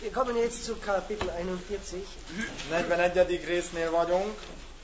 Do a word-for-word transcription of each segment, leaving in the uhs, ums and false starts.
Wir kommen jetzt zu Kapitel einundvierzig. negyvenegyedik résznél vagyunk.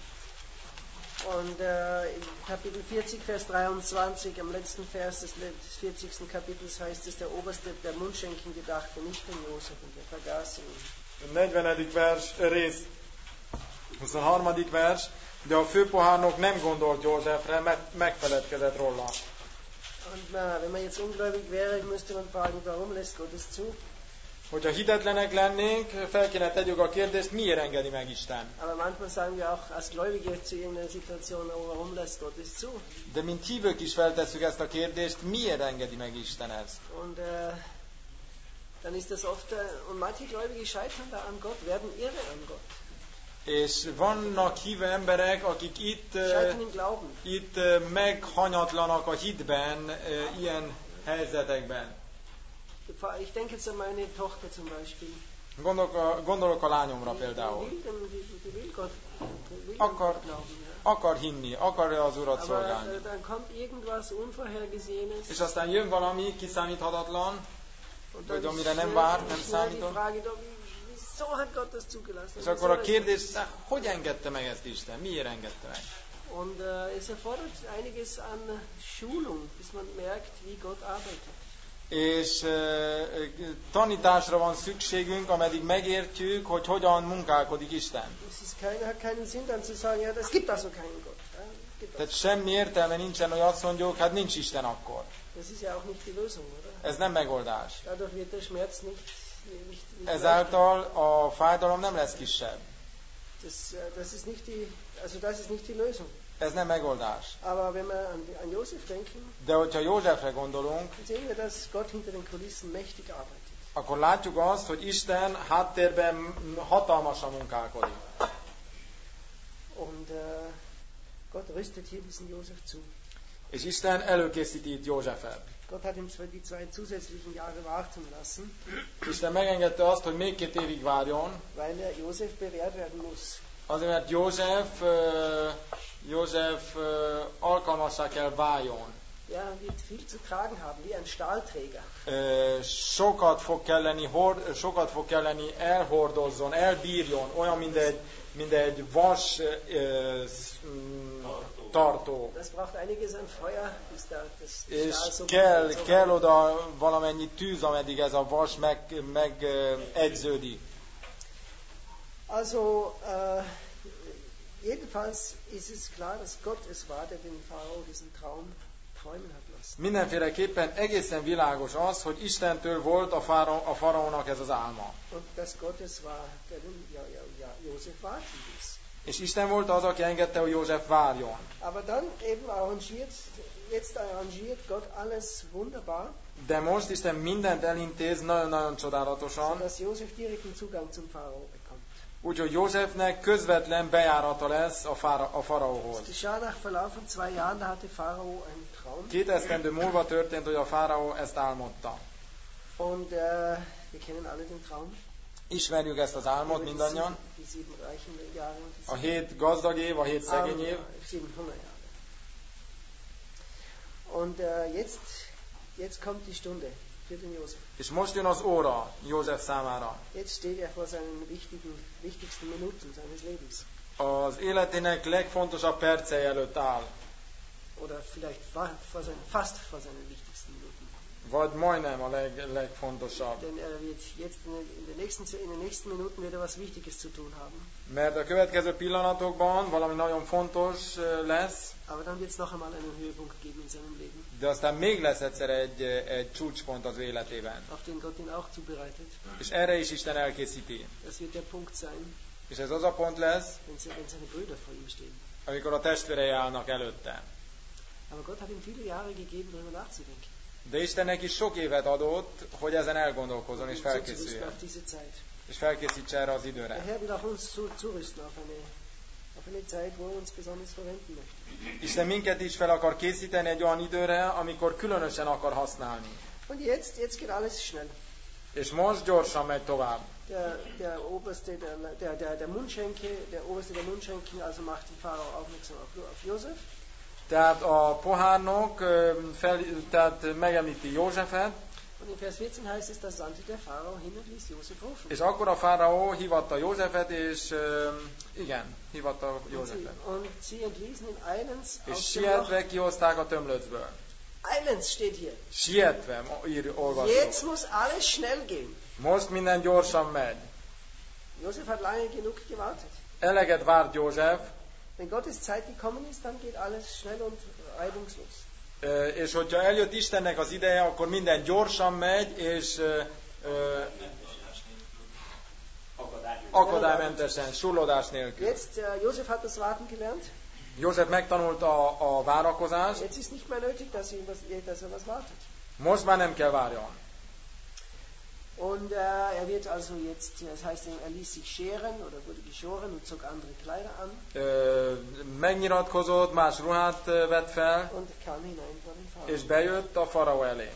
Und äh, in Kapitel vierzig, Vers dreiundzwanzig, am letzten Vers des vierzigsten Kapitels heißt es, der Oberste der Mundschenken gedachte nicht an Josef und er vergaß ihn. negyvenedik vers, rész, huszonharmadik vers, de a főpohárnok nem gondolt Józsefre, mert megfeledkezett róla. Und na, wenn man jetzt ungläubig wäre, müsste man fragen, warum lässt Gott es zu? Hogyha hitetlenek lennénk, fel kéne tegyük a kérdést, miért engedi meg Isten. Aber manchmal sagen wir auch als Gläubige zu irgendeiner Situation, oh, warum lässt Gott es zu? De mint hívők is feltesszük ezt a kérdést, miért engedi meg Isten ezt? Und äh, dann ist das oft, äh, und manche Gläubige scheitern da an Gott, werden irre an Gott. És vannak hívő emberek, akik itt, Scheitern im Glauben. itt meghanyatlanak a hitben ilyen helyzetekben. Ich denke jetzt an meine Tochter zum Beispiel. Gondolok a, gondolok a lányomra például. Akar, akar hinni, akarja az Urat szolgálni. És aztán jön valami kiszámíthatatlan, vagy amire nem várt, nem számított. És akkor a kérdés, hogy engedte meg ezt Isten? Miért engedte meg? Und äh, es erfordert einiges an Schulung, bis man merkt, wie Gott arbeitet. És uh, tanításra van szükségünk, ameddig megértjük, hogy hogyan munkálkodik Isten. Tehát semmi értelme nincsen, hogy azt mondjuk, hát nincs Isten akkor. Ez nem megoldás. Ezáltal a fájdalom nem lesz kisebb. Ez nem megoldás. Aber wenn wir an, an Josef denken, de hogyha Józsefre gondolunk, sehen wir, dass Gott hinter den Kulissen mächtig arbeitet. Akkor látjuk azt, hogy Isten háttérben hatalmasan munkálkodik. Und uh, Gott rüstet hier diesen Josef zu. És Isten előkészíti itt Józsefet. Gott hat ihm die zwei zusätzlichen Jahre warten lassen. Isten megengedte azt, hogy még két évig várjon. Weil er Josef bewährt werden muss. Azért, mert József, uh, József uh, alkalmassá kell váljon. Ja, wird viel zu tragen haben, wie ein Stahlträger. Uh, sokat fog kelleni, hord, sokat fog kelleni elhordozzon, elbírjon, olyan, mint egy, mint egy vas uh, tartó. Das braucht einiges an Feuer, bis da das És Stahl so kell, kell oda valamennyi tűz, ameddig ez a vas meg, meg uh, egyződik. Also, äh, jedenfalls ist es klar, dass Gott es war, der den Pharao diesen Traum träumen hat lassen. Mindenféleképpen egészen világos az, hogy Istentől volt a, fára, a faraónak ez az álma. Und dass Gott es war, der den ja, ja, ja, Josef warten ließ. És Isten volt az, aki engedte, hogy József várjon. Aber dann eben arrangiert, jetzt arrangiert Gott alles wunderbar. De most Isten mindent elintéz nagyon-nagyon csodálatosan. So dass Josef direkten Zugang zum Pharao bekommt. Úgyhogy Józsefnek közvetlen bejárata lesz a, fára, a faraóhoz. Két esztendő múlva történt, hogy a fáraó ezt álmodta. Und, uh, wir kennen alle den Traum. Ismerjük ezt az álmot mindannyian. A hét gazdag év, a hét szegény év. Und uh, jetzt, jetzt kommt die Stunde. És most jön az óra József számára. Jetzt steht er vor seinen wichtigen, wichtigsten Minuten seines Lebens. Az életének legfontosabb percei előtt áll. Oder vielleicht vor seinen, fast vor seinen wichtigsten Minuten. Vagy majdnem a leg, legfontosabb. Denn er wird jetzt in den nächsten, in den nächsten Minuten wird er was Wichtiges zu tun haben. Mert a következő pillanatokban valami nagyon fontos lesz. Aber dann wird es noch einmal einen Höhepunkt geben in seinem Leben. De aztán még lesz egyszer egy, egy csúcspont az életében. Auf den Gott ihn auch zubereitet. És erre is Isten elkészíti. Das wird der Punkt sein. És ez az a pont lesz, wenn seine Brüder vor ihm stehen. Amikor a testvérei állnak előtte. Aber Gott hat ihm viele Jahre gegeben, darüber nachzudenken. De Istennek is sok évet adott, hogy ezen elgondolkozzon és felkészüljön. És felkészítse erre az időre. Der Herr will auch uns zurüsten auf eine auf eine Zeit, wo er uns besonders verwenden möchte. Isten minket is fel akar készíteni egy olyan időre, amikor különösen akar használni. Und jetzt, jetzt geht alles schnell. És most gyorsan megy tovább. Der, der Oberste, der, der, der, der Mundschenke, der Oberste der Mundschenken, also macht den Pharao aufmerksam auf, auf Josef. Tehát a pohárnok fel, tehát megemlíti Józsefet, Und in Vers vierzehn heißt es, da sandte der Pharao hin und ließ Josef rufen. És akkor a fáraó hívatta Józsefet, és uh, igen, hívatta Und sie, Józsefet. und sie entließen ihn eilends És aus dem Loch. sietve kihozták a tömlöcből. Eilends steht hier. Sietve, ír, olvasó. Jetzt muss alles schnell gehen. Most minden gyorsan megy. Josef hat lange genug gewartet. Eleget várt József, Wenn Gottes Zeit gekommen ist, dann geht alles schnell und reibungslos. uh, és hogyha eljött Istennek az ideje, akkor minden gyorsan megy, és uh, uh, akadálymentesen, surlódás nélkül. Jetzt, äh, Josef hat das Warten gelernt. József megtanulta a, a várakozást, Jetzt ist nicht mehr nötig, dass er was, dass er was wartet. most már nem kell várjon. Und äh, er wird also jetzt, das heißt, er ließ sich scheren oder wurde geschoren und zog andere Kleider an Ö, megnyilatkozott, más ruhát ö, vett fel, und kam hinein vor den Pharao. és bejött a faraó elé.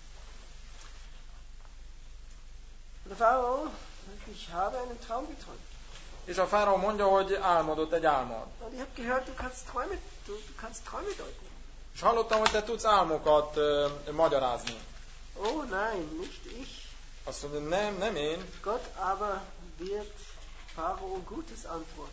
Und der Pharao, ich habe einen Traum geträumt. És a fáraó mondja, hogy álmodott egy álmod. Und ich habe gehört, du kannst Träume, du, du kannst Träume deuten. És hallottam, hogy te tudsz álmokat ö, magyarázni. Oh nein, nicht ich. Azt mondja, nem, nem én, Gott aber wird Pharao Gutes antworten.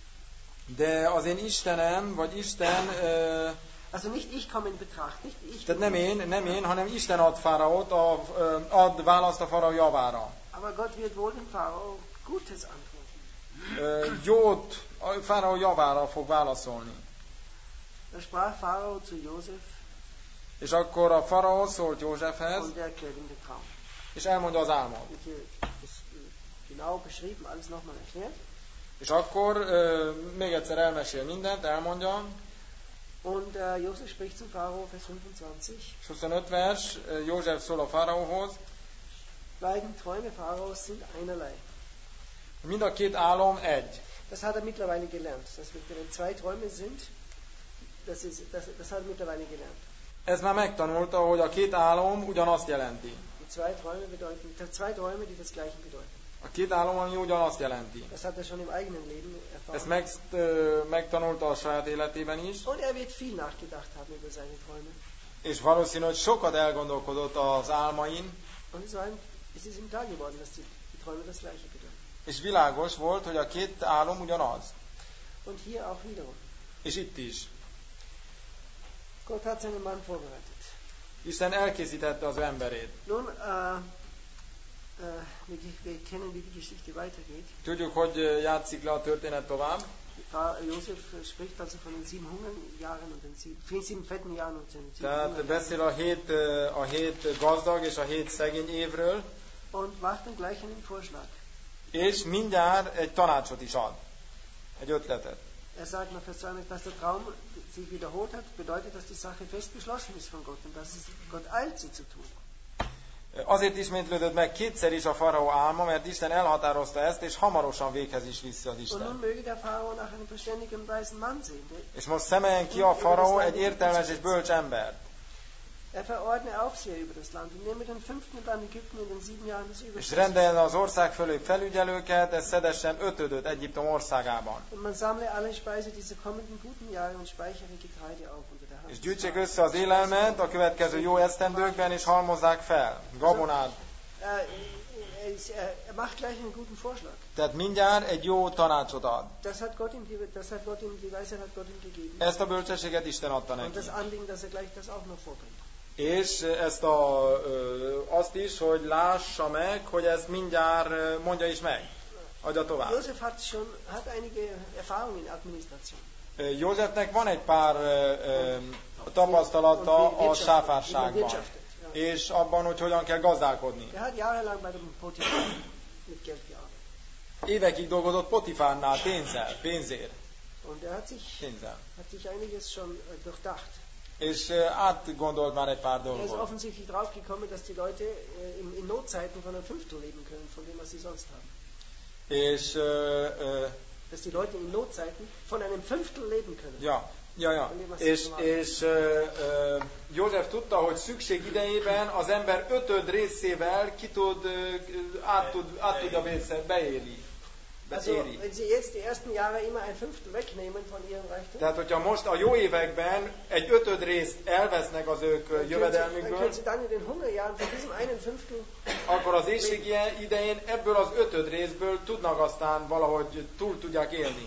de az én Istenem, vagy Isten, ö, Also nicht ich komme in Betracht, nicht ich. tehát nem én, nem én, hanem Isten ad fáraót, a, ö, ad választ a fáraó javára. Aber Gott wird wohl dem Pharao Gutes antworten. Ö, jót, a fáraó javára fog válaszolni. Da sprach Pharao zu Josef És akkor a faraó szólt Józsefhez, und er erklärt ihm den Traum. és elmondja az álmot. Hier ist genau beschrieben, alles nochmal erklärt. És akkor ö, még egyszer elmesél mindent, elmondja. Und äh, Josef spricht zum Pharao, Vers fünfundzwanzig. És huszonöt vers, József szól a fáraóhoz. Beiden Träume Pharaos sind einerlei. Mind a két álom egy. Das hat er mittlerweile gelernt. Dass wenn zwei Träume sind, das, ist, das, das hat er mittlerweile gelernt. Ez már megtanulta, hogy a két álom ugyanazt jelenti. Die zwei Träume bedeuten, zwei Träume, die das Gleiche bedeuten. A két álom, ami ugyanazt jelenti. Das hat er schon im eigenen Leben erfahren. Ezt meg, ö, megtanulta a saját életében is. Und er wird viel nachgedacht haben über seine Träume. És valószínű, hogy sokat elgondolkodott az álmain. Und es, war ihm, es ist ihm klar geworden, dass die, die Träume das Gleiche bedeuten. És világos volt, hogy a két álom ugyanaz. Und hier auch wiederum. És itt is. Gott hat seinen Mann vorbereitet. Isten elkészítette az ő emberét. Nun, äh, äh, wir, wir kennen, wie die Geschichte weitergeht. Tudjuk, hogy játszik le a történet tovább. Josef spricht also von den sieben Hungerjahren und den sieben, sieben fetten Jahren und den sieben Tehát beszél a hét, a hét gazdag és a hét szegény évről. Und macht dann gleich einen Vorschlag. És mindjárt egy tanácsot is ad. Egy ötletet. Er sagt nach Vers zwei, dass der Traum sich wiederholt hat, bedeutet, dass die Sache fest beschlossen ist von Gott und dass es Gott eilt, sie zu tun. Azért ismétlődött meg kétszer is a faraó álma, mert Isten elhatározta ezt, és hamarosan véghez is viszi az Und Isten. nun möge der Pharao nach einem verständigen weisen Mann sehen. És most szemeljen ki a faraó egy értelmes és bölcs embert. Er verordne Aufseher über das Land und nehme den fünften Land Ägypten in den sieben Jahren des És Überflusses. rendeljen az ország fölé felügyelőket, ez szedessen ötödöt Egyiptom országában. Und man sammle alle Speise dieser kommenden guten Jahre und speichere Getreide auf unter der Hand. És gyűjtsék össze az élelmet a következő jó esztendőkben, és halmozzák fel. Gabonát. Er, er, er macht gleich einen guten Vorschlag. Tehát mindjárt egy jó tanácsot ad. Das hat Gott ihm, das hat Gott ihm, die Weisheit hat Gott ihm gegeben. Ezt a bölcsességet Isten adta Und neki. das Anliegen, dass er gleich das auch noch vorbringt. És ezt a, ö, azt is, hogy lássa meg, hogy ezt mindjárt mondja is meg. Adja tovább. Josef hat schon hat einige Erfahrung in Administration. Józsefnek van egy pár ö, ö, tapasztalata a sáfárságban. És abban, hogy hogyan kell gazdálkodni. Er hat jahrelang bei dem Potiphar mit Geld gearbeitet. Évekig dolgozott Potifárnál pénzzel, pénzért. Und er hat sich, Pénzzel. hat sich einiges schon äh, durchdacht. És átgondolt már egy pár Er ist dolgot. offensichtlich draufgekommen, dass die Leute äh, in, in Notzeiten von einem Fünftel leben können, von dem, was sie sonst haben. És ö, ö, Dass die Leute in Notzeiten von einem Fünftel leben können. ja, ja, ja. És, és ö, ö, József tudta, hogy szükség idejében az ember ötöd részével ki tud, ö, át, tud, át tudja beélni. Also, éri. wenn Sie jetzt die ersten Jahre immer ein Fünftel wegnehmen von Ihrem Reichtum, Tehát, hogyha most a jó években egy ötöd részt elvesznek az ők dann können, Sie, dann jövedelmükből, können Sie dann in den Hungerjahren von diesem einen Fünftel, akkor az éhség idején ebből az ötöd részből tudnak aztán valahogy túl tudják élni.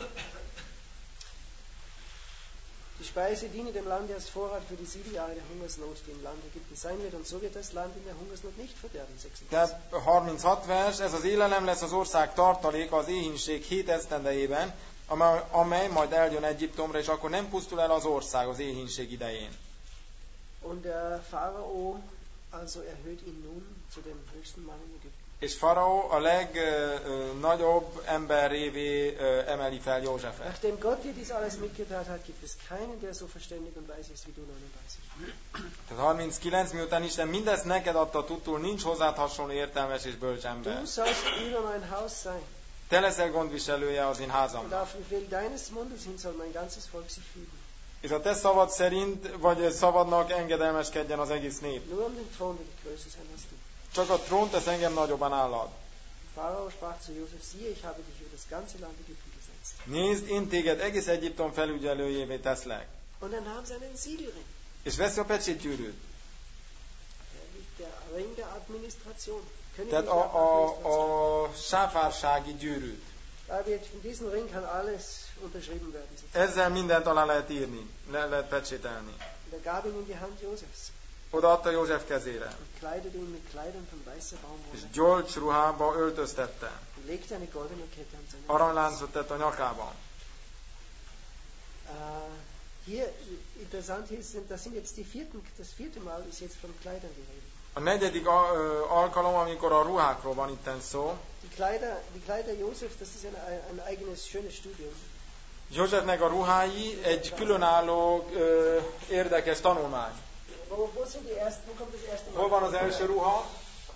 die Speise diene dem Lande als Vorrat für die sieben Jahre der Hungersnot, die im Lande Ägypten sein wird, und so wird das Land in der Hungersnot nicht verderben. Tehát harminchat vers, ez az élelem lesz az ország tartaléka az éhínség hét esztendejében, amely, amely majd eljön Egyiptomra, és akkor nem pusztul el az ország az éhínség idején. Und der Pharao also erhöht ihn nun zu dem höchsten Mann in Ägypten. És Faraó a legnagyobb emberrévé ö, emeli fel Józsefet. Nachdem Gott dir dies alles mitgeteilt hat, gibt es keinen, der so verständig und weise ist wie du neununddreißig. Tehát harminckilenc, miután Isten mindezt neked adta tudtul, nincs hozzád hasonló értelmes és bölcs Du ember. sollst über mein Haus sein. Te leszel gondviselője az én Und házamnak. auf Befehl deines Mundes hin soll mein ganzes Volk sich fügen. És a te szavad szerint, vagy szavadnak engedelmeskedjen az egész nép. Nur um den Thron will ich größer sein als du. Csak a trón tesz engem nagyobban állad. Pharao sprach zu Josef, siehe, ich habe dich über das ganze Land Ägypten gesetzt. Nézd, én téged egész Egyiptom felügyelőjévé teszlek. Und er nahm seinen Siegelring. És veszi a pecsétgyűrűt. Der liegt der Ring der Administration. Tehát a, a, a sáfársági gyűrűt. Da wird in diesem Ring kann alles unterschrieben werden. Ezzel mindent alá lehet írni, le lehet pecsételni. Und er gab ihn in die Hand Josefs. Odaadta József kezére. Und kleidete ihn mit Kleidern von weißer És Baumwolle. gyolcs ruhába öltöztette. Und legte eine goldene Kette an seinen Aranyláncot tett a nyakába. Äh, hier interessant ist, das sind jetzt die vierten, das vierte Mal ist jetzt von Kleidern die Rede. A negyedik a, ö, alkalom, amikor a ruhákról van itten szó. Die Kleider, die Kleider Josef, das ist ein, ein eigenes schönes Studium. Józsefnek a ruhái egy különálló ö, érdekes tanulmány. Wo, wo sind die ersten, wo kommt das erste Mal? Hol van az első ruha?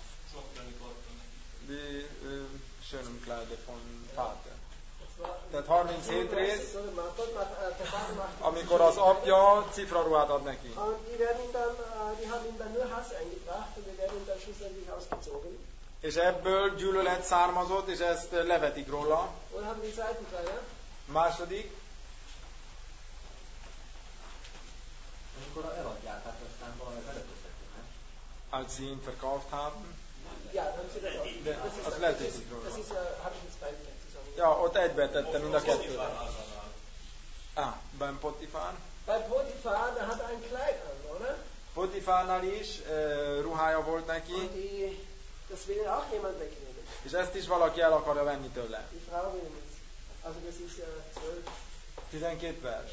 Die ö, schönen Kleider von Vater. Tehát harminchét rész, amikor az apja cifraruhát ad neki. Und die werden ihm dann, äh, die haben ihm dann nur Hass eingebracht und wir werden ihm dann schlussendlich ausgezogen. És ebből gyűlölet származott, és ezt levetik róla. Und haben die Seitenkleider. Második, Amikor eladják, hát aztán valami felöltöztették, nem? als sie ihn verkauft haben. Ja, dann haben sie das auch. De Das ist, az das levetik ist, róla. das ist, äh, habe ich jetzt beide gleich zusammen. Ja, ott egybe tette mind a kettőt. Ah, Ben Potifár. Bei Potiphar, da hat er ein Kleid an, oder? Potifárnál is uh, ruhája volt neki, Und die, das will auch jemand wegnehmen. és ezt is valaki el akarja venni tőle. Die Frau will nicht. Also das ist ja zwölf. tizenkét vers.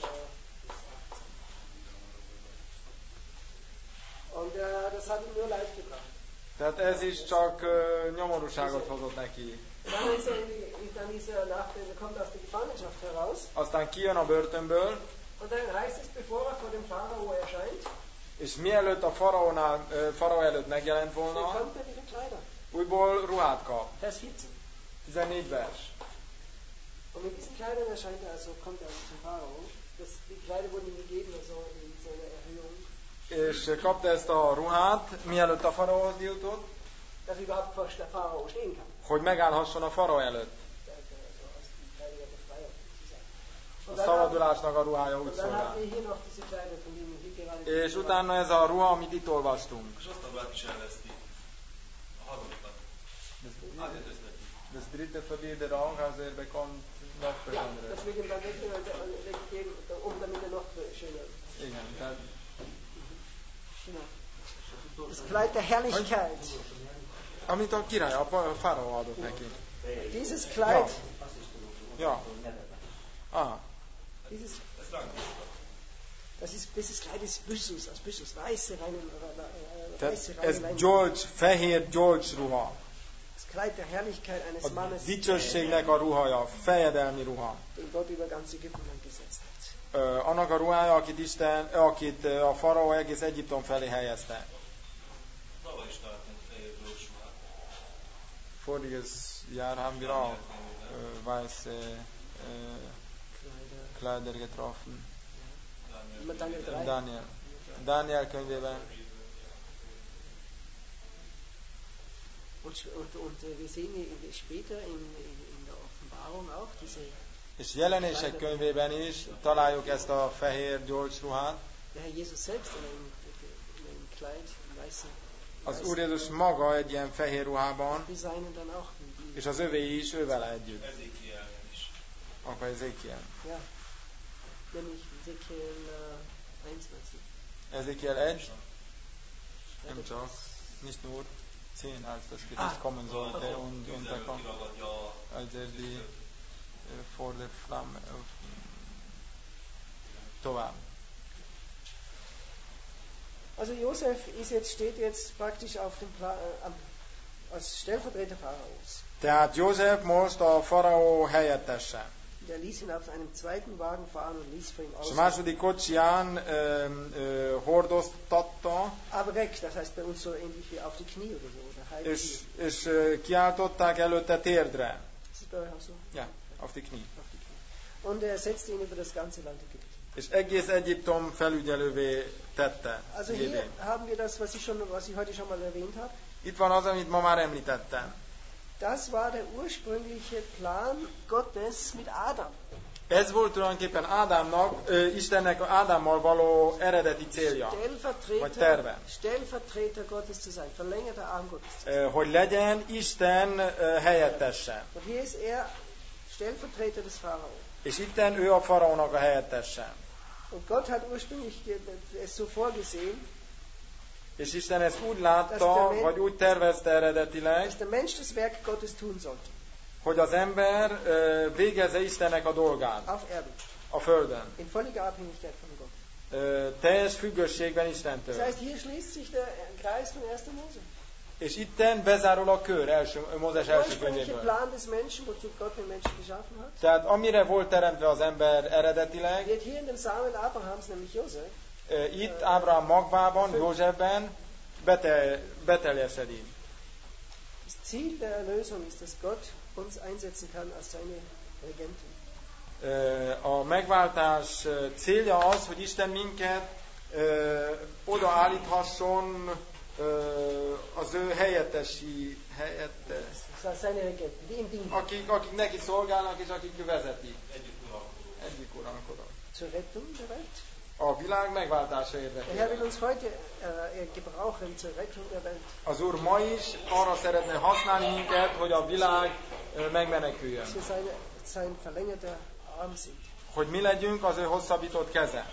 Und äh, das hat ihm nur Leid gebracht. Tehát ez is csak uh, nyomorúságot hozott neki. Dann ist er, in die, dann ist er nach dem, er kommt aus der Gefangenschaft heraus. Aztán kijön a börtönből, Und dann heißt es, bevor er vor dem Pharao erscheint, és mielőtt a faraónál, uh, faraó előtt megjelent volna, bekommt er wieder Kleider. újból ruhát kap. Vers vierzehn. tizennégy vers. Und mit diesen Kleidern erscheint er, also kommt er zum Pharao. Das, die Kleider wurden ihm gegeben, also in so einer Erhöhung. És kapta ezt a ruhát, mielőtt a faraóhoz jutott, Dass überhaupt vor der Pharao stehen kann. hogy megállhasson a faraó előtt. Der, der, also aus die Kleider der Befreiung sozusagen. A Und dann, haben, szabadulásnak a ruhája úgy und dann szolgál. haben wir hier noch diese Kleider, von denen wir hier gerade És utána ez a ruha, amit itt olvastunk. És azt a ruhát is elveszti a hazudnak. Azért özveti. Das dritte verliert er auch, also er bekommt noch Ja, besondere. das wird ihm dann weggegeben, um damit er noch schöner. Igen, tehát Genau. Das Kleid der Herrlichkeit. amit a király, a pa- a fáraó adott neki. Dieses Kleid, Ja. Ah, dieses, Ez rangista. das ist, dieses Kleid ist Byssus, aus Byssus, weiße reinen, äh, tehát weiße ez reinen gyolcs, fehér gyolcs ruha. Das Kleid der Herrlichkeit eines A Mannes, dicsőségnek a ruhaja, fejedelmi ruha. den Gott über ganz Ägypten gesetzt hat. Ö, annak a ruhája, akit Isten, ö, akit ö, a faraó egész Egyiptom felé helyezte. Hova is tartunk fehér gyors ruhát? Voriges Jahr haben wir auch äh, weiße äh, Kleider. Kleider getroffen. Immer Daniel drei. Daniel. Daniel könyvében. Und, und, und äh, wir sehen hier später in, in, in der Offenbarung auch diese, És jelenések könyvében is találjuk ezt a fehér gyolcsruhát. der Herr Jesus selbst in einem, in einem Kleid, im weißen, Az Úr Jézus maga egy ilyen fehér ruhában, die Seinen dann auch. Die, és az övéi is ővele együtt. Ezékielben is. Akkor Ezékiel. ja, nämlich Ezekiel äh, einundzwanzig. Ezékiel egy, nem csak, nicht nur zehn, als das Gericht kommen sollte und, und da kommt, als er die äh, vor der Flamme äh, tovább. Also Josef ist jetzt, steht jetzt praktisch auf dem Pla äh, am, als Stellvertreter Pharaos. Tehát József most a faraó helyettese. Der ließ ihn auf einem zweiten Wagen fahren und ließ vor ihm És a aus. második kocsiján ö, ö, hordoztatta, Aber reck, das heißt bei uns so ähnlich wie auf die Knie oder so. Oder halb és, Knie. és ö, kiáltották előtte térdre. Ist das bei euch auch so? Ja, auf die Knie. Auf die Knie. Und er setzte ihn über das ganze Land Ägypten. És egész Egyiptom felügyelővé tette. Also hier Jébén. haben wir das, was ich, schon, was ich heute schon mal erwähnt habe. Itt van az, amit ma már említettem. Das war der ursprüngliche Plan Gottes mit Adam. Ez volt tulajdonképpen Ádámnak, ö, Istennek Ádámmal való eredeti célja, vagy Stellvertreter, terve. Stellvertreter Gottes zu sein, verlängerter Arm Gottes zu sein. Ö, hogy legyen Isten ö, helyettese. Und hier ist er Stellvertreter des Pharao. És itten ő a faraónak a helyettese. Und Gott hat ursprünglich es so vorgesehen, És Isten ezt úgy látta, vagy úgy tervezte eredetileg, dass der Mensch das Werk Gottes tun sollte. hogy az ember ö, végezze Istennek a dolgát Auf Erden. a földön. In völliger Abhängigkeit von Gott. Ö, teljes függőségben Das Istentől. heißt, hier schließt sich der Kreis von erster Mose. És itten bezárul a kör első, Mózes Der első ursprüngliche könyvéből. Plan des Menschen, wozu Gott den Menschen geschaffen hat, Tehát amire volt teremtve az ember eredetileg, wird hier in dem Samen Abrahams, nämlich Josef, ö, itt Ábrahám magvában, Józsefben bete, beteljesedik. das Ziel der Erlösung ist, dass Gott uns einsetzen kann als seine Regenten. Ö, A megváltás ö, célja az, hogy Isten minket ö, odaállíthasson ö, az ő helyettesi, helyette, Das seine Regenten, die ihm dienen. akik, akik neki szolgálnak és akik vezetik. Együtt uralkodó. Egyik uralkodó. Zur Rettung der Welt. A világ megváltása Der Herr will érdekében. uns heute äh, gebrauchen zur Rettung der Welt. Az Úr ma is arra szeretne használni minket, hogy a világ ö, megmeneküljön. Dass wir seine, sein verlängerter Arm sind. Hogy mi legyünk az ő hosszabbított keze.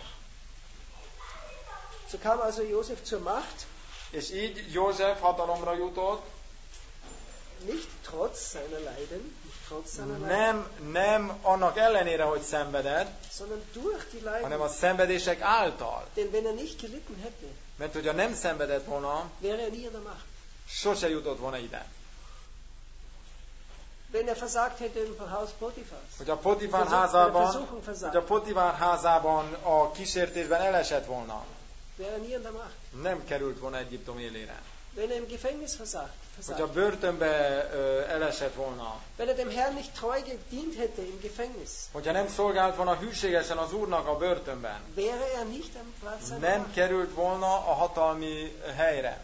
So kam also Josef zur Macht, És így József hatalomra jutott, nicht trotz seiner Leiden, nicht trotz seiner Leiden, nem, nem annak ellenére, hogy szenvedett, sondern durch die Leiden. hanem a szenvedések által. Denn wenn er nicht gelitten hätte, Mert hogyha nem szenvedett volna, wäre er nie in der Macht. sose jutott volna ide. Wenn er versagt hätte im Haus Potiphars, Hogy a Potifár Versuch- házában, Versuchung versagt. hogy a Potifár házában a kísértésben elesett volna, wäre er nie in der Macht. nem került volna Egyiptom élére. Wenn er im Gefängnis versagt, Hogyha versagt. börtönbe ö, elesett volna, Wenn er dem Herrn nicht treu gedient hätte im Gefängnis, hogyha nem szolgált volna hűségesen az Úrnak a börtönben, wäre er nicht am Platz seiner nem Macht. került volna a hatalmi helyre.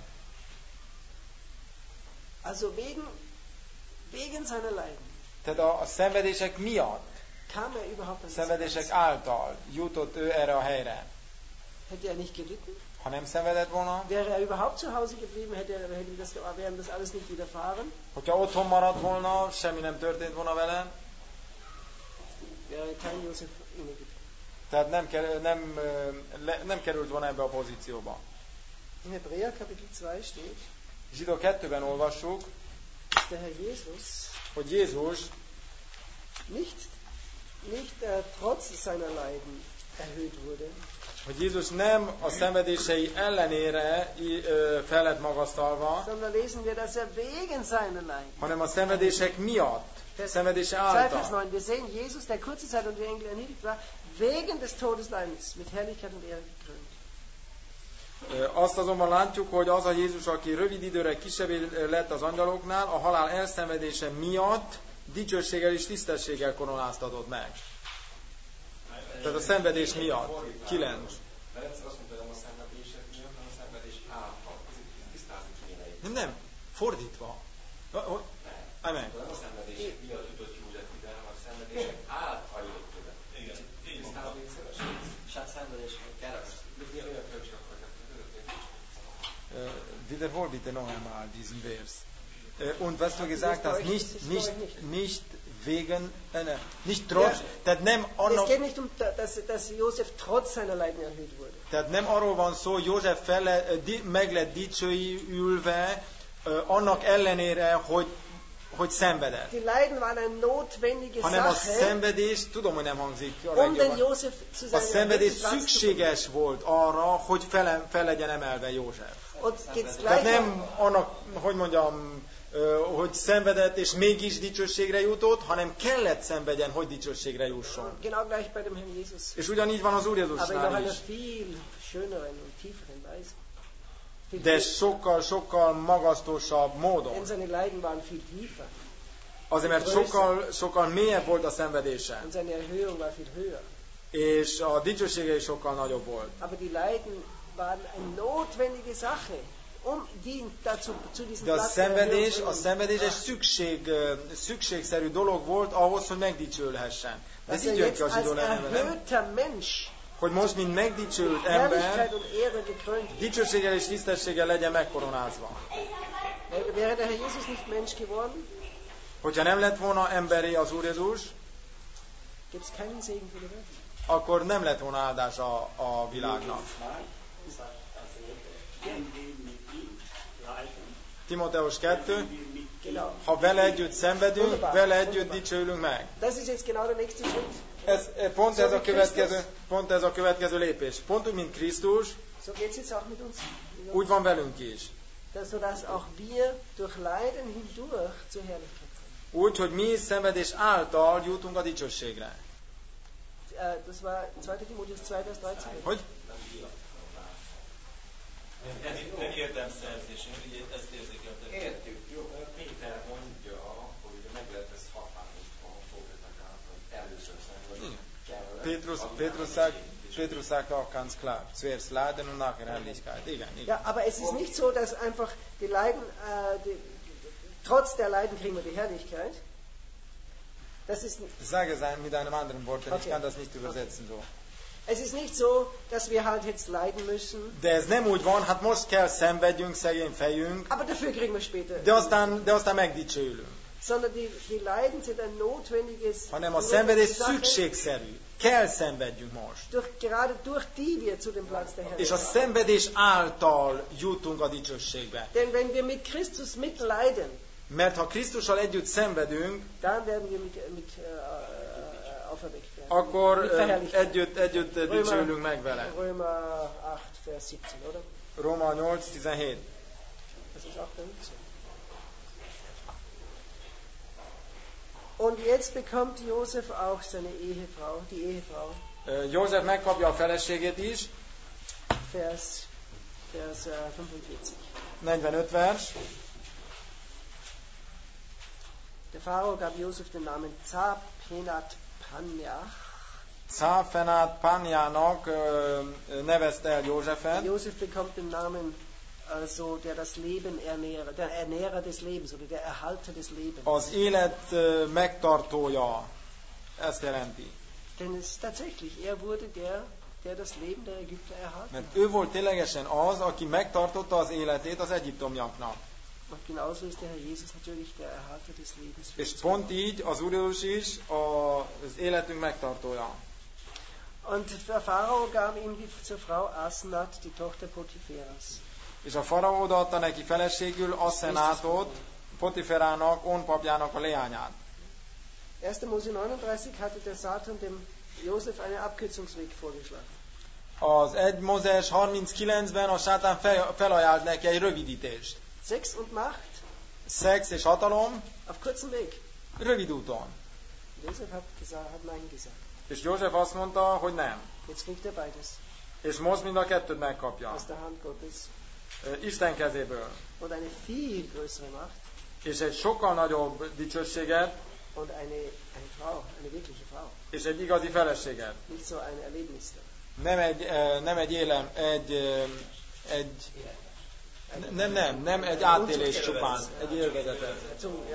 Also wegen, wegen seiner Leiden Tehát a, a szenvedések miatt, kam er überhaupt an diesen szenvedések Platz. által jutott ő erre a helyre. Hätte er nicht gelitten, Ha nem szenvedett volna, wäre er überhaupt zu Hause geblieben, hätte er, hätte ihm das, wäre ihm das alles nicht widerfahren, hogyha otthon maradt volna, semmi nem történt volna vele, wäre kein Josef innegeblieben. tehát nem, ker- nem, ö, le- nem került volna ebbe a pozícióba. In Hebräer Kapitel zwei steht, Zsidó kettőben olvassuk, dass der Herr Jesus hogy Jézus nicht, nicht äh, trotz seiner Leiden erhöht wurde, hogy Jézus nem a szenvedései ellenére i- ö, fel lett magasztalva, sondern lesen wir, dass er wegen seiner Leiden, hanem a szenvedések miatt, szenvedése zwei Vers által. neun, wir sehen Jesus, der kurze Zeit unter den Engeln erniedrigt war, wegen des Todesleidens mit Herrlichkeit und Ehre gekrönt. Ö, Azt azonban látjuk, hogy az a Jézus, aki rövid időre kisebbé lett az angyaloknál, a halál elszenvedése miatt dicsőséggel és tisztességgel koronáztatott meg. Tehát a szenvedés miatt. Kilenc. Ferenc azt mondta, hogy nem a szenvedések miatt, hanem a szenvedés által. Ezért tisztázni kéne egy. Nem, nem. Fordítva. Ha- hogy- Amen. Nem a szenvedések miatt jutott József ide, hanem a Peter, hol bitte noch einmal diesen Vers? Äh, Und was du gesagt hast, nicht, nicht, nicht wegen, äh, ne, nicht trotz, Ja. tehát nem Es annak, geht nicht um, dass, dass Josef trotz seiner Leiden erhöht wurde. tehát nem arról van szó, József fele, ö, di, meg lett dicsőülve, ö, annak ellenére, hogy, hogy szenvedett. Die Leiden waren eine notwendige Hanem a Sache, szenvedés, tudom, hogy nem hangzik a um den legjobban, Josef zu a seinem szenvedés Erlösungsplatz zu bringen. szükséges volt arra, hogy fel, fel legyen emelve József. Und geht's Tehát gleich nem annak, hogy mondjam, ö, hogy szenvedett és mégis dicsőségre jutott, hanem kellett szenvedjen, hogy dicsőségre jusson. genau gleich bei dem Herrn Jesus. És ugyanígy van az Úr Aber in noch Jézusnál einer is. viel schöneren und tieferen Weise. Viel De tiefer. sokkal, sokkal magasztosabb módon. Denn seine Leiden waren viel tiefer. Azért, mert sokkal, sokkal mélyebb volt a szenvedése. Und seine Erhöhung war viel höher. És a dicsősége is sokkal nagyobb volt. Aber die Leiden waren eine notwendige Sache, um die dazu, zu diesem De a Platz der szenvedés, Erhöhung a szenvedés egy szükség, ö, szükségszerű dolog volt ahhoz, hogy megdicsőlhessen. De ez dass er így jön jetzt ki a als zsidó levélben, nem? erhöhter Mensch Hogy most, mint megdicsőült ember, Herrlichkeit und Ehre gekrönt wird. dicsőséggel és tisztességgel legyen megkoronázva. Wäre der Herr Jesus nicht Mensch geworden, Hogyha nem lett volna emberi az Úr Jézus, gibt es keinen Segen für die Welt. akkor nem lett volna áldás a, a világnak. Timóteus kettő, Genau. ha vele együtt szenvedünk, vele együtt dicsőülünk meg. Das ist jetzt genau der nächste Schritt. Ez, pont, ez a következő, pont ez a következő lépés. Pont úgy, mint Krisztus, So geht es jetzt auch mit uns. úgy van velünk is. Dass, sodass auch wir durch Leiden hindurch zur Herrlichkeit kommen. Úgy, hogy mi szenvedés által jutunk a dicsőségre. Äh, Das war zweiter Timotheus zwei, Vers dreizehn. Hogy? Nem érdemszerzés, én ugye ezt érzékeltem. Értjük, jó. Péter mondja, hogy ugye meg lehet ez határozva a proféták által, hogy először szenvedni kell. Petrus, Petrus sagt, Petrus sagt auch ganz klar, zuerst Leiden und nachher Herrlichkeit. Igen, igen. Ja, aber es ist nicht so, dass einfach die Leiden, äh, die, trotz der Leiden kriegen wir die Herrlichkeit. Das ist, Ich sage es mit einem anderen Wort, denn ich Okay. kann das nicht übersetzen so. es ist nicht so, dass wir halt jetzt leiden müssen, De ez nem úgy van, hát most kell szenvedjünk, szegény fejünk, aber dafür kriegen wir später. de aztán, de aztán megdicsőülünk. Sondern die, die Leiden sind ein notwendiges, Hanem a szenvedés Sache, szükségszerű. Kell szenvedjünk most. durch, gerade durch die wir zu dem Platz der És a Herrlichkeit. szenvedés által jutunk a dicsőségbe. Denn wenn wir mit Christus mitleiden, Mert ha Krisztussal együtt szenvedünk, dann werden wir mit, mit äh, äh, auferweckt werden. akkor mit ö, verherrlicht együtt, együtt dicsőülünk meg vele. Römer acht, Vers siebzehn, oder? Róma nyolc tizenhét. Das ist auch bei uns so. Und jetzt bekommt Josef auch seine Ehefrau, die Ehefrau, Ö, József megkapja a feleségét is, Vers, Vers äh, fünfundvierzig. negyvenöt vers. Der Pharao gab Josef den Namen Zapenat Panjach. Cáfenát Pánjának ö, nevezte el Józsefet. Josef bekommt den Namen, also der das Leben ernähre, der Ernährer des Lebens oder der Erhalter des Lebens. Az élet ö, megtartója. Ezt jelenti. Denn es ist tatsächlich, er wurde der, der das Leben der Ägypter erhalten Mert hat. ő volt ténylegesen az, aki megtartotta az életét az egyiptomiaknak. Und genauso ist der Herr Jesus natürlich der Erhalter des Lebens. für És uns. pont így az Úr Jézus is a, az életünk megtartója. Und der Pharao gab ihm die, zur Frau Asenat, die Tochter Potipheras. És a faraó odaadta neki feleségül Asszenátot, Potiferának, Onpapjának a leányát. erster Mose neununddreißig hatte der Satan dem Josef einen Abkürzungsweg vorgeschlagen. Az egy Mózes harminckilencben a sátán fel, felajánlt neki egy rövidítést. Sex und Macht Szex és hatalom auf kurzem Weg. rövid úton. Josef hat, gesagt, hat Nein gesagt. És József azt mondta, hogy nem. Jetzt kriegt er beides. És most mind a kettőt megkapja. Aus der Hand Gottes. Ö, Isten kezéből. Und eine viel größere Macht. És egy sokkal nagyobb dicsőséget, Und eine, eine Frau, eine wirkliche Frau. és egy igazi feleséget. Nicht so ein Erlebnis. Nem egy, ö, nem egy élem, egy, ö, egy nem, nem, nem egy átélés csupán, egy élvezetet. Zum, ja,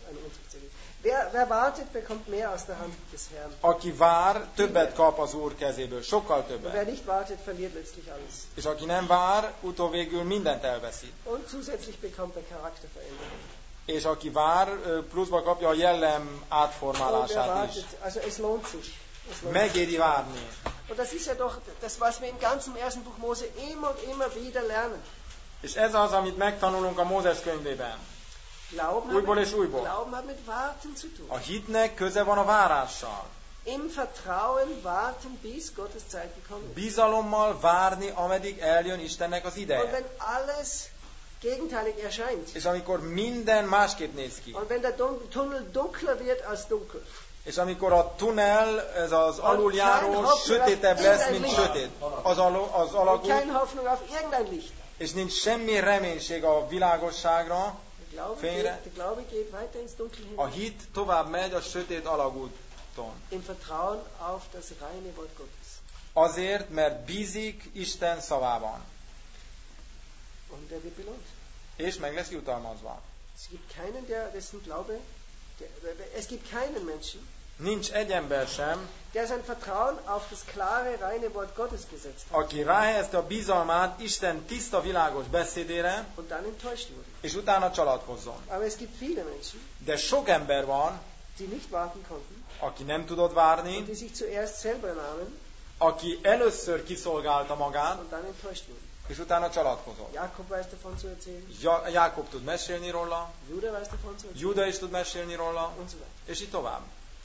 eine Unzucht zu erleben. Wer, wer wartet, bekommt mehr aus der Hand des Herrn. Aki vár, többet kap az Úr kezéből, sokkal Und wer többet. nicht wartet, verliert letztlich alles. És aki nem vár, utóvégül mindent elveszít. Und zusätzlich bekommt er Charakterveränderung. És aki vár, pluszba kapja a jellem Und wer átformálását is. wartet, also es lohnt sich. Es lohnt sich. Megéri várni. Und das ist ja doch das, was wir im ganzen ersten Buch Mose immer und immer wieder lernen. És ez az, amit megtanulunk a Mózes könyvében. Glauben Újból hat, és újból. Glauben hat mit Warten zu tun. A hitnek köze van a várással. Im Vertrauen warten, bis Gottes Zeit gekommen ist. Bizalommal várni, ameddig eljön Istennek az Und ideje. wenn alles gegenteilig erscheint, És amikor minden másképp néz ki. und wenn der Dun- Tunnel dunkler wird als dunkel, És amikor a tunnel, ez az aluljáró sötétebb lesz, mint sötét. Az, alu, az und alagút, keine Hoffnung auf irgendein Licht, és nincs semmi reménység a világosságra, der Glaube, Fehre. geht, der Glaube geht weiter ins Dunkel a hinein. hit tovább megy a sötét alagúton. Im Vertrauen auf das reine Wort Gottes. Azért, mert bízik Isten szavában. Und er wird belohnt. És meg lesz jutalmazva. Es gibt keinen, der dessen Glaube, der, es gibt keinen Menschen, Nincs egy ember sem, der sein Vertrauen auf das klare, reine Wort Gottes gesetzt hat aki ráhelyezte a bizalmát Isten tiszta, világos beszédére, und dann enttäuscht wurde. és utána csalatkozzon. Aber es gibt viele Menschen, De sok ember van, die nicht warten konnten aki nem tudott und várni, die sich zuerst selber nahmen aki először kiszolgálta magát, und dann enttäuscht wurden. és utána csalatkozott. Jakob weiß davon zu erzählen, Ja- Jákob tud mesélni róla, Judah weiß davon zu erzählen Júda is tud mesélni róla, und so weiter. és így tovább.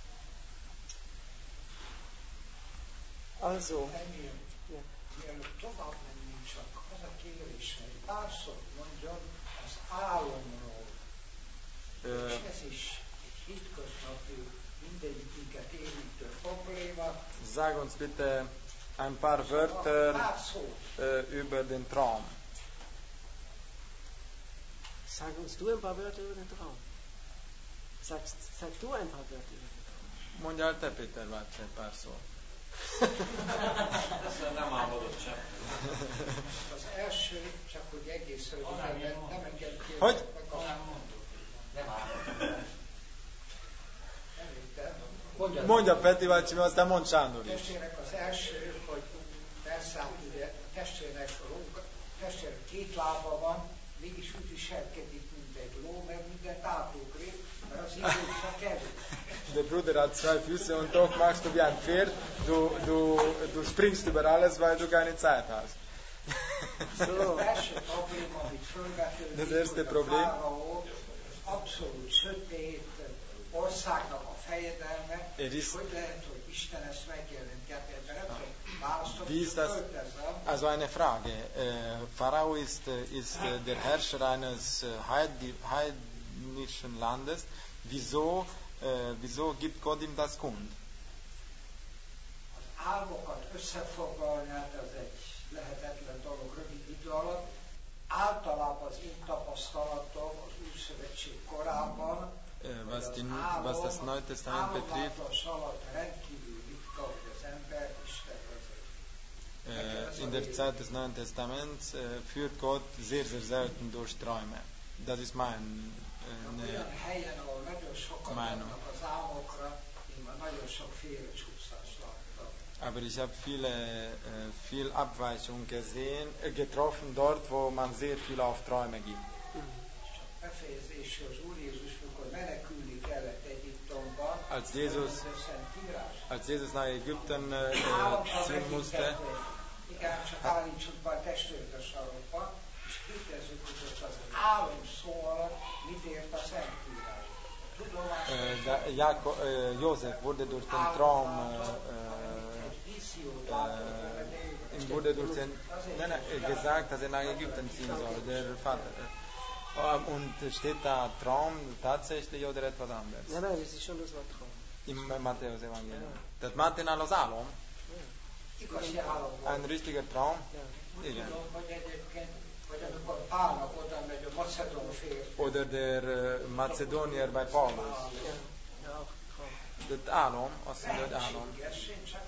Also, Ennyi, Ja. mielőtt tovább mennénk, csak az a kérés, hogy pár szót mondjon az álomról. Ö, És ez is egy hétköznapi, mindegyikünket érintő probléma. Sag uns bitte ein paar Wörter Pár szót. äh, über den Traum. sag uns du ein paar Wörter über den Traum. Sagst, sag du ein paar Wörter über den Traum. Mondja el te, Péter Bácsi, egy pár szót. Ezt nem álmodott sem. Az első, csak hogy egész röviden, mert nem engedjél Hogy? meg a... Nem álmodott. Említem. Mondja Peti bácsi, mert aztán mond Sándor is. Testvérek az első, hogy persze hát ugye a testvérnek a ló, testvér két lába van, mégis úgy viselkedik, mint egy ló, mert mindent átugrik, mert az idő csak kevés. Der Bruder hat zwei Füße und doch machst du wie ein Pferd. Du, du, du springst über alles, weil du keine Zeit hast. Az első probléma, amit fölvetődik, Das erste hogy a Problem. fáraó abszolút sötét országnak a fejedelme, Er és ist- hogy lehet, hogy Isten ezt megjelentette. Ebben nem tudom választani, Wie ist das? fölteszem. Also eine Frage. Äh, Pharao ist, äh, ist äh, der Herrscher eines äh, heidi- heidnischen Landes. Wieso, äh, wieso gibt Gott ihm das Kund? Az álmokat összefoglalni, hát ez egy lehetetlen dolog rövid idő alatt. Általában az én tapasztalatom az Új Szövetség korában, Äh, was, hogy die, az álom, was das Neue Testament betrifft, álomlátás alatt rendkívül ritka, hogy az ember Isten vezet. äh, in der Zeit des Neuen Testaments äh, führt Gott sehr, sehr selten durch Träume. Das ist mein, äh, Olyan ne, helyen, ahol nagyon sokan Meinung. vannak az álmokra, én már nagyon sok félrecsúszást láttam. Aber ich habe viele, äh, viel Abweichung gesehen, äh, getroffen dort, wo man sehr viel auf Träume gibt. Csak befejezésül az Úr Jézus, mikor menekülni kellett Egyiptomban, Als Jesus, az a Szentírás. als Jesus nach Ägypten äh, ziehen musste, Igen, csak állítsuk be a testvért a sarokba, és kérdezzük, hogy ott az álom szó alatt mit ért a Szentírás. A tudomás äh, da, Jakob, äh, Josef wurde durch den Traum, äh, egy víziót látott vele, de äh, ihm wurde durch den, nein, nein, äh, gesagt, dass er nach Ägypten ziehen soll, der Vater. Äh, und steht da Traum tatsächlich oder etwas anderes? Nein, nein, das ist schon das Wort Traum. Im Matthäus Evangelium. Tehát Mátténál az álom, igazi álom volt. ein richtiger Traum, Ja. Úgy igen. tudom, hogy egyébként, hogy amikor Pálnak oda megy a Macedón férfi, Oder der äh, Mazedonier bei Paulus. Ja, ja, auch Traum. Tehát álom, azt mondja, hogy álom. lehetséges, én csak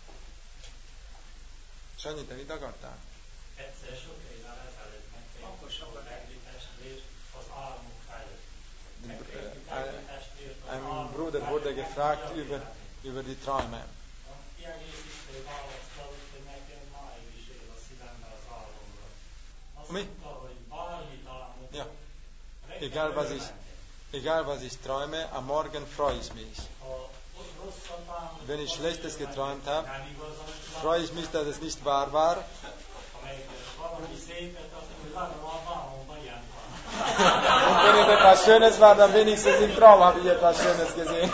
Sanyi, te mit akartál? Egyszer sok évvel ezelőtt megkérdeztem a testvér az álmok felett. Megkérdeztük Ein, ein Bruder wurde gefragt über, über die Träume. Mi? Ja. Egal was ich, egal was ich träume, am Morgen freue ich mich. Wenn ich Schlechtes geträumt habe, freue ich mich, dass es nicht wahr war. Und wenn es etwas Schönes war, dann wenigstens im Traum habe ich etwas Schönes gesehen.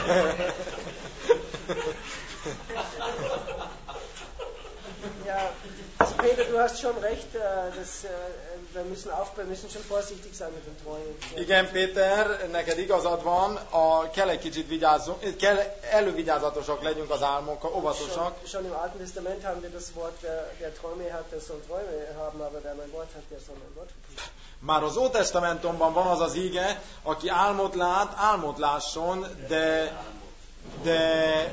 Ja, also Peter, du hast schon recht, dass, wir, müssen auf, wir müssen schon vorsichtig sein mit den Träumen. Igen, Péter, neked igazad van, a, kell egy kicsit vigyázzunk, kell elővigyázatosak legyünk az álmokkal, óvatosak. Schon, schon im Alten Testament haben wir das Wort, wer, wer Träume hat, der soll Träume haben, aber wer mein Wort hat, der soll mein Wort verkünden. Már az Ótestamentumban van az az íge, aki álmot lát, álmot lásson, de de,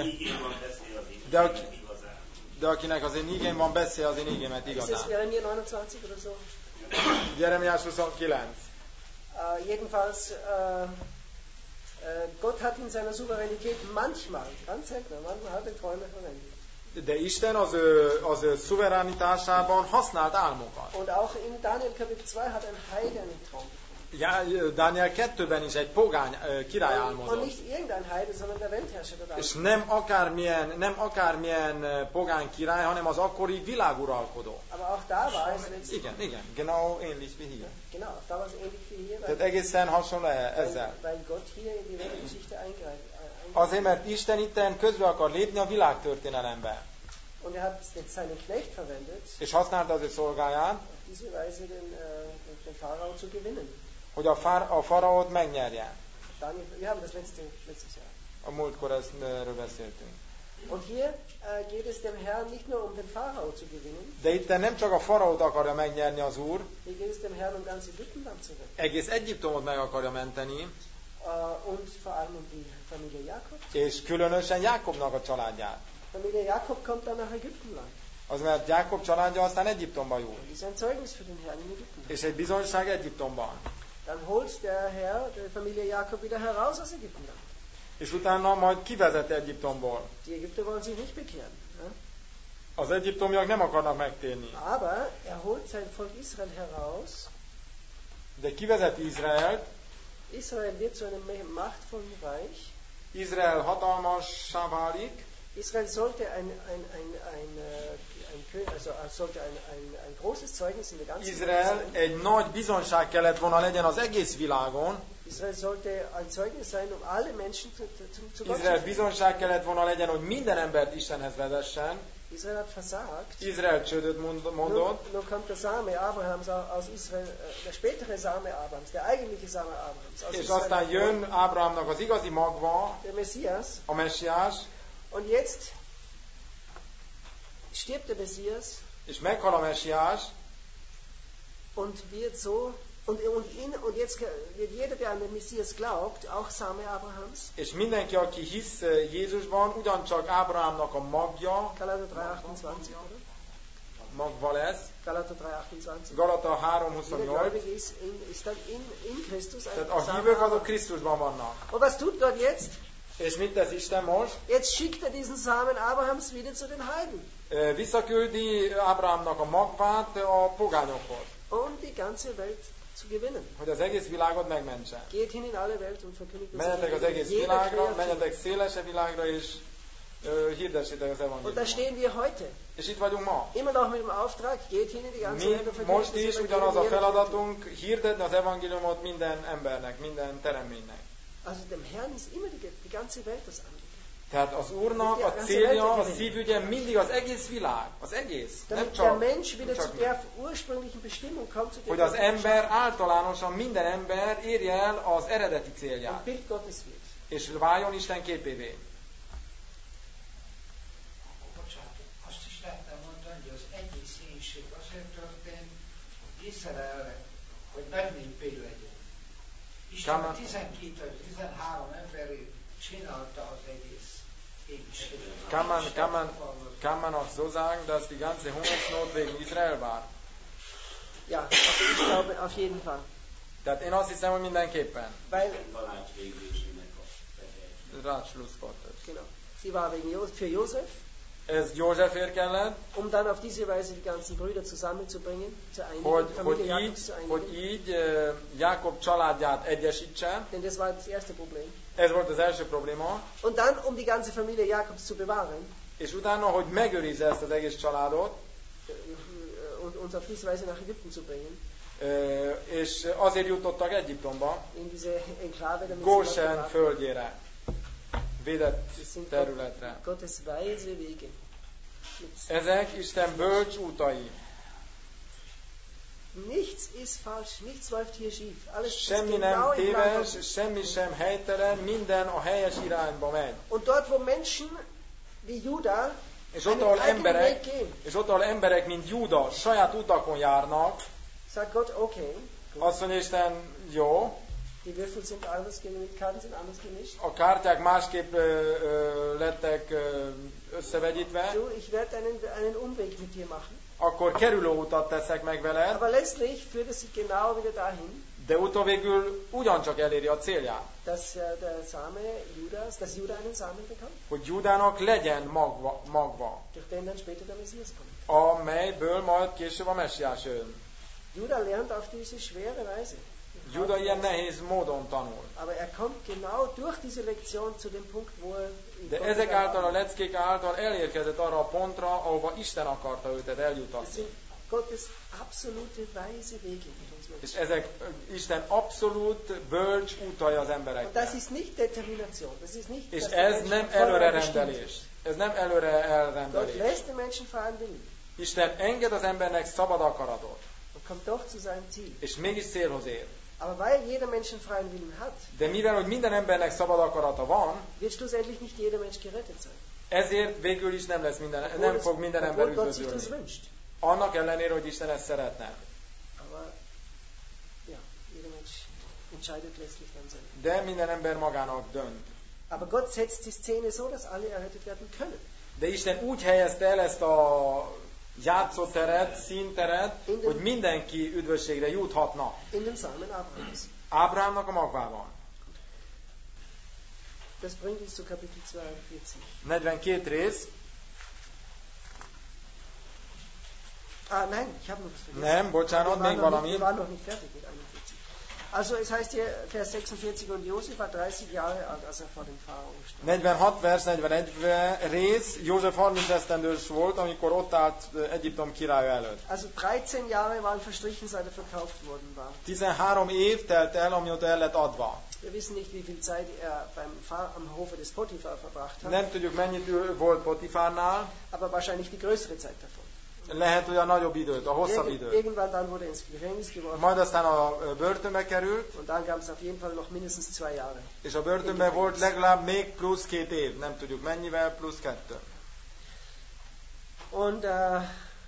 de, de, de akinek az én ígém van, beszél az én ígémet igazán. Ist das Jeremia neunundzwanzig oder so? Jeremiás huszonkilenc. Uh, jedenfalls, uh, uh, Gott hat in seiner Souveränität manchmal, ganz selten, manchmal hat er Träume verwendet. De Isten az ő, az ő szuverenitásában használt álmokat. Und auch in Daniel Kapitel zwei hat ein Heide einen Traum bekommen. Ja, Dániel kettőben is egy pogány király Und álmozott. nicht irgendein Heide, sondern der Weltherrscher der És Welt. nem akármilyen, nem akármilyen pogány király, hanem az akkori világuralkodó. Aber auch da war es letztlich, Igen, igen, genau ähnlich wie hier. genau, auch da war es ähnlich wie hier, Tehát weil, egészen hasonló ezzel. weil, weil Gott hier in die Weltgeschichte eingreift. Azért, mert Isten itten közbe akar lépni a világtörténelembe. Und er hat seinen Knecht verwendet, És használta az ő szolgáját, auf diese Weise den, äh, den Pharao zu gewinnen. hogy a, fár, a faraót megnyerje. Daniel, wir haben das letzte, letztes Jahr. A múltkor ezt erről beszéltünk. Und hier äh, geht es dem Herrn nicht nur um den Pharao zu gewinnen, De itt nem csak a faraót akarja megnyerni az Úr, hier geht es dem Herrn um ganz Ägyptenland zu retten. egész Egyiptomot meg akarja menteni, Äh, und vor allem um die Familie Jakob. és különösen Jákobnak a családját. Familie Jakob kommt dann nach Ägyptenland. Az mert Jákob családja aztán Egyiptomba jut. Das ist ein Zeugnis für den Herrn in Ägypten. És egy bizonyság Egyiptomban. Dann holt der Herr die Familie Jakob wieder heraus aus Ägyptenland. És utána majd kivezet Egyiptomból. Die Ägypter wollen sich nicht bekehren. Ja? Az egyiptomiak nem akarnak megtérni. Aber er holt sein Volk Israel heraus. De kivezeti Izraelt, Israel wird zu einem machtvollen Reich. Izrael hatalmassá válik, Israel sollte ein, ein, ein, ein, ein, ein, also sollte ein, ein, ein großes Zeugnis in der ganzen Izrael Welt sein. egy nagy bizonyság kellett volna legyen az egész világon. Israel sollte ein Zeugnis sein, um alle Menschen zu, zu, zu Gott zu Izrael führen. bizonyság kellett volna legyen, hogy minden embert Istenhez vezessen. Israel hat versagt. Izrael csődöt mond- Nun, mondott, nun kommt der Same Abrahams aus Israel, äh, der spätere Same Abrahams, der eigentliche Same Abrahams. Aus és Israel aztán hervor, jön Ábrahámnak az igazi magva, der Messias. a messiás, Und jetzt stirbt der Messias és meghal a messiás, und wird so, und, und, in, und jetzt wird jeder, der an den Messias glaubt, auch Same Abrahams. és mindenki, aki hisz Jézusban, ugyancsak Ábrahámnak a magja, Galater drei achtundzwanzig, oder? magva lesz. Galater drei achtundzwanzig. Galata három Jeder huszonnyolc. Gläubige ist, in, ist dann in, in Christus ein Tehát a Same hívők azok Abrahams. Krisztusban vannak. Und was tut Gott jetzt? És mit tesz Isten most? Jetzt schickt er diesen Samen Abrahams wieder zu den Heiden. Ö, Visszaküldi Ábrahámnak a magvát a pogányokhoz, Um die ganze Welt zu gewinnen. hogy az egész világot megmentse. Geht hin in alle Welt und verkündigt das Menjetek az egész Jeder világra, kreativ. menjetek szélesebb világra, és ö, hirdessétek az Und da evangéliumot. stehen wir heute. És itt vagyunk ma. Immer noch mit dem Auftrag, geht hin in die ganze Mi Welt und verkündigt most das is Evangelium ugyanaz a jeder feladatunk, hirdetni az evangéliumot minden embernek, minden teremtménynek. kreativ. Also dem Herrn ist immer die, die ganze Welt das Anliegen. Tehát az Úrnak a célja, a szívügye mindig az egész világ, az egész, nem Damit der csak, Mensch wieder nem zu csak der ursprünglichen Bestimmung kommt, zu der hogy az Gott ember általánosan, minden ember érje el az eredeti ein célját, Bild Gottes wird. és váljon Isten képévé. Bocsánat, azt is lehetne mondani, hogy az egyészénység azért történt, hogy Izraelre, hogy nagy népé legyen. Isten Kann man- tizenkét vagy tizenhárom emberét csinálta az egész égséget. Kann man, kann man, kann man auch so sagen, dass die ganze Hungersnot wegen Israel war? Ja, also ich glaube auf jeden Fall. Tehát én azt hiszem, hogy mindenképpen. Weil, genau, sie war wegen Jo- für Josef, Ez Józsefért kellett, um dann auf diese Weise die ganzen Brüder zusammenzubringen, zu einigen, hogy, die hogy Familie így, Jakobs zu einigen. hogy így eh, Jákob családját egyesítse. Denn das war das erste Problem. Ez volt az első probléma. Und dann, um die ganze Familie Jakobs zu bewahren És utána, hogy megőrizze ezt az egész családot, äh, und uns auf diese Weise nach Ägypten zu bringen, eh, és azért jutottak Egyiptomba, in diese Enklave, damit sie Gósen dort bewahren. földjére, védett Das sind területre. Gottes weise Wege. Mit Ezek Isten bölcs útai. Nichts ist falsch, nichts läuft hier schief. Alles ist Semmi genau nem im Plan téves, Gottes. semmi sem helytelen, minden a helyes irányba megy. Und dort, wo Menschen wie Judah És ott, einen ahol eigenen Weg emberek, gehen, és ott, ahol emberek, mint Júda, saját utakon járnak, sagt Gott, okay, gut. azt mondja Isten, jó, Die Würfel sind anders gemischt, die Karten sind anders gemischt. a kártyák másképp ö, ö, lettek ö, összevegyítve, Du, ich werde einen, einen Umweg mit dir machen. akkor kerülőutat teszek meg veled, Aber letztlich führt es sich genau wieder dahin, de utóvégül ugyancsak eléri a célját, dass äh, der Same Judas, dass Judah einen Samen bekommt, hogy Júdának legyen magva, magva, durch den dann später der Messias kommt. amelyből majd később a messiás jön. Judah lernt auf diese schwere Weise. Júda ilyen nehéz módon tanul. Aber er kommt genau durch diese Lektion zu dem Punkt, wo er in De Gott ezek wieder által, a war. leckék által elérkezett arra a pontra, ahova Isten akarta őt Das eljutatni. sind Gottes absolute weise Wege mit uns És Menschen. ezek ö, Isten abszolút bölcs útai az Und das embereknek. ist nicht Determination. Das ist nicht, És dass der ez Mensch nem von vornherein előrerendelés. bestimmt Ez nem előre ist. Gott elrendelés. lässt den Menschen freien Willen Isten enged az embernek szabad akaratot, und kommt doch zu seinem Ziel. és mégis célhoz ér. Aber weil jeder Mensch einen freien Willen hat, De mivel, hogy minden embernek szabad akarata van, wird schlussendlich nicht jeder Mensch gerettet sein. ezért végül is nem lesz minden, Obwohl nem es- fog minden ember obwohl Gott sich das üdvözölni. wünscht. Annak ellenére, hogy Isten ezt szeretne. Aber ja, jeder Mensch entscheidet letztlich dann selber. De minden ember magának dönt. Aber Gott setzt die Szene so, dass alle errettet werden können. De Isten úgy helyezte el ezt a játszóteret, színteret, hogy mindenki üdvösségre juthatna. In dem Samen Abrahams. Ábrámnak a magvában. Das bringt uns zu Kapitel zweiundvierzig. negyvenkét rész. Ah, nein, ich habe noch was vergessen. Nem, bocsánat, wir, waren még noch valami. nicht, wir waren noch nicht fertig mit einundvierzig. Also es heißt hier, Vers sechsundvierzig, und Josef war dreißig Jahre alt, als er vor dem Pharao stand. negyvenhat vers, negyvenegy rész. József harminc esztendős volt, amikor ott állt Egyiptom királya előtt. Also dreizehn Jahre waren verstrichen, seit er verkauft worden war. tizenhárom év telt el, amióta el lett adva. Wir wissen nicht, wie viel Zeit er beim Pharao am Hofe des Potiphar verbracht hat, Nem tudjuk, mennyit ő volt Potifárnál. aber wahrscheinlich die größere Zeit davon. Lehet, hogy a nagyobb időt, a hosszabb Irgend, időt. irgendwann dann wurde er ins Gefängnis geworfen Majd aztán a börtönbe került, und dann gab es auf jeden Fall noch mindestens zwei Jahre. és a börtönben volt legalább még plusz két év. Nem tudjuk mennyivel, plusz kettő. Und äh,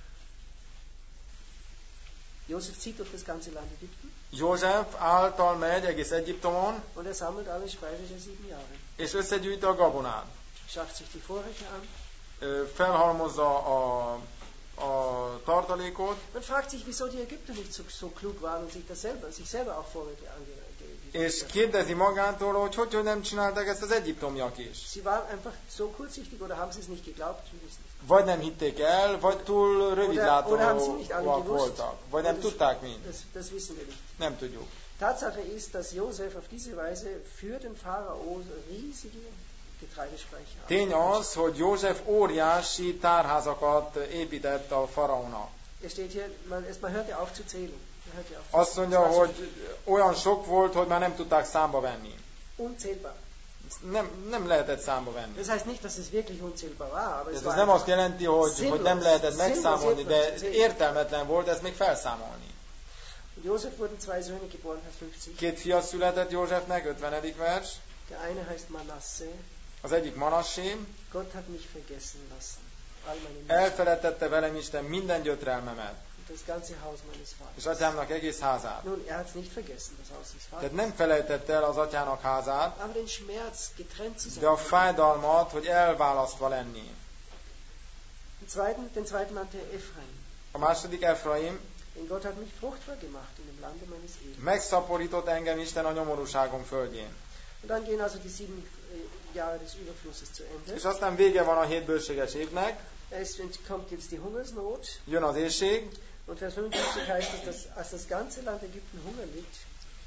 Josef zieht durch das ganze Land Ägypten József által megy egész Egyiptomon, und er sammelt alle Speise sieben Jahre. és összegyűjti a gabonát. Schafft sich die Vorräte an. Ö, Felhalmozza a, a tartalékot, Man fragt sich, wieso die Ägypter nicht so, so klug waren und sich, das selber, sich selber auch Vorräte angelegt és kérdezi magától, hogy hogy, hogy nem csinálták ezt az egyiptomiak is. Sie waren einfach so kurzsichtig oder haben sie es nicht geglaubt? Wir wissen es. Vagy nem hitték el, vagy túl Oder, oder haben sie nicht alle rövidlátóak gewusst? voltak. Vagy nem das, tudták mind. das, das wissen wir nicht. Nem tudjuk. Tatsache ist, dass Josef auf diese Weise für den Pharao riesige Getreidespeicher hat. Tény az, hogy József óriási tárházakat épített a faraónak. Er steht hier, man, man hört ja auf zu zählen. Man hört ja auf zu Azt mondja, zählen. hogy olyan sok volt, hogy már nem tudták számba venni. Unzählbar. Nem, nem lehetett számba venni. Das heißt nicht, dass es wirklich unzählbar war, aber es Ez war nem azt jelenti, hogy, sinnlos, hogy nem lehetett megszámolni, sinnlos de értelmetlen. értelmetlen volt ezt még felszámolni. Und Josef wurden zwei Söhne geboren, Vers fünfzig. Két fia született Józsefnek, ötvenedik vers. Der eine heißt Manasse. Az egyik Manassé. Gott hat mich vergessen lassen. All meine Mühen Elfeledtette velem Isten minden gyötrelmemet, und das ganze Haus meines és Vaters. atyámnak egész házát. Nun, er hat es nicht vergessen, das Haus des Tehát Vaters. nem felejtette el az atyának házát, Aber den Schmerz, getrennt zu sein. de a fájdalmat, hogy elválasztva lenni. Den zweiten, den zweiten nannte er Ephraim. A második Efraim, Denn Gott hat mich fruchtbar gemacht in dem Lande meines Elends. Megszaporított engem Isten a nyomorúságom földjén. Und dann gehen also die sieben äh, Jahre des Überflusses zu Ende. És aztán vége van a hét bőséges évnek, Es kommt jetzt die Hungersnot. jön az éhség, Und Vers fünfundfünfzig heißt es, dass als das ganze Land Ägypten Hunger litt,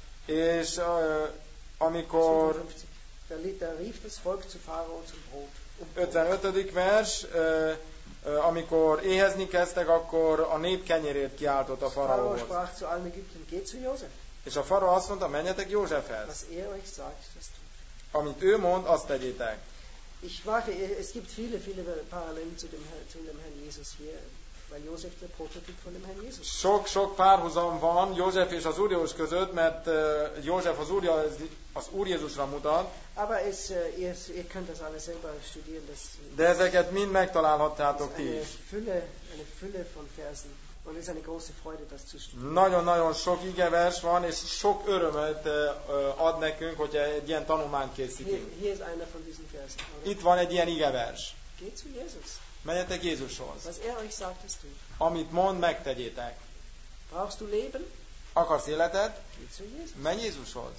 és uh, amikor fünfundfünfzig, da, litt, da rief das Volk zu Pharao zum Brot. Um Brot. ötvenötödik vers, uh, uh, amikor éhezni kezdtek, akkor a nép kenyérért kiáltott a Pharao faraóhoz. sprach zu allen Ägyptern, geht zu Josef. És a faraó azt mondta, menjetek Józsefhez. Was er euch sagt, das tut. Amit ő mond, azt tegyétek. Ich mache, es gibt viele, viele Parallelen zu dem, Herr- zu dem Herrn Jesus hier, weil Josef der Prototyp von dem Herrn Jesus ist. Sok-sok párhuzam van József és az Úr Jézus között, mert uh, József az Úr, az Úr Jézusra mutat, Aber es, äh, ihr, ihr könnt das alles selber studieren. Das de ezeket mind megtalálhatjátok ist ti eine is. Fülle, eine Fülle von Versen. Und es ist eine große Freude, das zu studieren. Nagyon-nagyon sok igevers van, és sok örömet uh, ad nekünk, hogyha egy ilyen tanulmányt Hier, készítünk. hier ist einer von diesen Versen. Oder? Itt van egy ilyen igevers. Geht zu Jesus. Menjetek Jézushoz. Was er euch sagt, das tut. Amit mond, megtegyétek. Brauchst du Leben? Akarsz életet? Geh zu Jesus. Menj Jézushoz.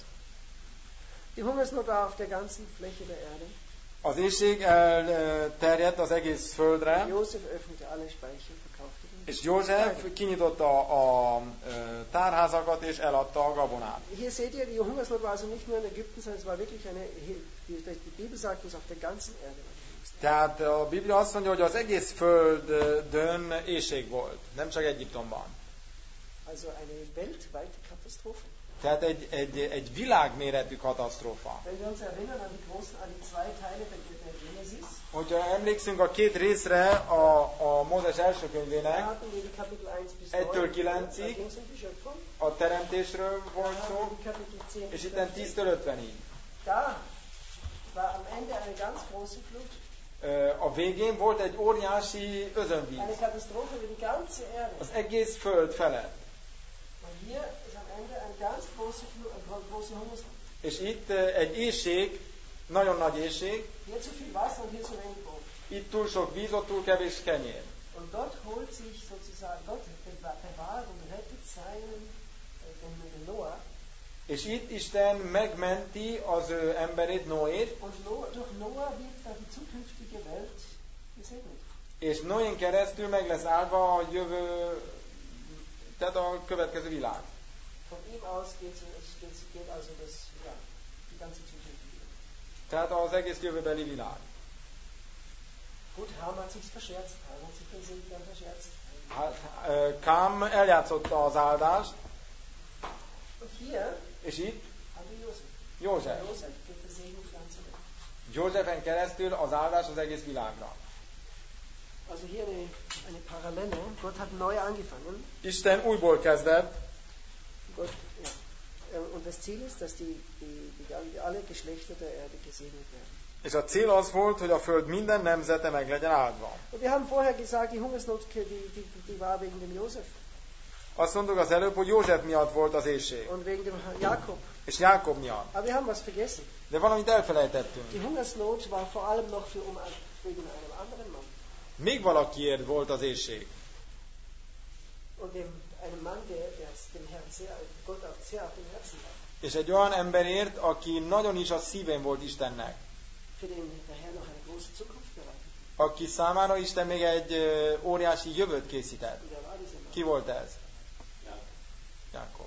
Die Hungersnot war auf der ganzen Fläche der Erde. Az éhség elterjedt az egész földre, Josef öffnete alle Speicher, verkaufte den. és József kinyitotta a, a tárházakat, és eladta a gabonát. Hier seht ihr, die Hungersnot war also nicht nur in Ägypten, sondern es war wirklich eine, die, die Bibel sagt, es auf der ganzen Erde war die Hungersnot. Tehát a Biblia azt mondja, hogy az egész földön éhség volt, nem csak Egyiptomban. Also eine weltweite Katastrophe. Tehát egy, egy, egy világméretű katasztrófa. Wenn wir uns erinnern an die großen, an die zwei Teile der, der Genesis, Hogyha emlékszünk a két részre a, a Mózes első da könyvének, hatten wir die Kapitel eins bis Ettől neun, kilencig. da ging es um die Schöpfung. a teremtésről Da volt hatten wir szó, die Kapitel zehn és bis itten fünfzehn. tíztől ötvenig. Da war am Ende eine ganz große Flut, A végén volt egy óriási özönvíz. eine Katastrophe über die ganze Erde. Az egész föld felett. Und hier ist am Ende eine ganz große, Flut, eine große Hungersnot. És itt egy éhség, nagyon nagy éhség, Hier zu viel Wasser und hier zu wenig Brot. itt túl sok víz, ott túl kevés kenyér. Und Gott holt sich sozusagen, Gott bewahrt und rettet seinen, äh, den, den Noah. És itt Isten megmenti az ő emberét, Noét, Und Noah, durch Noah wird dann die zukünftige Welt gesegnet. és Noén keresztül meg lesz áldva a jövő, tehát a következő világ. Von ihm aus geht, geht, geht also das, ja, die ganze zukünftige Welt. Tehát az egész jövőbeli világ. Gut, Ham hat sich's verscherzt, Ham hat sich den Segen dann verscherzt. Hát, ö, Kám eljátszotta az áldást, Und hier és itt haben wir Josef. József. Josef gibt den Segen für die ganze Welt. Józsefen keresztül az áldás az egész világra. Also hier eine, eine Parallele. Gott hat neu angefangen. Isten újból kezdett, Gott, ja. Und das Ziel ist, dass die, die, die, die alle Geschlechter der Erde gesegnet werden. és a cél az volt, hogy a föld minden nemzete meg legyen áldva. Und wir haben vorher gesagt, die Hungersnot, die, die, die war wegen dem Josef Azt mondtuk az előbb, hogy József miatt volt az éhség, und wegen dem Jakob. és Jákob miatt. Aber wir haben was vergessen. De valamit elfelejtettünk. Die Hungersnot war vor allem noch für um, wegen einem anderen Mann. Még valakiért volt az éhség. Und dem, einem Mann, der, der dem Herrn sehr, Gott auch sehr auf dem Herzen hat. És egy olyan emberért, aki nagyon is a szívén volt Istennek. Für den der Herr noch eine große Zukunft bereitet. Aki számára Isten még egy ö, óriási jövőt készített. Und wer war dieser Mann? Ki volt ez? Jákob.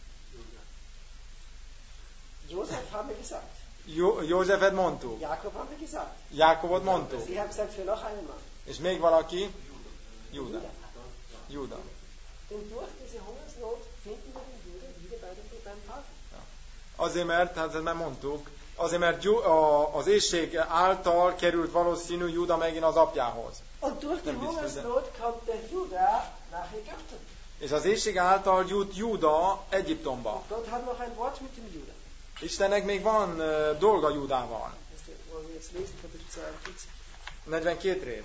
Josef haben wir gesagt. Jó, Józsefet mondtuk. Jakob haben wir gesagt. Jákobot mondtuk. Sie haben gesagt, für noch einen Mann. És még valaki? Júda. Judah. Júda. Denn durch diese Hungersnot finden wir den Juden wieder bei dem, beim Vater. Azért, mert, hát ezt már mondtuk, azért, mert Jú- a, az éhség által került valószínű Júda megint az apjához. Und durch die Nem biztos, de- Hungersnot kommt der Judah nach Ägypten. És az éhség által jut Júda Egyiptomba. Gott hat noch ein Wort mit dem Judah. Istennek még van uh, dolga Júdával. Das wollen wir jetzt lesen, Kapitel zweiundvierzig. negyvenkét rész.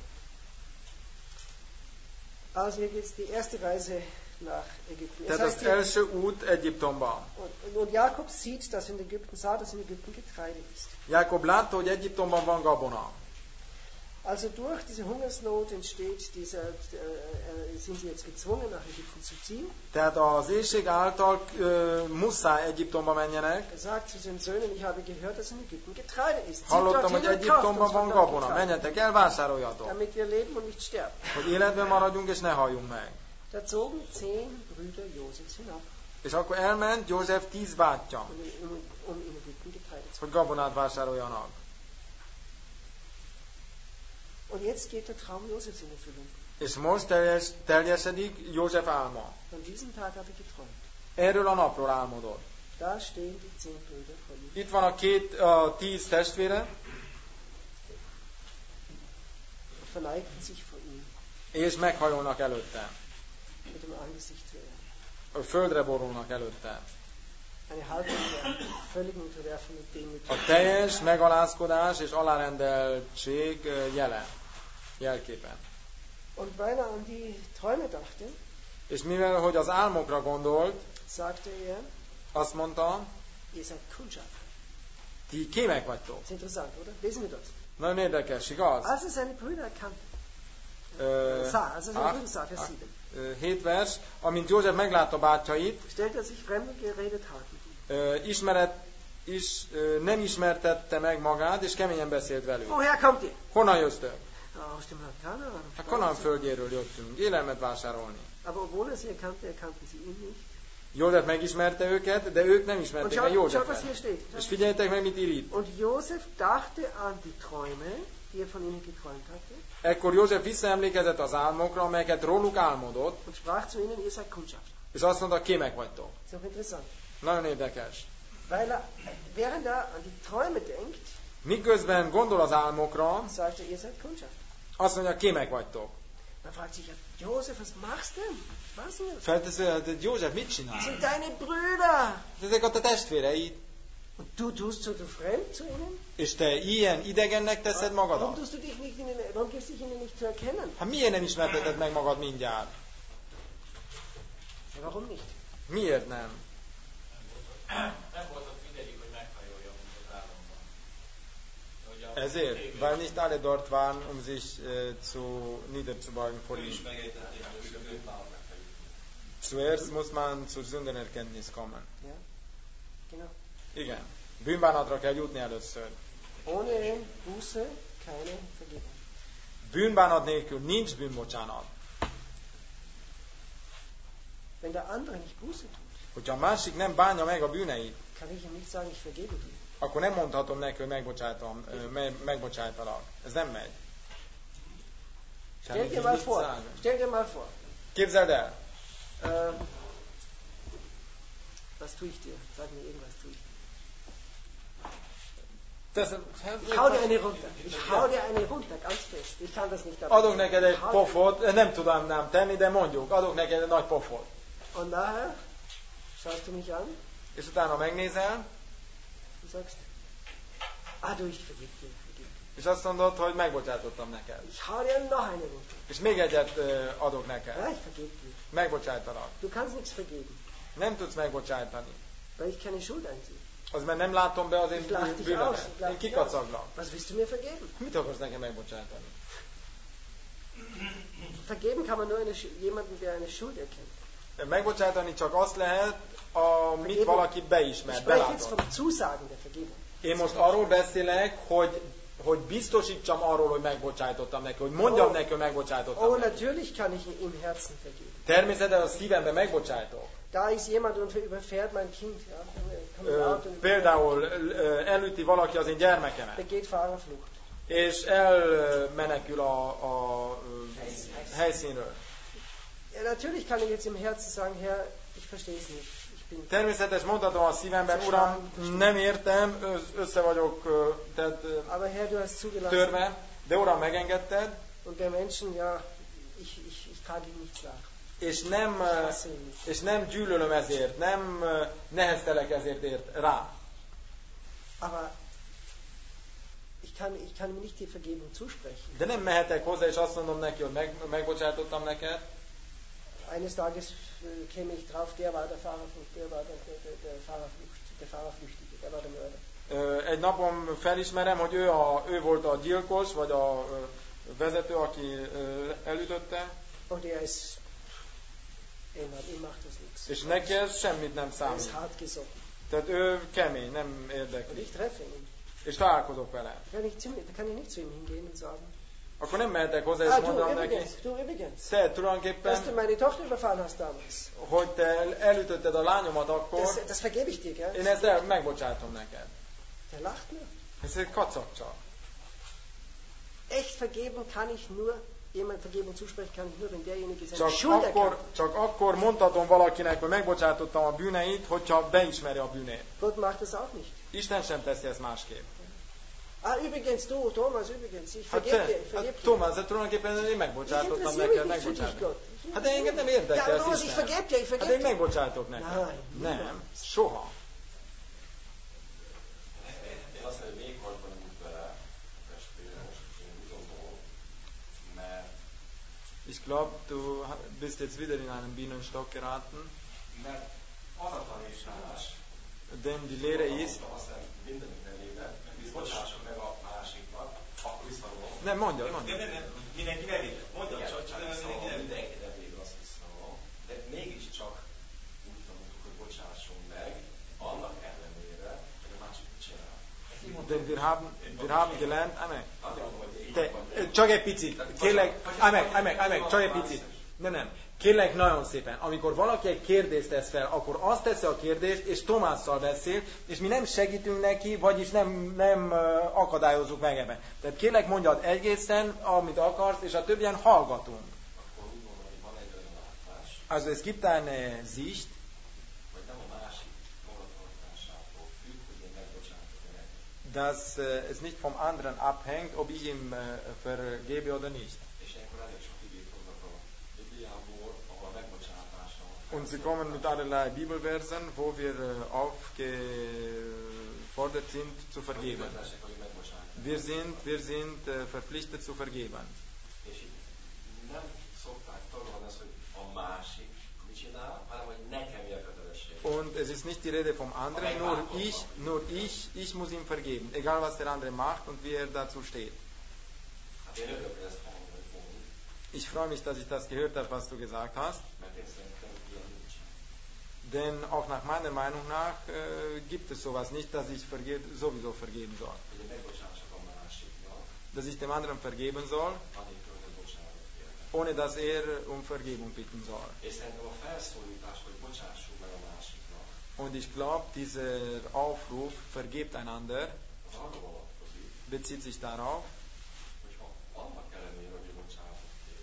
Also hier geht es die erste Reise nach Ägypten. Es Tehát heißt az hier, első út Egyiptomba. und, und Jakob sieht, dass in Ägypten sah, dass in Ägypten Getreide ist. Jákob látta, hogy Egyiptomban van gabona. Also durch diese Hungersnot entsteht dieser, äh, sind sie jetzt gezwungen, nach Ägypten zu ziehen. Tehát az éhség által ö, muszáj Egyiptomba menjenek. Er sagt zu seinen Söhnen, ich habe gehört, dass in Ägypten Getreide ist. Zieht Hallottam, dorthin hogy und kauft Egyiptomban uns van von dort gabona. Getreide, Menjetek el, vásároljatok. damit wir leben und nicht sterben. Hogy életben maradjunk és ne halljunk meg. Da zogen zehn Brüder Josefs hinab, És akkor elment József tíz bátyja, um, um, um in Ägypten Getreide zu hogy gabonát vásároljanak. Und jetzt geht der Traum Josefs in Erfüllung. És most teljes, teljesedik József álma. Von diesem Tag hat er geträumt. Erről a napról álmodott. Da stehen die zehn Brüder vor ihm. Itt van a két, a tíz testvére, Verneigten sich vor ihm és meghajolnak előtte. mit dem Angesicht zur Erde. Földre borulnak előtte. Eine Haltung der völligen Unterwerfung und Demütigung. A teljes megalázkodás és alárendeltség jele, jelképen. Und weil er an die Träume dachte, És mivel, hogy az álmokra gondolt, sagte er, azt mondta, ihr seid Kundschafter. ti kémek vagytok. Das ist interessant, oder? Lesen wir das. Nagyon érdekes, igaz? Als er seine Brüder erkannte, Ö, sah, als er seine át- Brüder sah, Vers át- sieben, ö, hét vers, amint József meglátta bátyjait, stellte er sich fremd und geredet hart mit ihm. ö, ismeret, is, ö, nem ismertette meg magát, és keményen beszélt velük. Woher kommt ihr? Honnan jöttök? Ah, aus dem Land Kanaan. Hát Kanaan földjéről jöttünk, élelmet vásárolni. Aber obwohl er sie erkannte, erkannten sie ihn nicht. József megismerte őket, de ők nem Und ismerték meg schaut, schaut, was Józsefet. hier steht. És figyeljetek meg, mit ír itt. Und Josef dachte an die Träume, die er von ihnen geträumt hatte, Ekkor József visszaemlékezett az álmokra, amelyeket róluk álmodott, und sprach zu ihnen, ihr seid Kundschafter. és azt mondta, kémek vagytok. Ist auch interessant. Nagyon érdekes. Weil er, während er an die Träume denkt, Miközben gondol az álmokra, sagt er, ihr seid Kundschafter. azt mondja, kémek vagytok. Man fragt sich, ja, Josef, was machst du denn? Was machst du denn? Felteszi, hogy József mit Das csinál? sind deine Brüder. Ezek a te testvéreid, Und du tust so du fremd zu ihnen? és te ilyen idegennek teszed Warum magadat? tust du dich nicht ihnen, warum gibst du dich ihnen nicht zu erkennen? Hát miért nem ismerteted meg magad mindjárt? Ja, warum nicht? Miért nem? Nem volt ott mindegyik, hogy meghajolja, mint az államban. Hogy a Ezért? tévében Weil nicht alle dort waren, um sich äh, zu niederzubeugen vor Ő is ihm. megejtették, hogy a bűnbálnak helyük. Zuerst muss man zur Sündenerkenntnis kommen. Ja, genau. Igen. Bűnbánatra kell jutni először. Ohne Buße keine Vergebung. Bűnbánat nélkül nincs bűnbocsánat. Wenn der andere nicht Buße tut, Hogyha a másik nem bánja meg a bűneit, kann ich ihm nicht sagen, ich vergebe dir. akkor nem mondhatom neki, hogy megbocsátom, ö, me- megbocsájtalak. Ez nem megy. Stell dir mal vor, stell dir mal vor, Képzeld el, ähm, was tue ich dir? Sag mir irgendwas tue ich dir. Teszem, Ich hau dir eine runter. Ich hau dir eine runter, ganz fest. Ich kann das nicht. aber- adok neked egy Hau dir- pofot, nem tudom nem tenni, de mondjuk, adok neked egy nagy pofot. Und nachher schaust du mich an És utána megnézel, und sagst, ah du, ich vergib dir, vergib dir. és azt mondod, hogy megbocsátottam neked. Ich hau dir noch eine runter. És még egyet ö, adok neked. Ja, ich vergib dir. Megbocsájtalak. Du kannst nichts vergeben, Nem tudsz megbocsájtani. weil ich keine Schuld einsehe. Az mert nem látom be az én Ich lach dich aus. bűnömet. Ich lach Én dich aus. kikacaglak. Was willst du mir vergeben? Mit akarsz nekem megbocsájtani? Vergeben kann man nur eine, Sch- jemanden, der eine Schuld erkennt. Megbocsátani csak azt lehet, amit valaki Ich beismer, spreche jetzt belátott. vom Zusagen der Vergebung. Én most arról beszélek, hogy, hogy biztosítsam arról, hogy megbocsájtottam neki, hogy mondjam Oh. neki, hogy megbocsájtottam Oh, neki. natürlich kann ich im Herzen vergeben. Természetesen a szívemben megbocsájtok. Da ist jemand und überfährt mein Kind. Ja, kommt Ö, ein Auto und például ö, elüti valaki az én gyermekemet, begeht Fahrerflucht. és elmenekül a, a ö, helyszínről. Ja, natürlich kann ich jetzt im Herzen sagen, Herr, ich verstehe es nicht. Ich bin Természetes mondhatom a szívemben, Uram, nem értem, ö- össze vagyok ö, tehát, ö, Aber Herr, du hast zugelassen. törve, de Uram, megengedted, Und der Menschen, ja, ich, ich, ich trage ihm nichts nach. és nem, Ich ö, hasse ihn nicht. és nem gyűlölöm ezért, nem ö, neheztelek ezért ért rá. Aber ich kann, ich kann ihm nicht die Vergebung zusprechen. De nem mehetek hozzá, és azt mondom neki, hogy meg, megbocsátottam neked. Eines Tages äh, käme ich drauf, der war der Fahrerflucht, der war der, der, der, der Fahrerflucht, der Fahrerflüchtige, der war der Mörder. Ö, Egy napon felismerem, hogy ő, a, ő volt a gyilkos, vagy a, ö, vezető, aki ö, elütötte, und er ist, er macht, ihm macht das nichts. és neki ez semmit nem Er ist számít. hartgesotten. Tehát ő kemény, nem Und érdekli. ich treffe ihn. És találkozok vele. Da kann ich, ziemlich, da kann ich nicht zu ihm hingehen und sagen, Akkor nem mehetek hozzá, és ah, du mondanám neki, übrigens, du übrigens, te dass du tulajdonképpen, meine Tochter überfahren hast damals. hogy te elütötted a lányomat akkor, Das, das vergebe ich dir, gell? én ezt el, megbocsátom neked. Der lacht nur. Ez egy kacag csak. Echt vergeben kann ich nur, jemand Vergebung zusprechen kann ich nur, wenn derjenige seine Csak Schuld akkor, erkannt. csak akkor mondhatom valakinek, hogy megbocsátottam a bűneit, hogyha beismeri a bűnét. Gott macht das auch nicht. Isten sem teszi ezt másképp. Ah, übrigens, du, Thomas, übrigens, ich Hát vergebe te, dir, ich vergebe hát dir. Tomás, de tulajdonképpen én Ich megbocsátottam interessiere neked, mich nicht für dich, megbocsátok. Gott. Ich Hát de engem nem Ja, érdekel Thomas, az ich Isten. vergebe dir, ich Hát vergebe én dir. megbocsátok neked. Nein, Nem, soha. Én azt mondom, hogy még nagyban úgy vele, a testvére, most én úgy gondolom, mert, Ich glaube, du bist jetzt wieder in einen Bienenstock geraten, mert az a tanítás, denn die Lehre ist, azt hiszem mindenki nevében, hogy bocsásson meg a másiknak, akkor visszavallom. nem, mondjad, mondjad. Nem, nem, nem, mindenki nevében. Mondja Igen, csak, csak csak visszavallom, mindenki nevében. mindenki nevében azt visszavallom, de mégiscsak úgy tanultuk, hogy bocsásson meg, annak ellenére, hogy a másik mit csinál. Denn wir haben, wir haben gelernt, Amen. Azért mondom, hogy így Te, van. csak egy picit, kérlek, Amen, Amen, Amen, csak egy picit. Nem, nem. Kérlek nagyon szépen, amikor valaki egy kérdést tesz fel, akkor azt teszi a kérdést, és Tomásszal beszél, és mi nem segítünk neki, vagyis nem, nem uh, akadályozunk meg ebben. Tehát kérlek mondjad egészen, amit akarsz, és a többien hallgatunk. Akkor úgy mondom, hogy van egy olyan látás, Also es gibt eine Sicht, hogy nem a másik magatartásától függ, hogy én megbocsátok neki. dass äh, es nicht vom anderen abhängt, ob ich ihm äh, vergebe oder nicht. És ilyenkor elég sok igét hoznak a Bibliából, ahol a megbocsátásra Und sie kommen mit allerlei Bibelversen, wo wir äh, aufgefordert sind zu vergeben. kötelesek vagyunk megbocsátani. Wir sind, wir sind äh, verpflichtet zu vergeben. És itt nem szokták tanulni azt, hogy a másik mit csinál, hanem hogy nekem mi a kötelesség. Und es ist nicht die Rede vom anderen, nur ich, nur ich, ich muss ihm vergeben. Egal was der andere macht und wie er dazu steht. Hát én örülök, hogy ezt hallom, hogy mondom, Ich freue mich, dass ich das gehört habe, was du gesagt hast. mert én szerintem ilyen nincsen. Denn auch nach meiner Meinung nach äh, gibt es sowas nicht, dass ich verge sowieso vergeben soll. Hogy én megbocsássak a másiknak, Dass ich dem anderen vergeben soll, anélkül, hogy bocsánatot kérnek. ohne dass er um Vergebung bitten soll. És szerintem a felszólítás, hogy bocsássunk meg a másiknak, Und ich glaube, dieser Aufruf, vergebt einander, az arra vonatkozik, bezieht sich darauf, hogyha annak ellenére, hogy ő bocsánatot kér,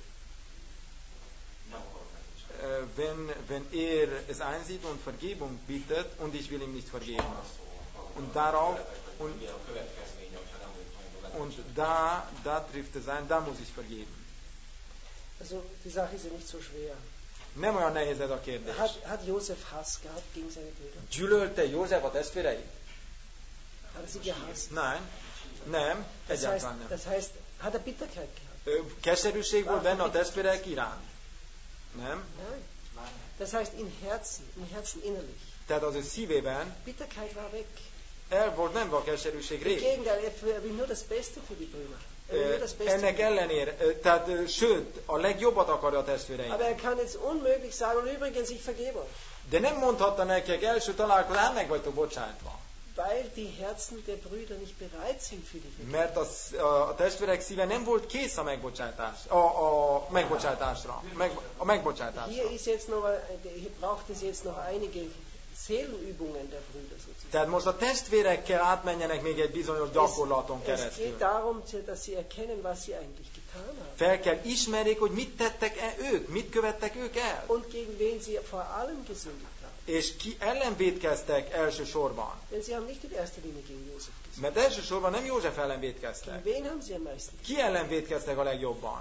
nem akarok megbocsátani. äh, wenn, wenn er es einsieht und Vergebung bittet und ich will ihm nicht vergeben. Und darauf, und, Milyen a következménye, hogyha nem vagyok hajlandó und megbocsátani. da, da trifft es ein, da muss ich vergeben. Also die Sache ist ja nicht so schwer. Nem olyan nehéz ez a kérdés. Hat, hat Josef Hass gehabt gegen seine Brüder? Gyűlölte József a testvéreit? Hat er sie gehasst? Nein, nem, Das heißt, egyáltalán nem. das heißt, hat er Bitterkeit gehabt? Ö, Keserűség volt benne a testvérek iránt? Nem? Nein. Das heißt, im Herzen, im Herzen innerlich. Tehát az ő szívében Bitterkeit war weg. el volt nem a keserűség Im rég. Gegenteil, er will nur das Beste für die Brüder. Er will nur das Beste. Ennek ellenére, ö, tehát ö, sőt, a legjobbat akarja a Aber testvéreinek. er kann jetzt unmöglich sagen, und übrigens, ich vergebe euch. De nem mondhatta nekik első találkozán, meg vagytok bocsátva. Weil die Herzen der Brüder nicht bereit sind für die Vergebung. Mert a, a, a testvérek szíve nem volt kész a megbocsátás, a, a megbocsátásra. Meg, a megbocsátásra. Hier ist jetzt noch, hier braucht es jetzt noch einige Seelenübungen der Brüder sozusagen. Tehát most a testvérek átmenjenek még egy bizonyos gyakorlaton Es, es keresztül. geht darum, dass sie erkennen, was sie eigentlich getan haben. Fel kell ismerjék, hogy mit tettek -e ők, mit követtek ők el. Und gegen wen sie vor allem gesündigt haben. És ki ellen vétkeztek elsősorban. Denn sie haben nicht in erster Linie gegen Josef gesündigt. Mert elsősorban nem József ellen Gegen vétkeztek. wen haben sie am meisten gesündigt? Ki ellen vétkeztek a legjobban?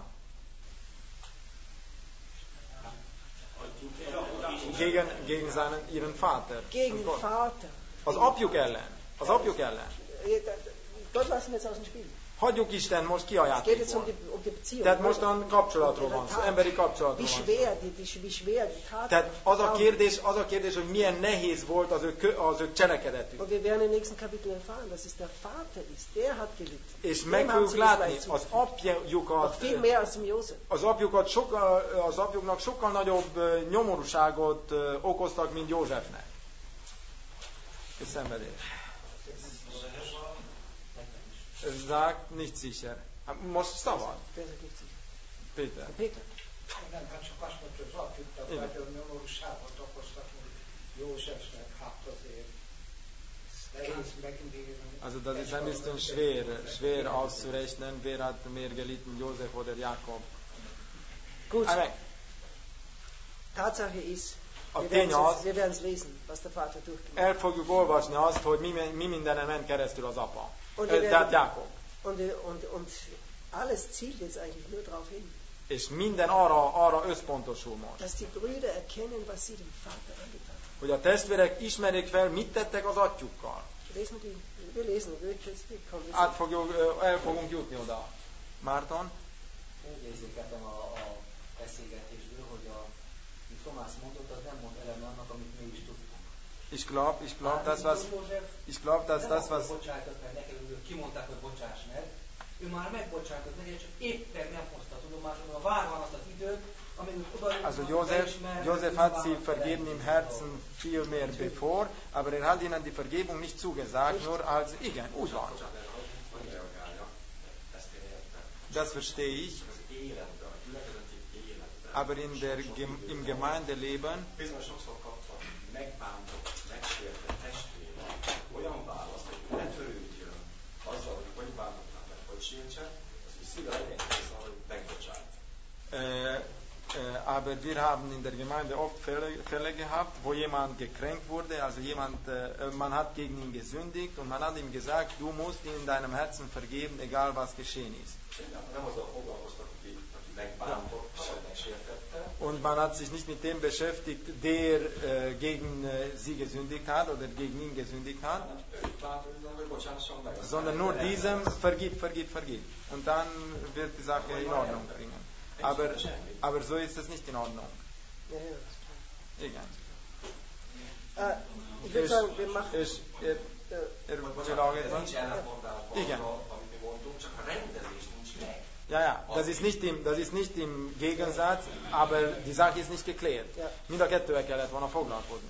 Gegen, gegen seinen, ihren Vater. Gegen den Vater. Az apjuk ellen. Az apjuk ellen. Gott lassen wir jetzt aus dem Spiel. Hagyjuk Isten most ki a Es geht jetzt um játékból. die, um die Beziehung. Tehát mostan kapcsolatról Um van die szó, Tat. emberi Wie kapcsolatról van szó. schwer die, die, wie schwer die Tat. Tehát az a kérdés, az a kérdés, hogy milyen nehéz volt az ő, kö- az ő cselekedetük. Und wir werden im nächsten Kapitel erfahren, dass es der Vater ist. Der hat gelitten. És Dem meg haben fogjuk sie das látni, Leid az zugefügt. apjukat, Noch viel mehr als dem Josef. az apjukat sokkal, az apjuknak sokkal nagyobb ö, nyomorúságot ö, okoztak, mint Józsefnek. És szenvedés. Sagt nicht sicher. Hát most szabad, Wer sagt nicht sicher? Péter. Peter. Nem, hát csak azt mondta, hogy az apjuknak Igen. nagyon nyomorúságot okoztak, hogy Józsefnek, hát azért nehéz megindítani. Also das ist ein bisschen schwer, schwer auszurechnen, wer hat mehr gelitten, Josef oder Jakob. Gut, Amen. Tatsache ist, A wir tény werden az, es wir werden's lesen, was der Vater durchgemacht el fogjuk olvasni azt, hogy mi, mi mindenen ment keresztül az apa. Und Ö, wir Tehát werden, Jákob. und, und, und alles zielt jetzt eigentlich nur darauf hin, És minden arra, arra összpontosul most. dass die Brüder erkennen, was sie dem Vater angetan haben. Hogy a testvérek ismerjék fel, mit tettek az atyukkal. Lesen die, wir lesen, wir kommen Át fogjuk, ö, el fogunk jutni oda. Márton? Úgy érzékeltem a, a beszélgetésből, hogy a, amit Tomás mondott, az nem mond elem annak, amit mi is tudtunk. Ich glaube, ich glaube, das was, ich glaube, dass das was, Bocsájtott meg nekem, ők kimondták, hogy bocsáss meg. Ő már megbocsájtott meg, csak éppen nem hozta tudomásul, várva azt az időt, amíg oda also Josef, Josef hat sie vergeben im Herzen viel mehr bevor, aber er hat ihnen die Vergebung nicht zugesagt, nur als, igen, úgy van. Hogy reagálja, ezt én értem. Das verstehe ich, Az életben, a gyülekezeti életben. aber in der, Gem- im Gemeindeleben Bizony sokszor kaptak megbántott, megsértett testvérek olyan választ, hogy ne törődjön azzal, hogy hogy bántottam meg, hogy sértsen, az ő szíve legyen kész arra, hogy megbocsájt. Äh, äh, aber wir haben in der Gemeinde oft Fälle, Fälle gehabt, wo jemand gekränkt wurde, also jemand, äh, man hat gegen ihn gesündigt und man hat ihm gesagt, du musst ihn in deinem Herzen vergeben, egal was geschehen ist. Nem azzal foglalkoztak, aki, aki megbántott, vagy megsértette, Und man hat sich nicht mit dem beschäftigt, der äh, gegen äh, sie gesündigt hat oder gegen ihn gesündigt hat, hanem őt bántorítanak, hogy bocsásson meg. sondern nur diesem vergib, vergib, vergib. Und dann wird die Sache in Ordnung bringen. Aber, aber so ist es nicht in Ordnung. Ja, ja, ist klar. Igen. Äh, ich würde És, sagen, wir machen. és er, Äh, er Ez csillagítva. nincs ellentmondásban, Igen. amit mi mondtunk, csak a rendezés nincs meg. Ja, ja, das ist, nicht im, das ist nicht im Gegensatz, aber die Sache ist nicht geklärt. Ja. Mind a kettővel kellett volna foglalkozni.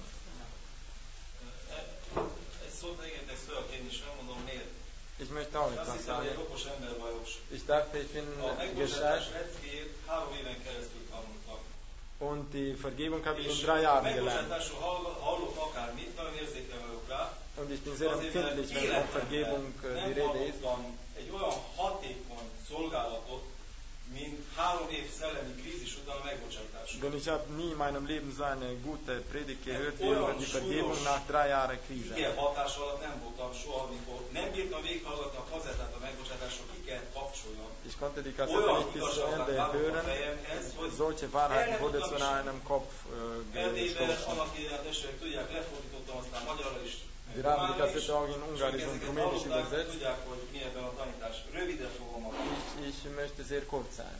Egy szót engedtek szövegként is, elmondom miért. Ich möchte auch Azt etwas hiszem, hogy egy sagen. okos ember vagyok. Ich dachte, ich bin A gescheit megbocsátás leckéjét három éven keresztül tanultam. und die Vergebung habe ich És in drei a Jahren gelernt. megbocsátásról hall- hallok akármit, nagyon érzékeny vagyok rá. Und ich bin sehr Azért, mert empfindlich, wenn von életemben Vergebung äh, die nem Rede ist. hallottam egy olyan hatékony szolgálatot, mint három év szellemi krízis után a megbocsátás. Denn ich habe nie in meinem Leben so eine gute Predigt gehört wie Olyan über die Vergebung súlyos nach drei Jahren Krise. Igen, hatás alatt nem voltam soha, amikor nem bírtam végighallgatni a kazettát a megbocsátásról, ki kellett kapcsoljam. Ich konnte die Kassette Olyan nicht bis zu igazságát Ende vágott a hören. fejemhez, hogy Solche Wahrheiten wurde zu einem Kopf äh, Erdélyben, gestoßen. annak idején a testvérek tudják, lefordítottam, aztán magyarra is. Wir haben die románul is. Kassette auch in Ungarisch und Ezeket Rumänisch hallották, übersetzt. tudják, hogy mi ebben a tanítás. Röviden fogom magam. Ich, ich möchte sehr kurz sein.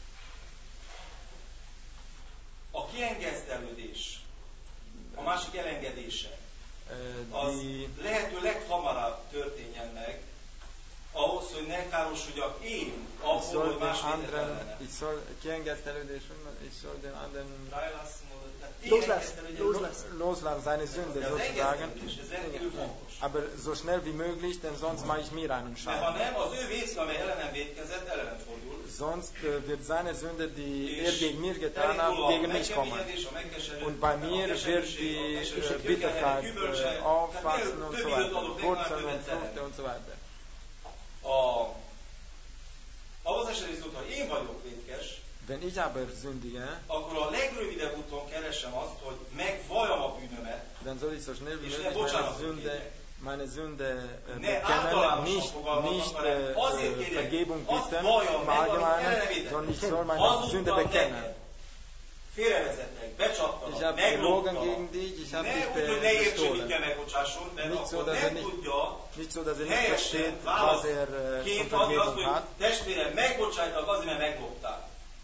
A kiengesztelődés, a másik elengedése, Äh, az die, lehető leghamarabb történjen meg, ahhoz, hogy ne károsodjak én, ich ahol, soll hogy den más védett anderen, ellene. ich soll, kiengesztelődés, ich soll den anderen Rájlászmódot, tehát Loslassen, kiengesztelődés. loslassen. loslassen, seine Sünde De az sozusagen. engesztelődés, ez rendkívül fontos. Aber so schnell wie möglich, denn sonst mache ich mir einen Mert ha Schaden. nem, az ő vészke, amely ellenem vétkezett, ellenem fordul. Sonst äh, wird seine Sünde, die er És gegen mich getan elindul hat, a gegen mich kommen. megkeményedés, a megkeserülés, Und bei a mir wird keserűség, a die keserűség äh, Bitterkeit gyümölcse, äh, aufwachsen tehát und több so időt weiter. adok, még már Wurzeln többet und Früchte terem. und so weiter. A, ahhoz esetben viszont, ha én vagyok vétkes, Wenn ich aber sündige, akkor a legrövidebb úton keresem azt, hogy megvalljam a bűnömet, dann soll ich so schnell wie És ne möglich meine bocsánatot Sünde, kérjek. meine Sünde äh, Ne bekennen, általánosan nicht, fogalmaznak, nicht hanem äh, azért äh, kérjek, Vergebung azt bitten valljam im meg, amit Allgemeinen, ellenvédett. sondern ich soll meine Hazudtam Sünde bekennen. neked, félrevezettek Ich becsaptanak, habe gelogen gegen megloptanak, dich, ich habe ne dich úgy, hogy ne értse, mit bestohlen. kell megbocsásson, mert Nicht so, akkor dass er nem nicht, tudja nicht so, dass er nicht helyesen versteht, was er äh, von válaszként adni azt, Vergebung hogy hat. testvérem, megbocsájtak azért, mert meglopták.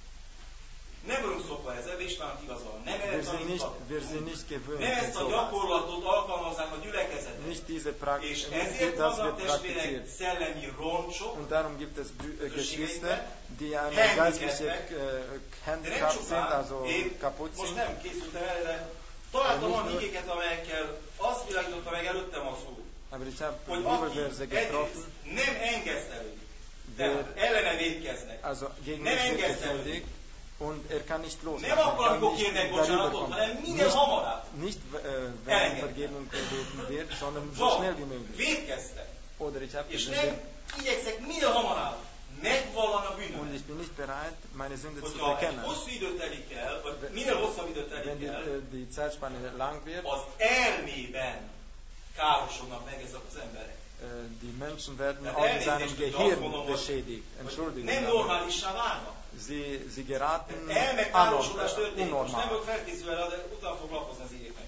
Nem vagyunk szokva ezzel, és már igaza van. Nem Wir ezt sind nicht, tanítanak. wir sind nicht gewöhnt Nem an ezt a sowas. gyakorlatot alkalmazzák a gyülekezetek. Nicht diese Praxis, És nicht ezért das vannak wird testvérek praktiziert. szellemi roncsok, Und darum gibt es Brü- äh, Geschwister, die eine Handicapek. geistliche äh, de nem Handicap sind, csupán, also én kaputt most sind. nem készültem el, de találtam olyan igéket, amelyekkel azt világította meg előttem az Úr, Aber ich habe hogy aki Bibelverse egyrészt getroffen, nem engesztelődik, der tehát ellene vétkeznek, also gegen nem mich wird engesztelődik, gesündigt und er kann nicht nem loslassen, er akkor, kann amikor nicht kérnek darüber bocsánatot, kommen. hanem minél Nicht, hamarabb. nicht äh, wenn um Elengedni. Vergebung gebeten wird, sondern so Van, schnell wie möglich. vétkeztek, Oder ich habe és gesündigt nem igyekszek minél hamarabb megvallan a und bűnömet. ich bin nicht bereit, meine Sünde zu Hogyha egy bekennen. hosszú idő telik el, vagy minél hosszabb idő Wenn telik die, el, äh, die Zeitspanne lang wird, az elmében károsodnak meg ezek az emberek. äh, die Menschen werden Tehát auch in elnézést, seinem hogy azt Gehirn mondom, hogy- beschädigt. Entschuldigung. Nem aber normálissá válnak. Sie, sie geraten Elmegkárosodás történik. Most nem unnormal. vagyok felkészülve rá, de utána fog lapozni az igéknek.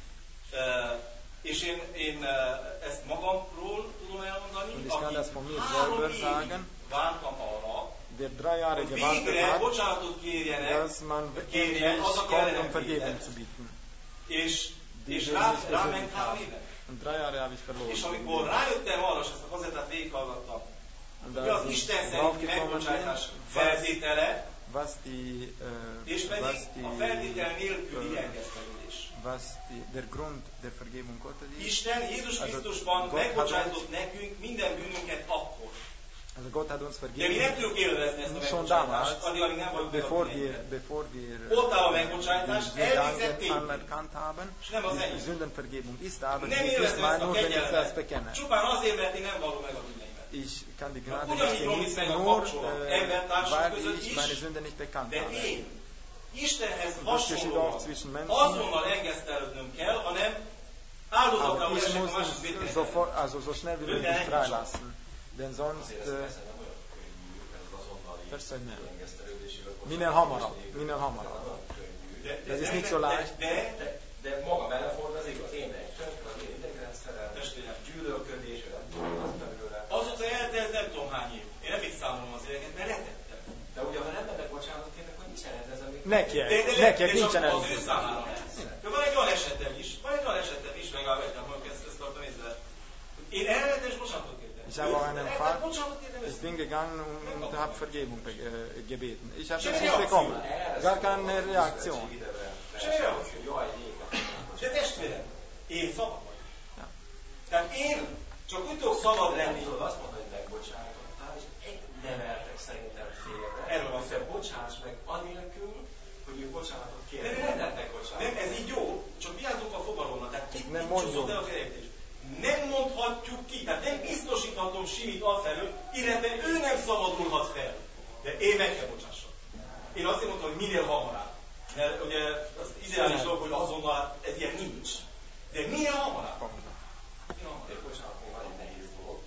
Uh, és én, én uh, ezt magamról tudom elmondani, Und ich kann das von mir három selber évig sagen, vártam arra, der drei Jahre hogy gewartet végre hat, bocsánatot kérjenek, dass man kérjen endlich az, aki kommt, um ellenvédett. Vergebung zu bieten. És, Die és will rá, sich ráment gesündigt három haben. éve. Und drei Jahre habe ich És verloren. amikor rájöttem arra, és ezt a kazettát végighallgattam, Und mi da az ich Isten szerinti draufgekommen megbocsátás bin, was, feltétele, was die, és äh, pedig was a feltétel die, nélküli äh, engesztelődés. was die, der Grund der Vergebung Gottes ist. Isten Jézus Also Krisztusban Gott hat megbocsájtott nekünk minden bűnünket akkor. Also Gott hat uns De mi vergeben, nem tudjuk élvezni ezt a schon damals, megbocsátást, addig, amíg nem vagyunk bevor wir, megbocsátva. bevor wir Ott áll a äh, megbocsátás, die Sünde elvégzett tény. anerkannt haben. És nem az Die enyém. Sündenvergebung ist da, aber Nem es ist élvezem mein ezt a nur, wenn ich das kegyelmet. bekenne. Csupán azért, mert én nem vallom meg a bűneimet. Ich kann die Gnade ugyanígy nicht romlik genießen, meg a nur kapcsolat äh, embertársak weil között ich is, meine Sünde nicht bekannt De habe. én Istenhez Das geschieht auch hasonlóan zwischen Menschen. azonnal engesztelődnöm kell, hanem áldozatra Aber ich esek a muss másik es védkezetre. sofort, also so schnell wie möglich Minden freilassen. Denn sonst, Azért ez äh, persze nem olyan könnyű, ez az azonnali persze, hogy nem. engesztelődési Minél hamarabb, minél hamarabb. De, De, Ez is de, nicht so leicht. De, de, de, de maga belefordul az igaz. Én egy tönkre, az én idegrendszerem, Testvérem. gyűlölködés, nem tudom, az belőle. azóta eltelt nem tudom hány év. Én nem így számolom az éveket, mert letettem. De ugye, ha nem mennek bocsánatot kérnek, hogy nincsen ez, amik... Nekiek, De, de, de, nekiek de nincsen csak az ő elég. számára lesz. De van egy olyan esetem is, van egy olyan esetem is, legalább egy nap, ezt, ezt tartom észre. Én elmentem és bocsánatot kértem. Ich habe auch einen Elmentem, Fall, bocsánatot kértem, ich ezt- bin gegangen und habe Vergebung be- äh, gebeten. Ich habe Schöne das nicht Reaktion. bekommen. Gar keine Reaktion. Semmi reakció. Jaj, jéget. De testvérem, én szabad vagyok. Ja. Tehát én csak úgy tudok szabad Nem lenni, tudod azt mondani, hogy megbocsátottál, és egy nem eltek szerintem félre. Erről van szó. Te bocsáss meg anélkül, hogy ő bocsánatot De kérnek. nem, Nem nem, lettek bocsánatot. nem, ez így jó, csak vigyázzunk a fogalomnak. Tehát itt Nem itt mondjuk. csúszott el a félreértés. Nem mondhatjuk ki, tehát nem biztosíthatom Simit afelől, illetve ő nem szabadulhat fel. De én meg kell bocsássak. Én azt mondtam, hogy minél hamarabb. Mert ugye az ideális dolog, hogy azonnal ez ilyen nincs. De minél hamarabb. Minél hamarabb. Egy bocsánat, még van egy nehéz dolog.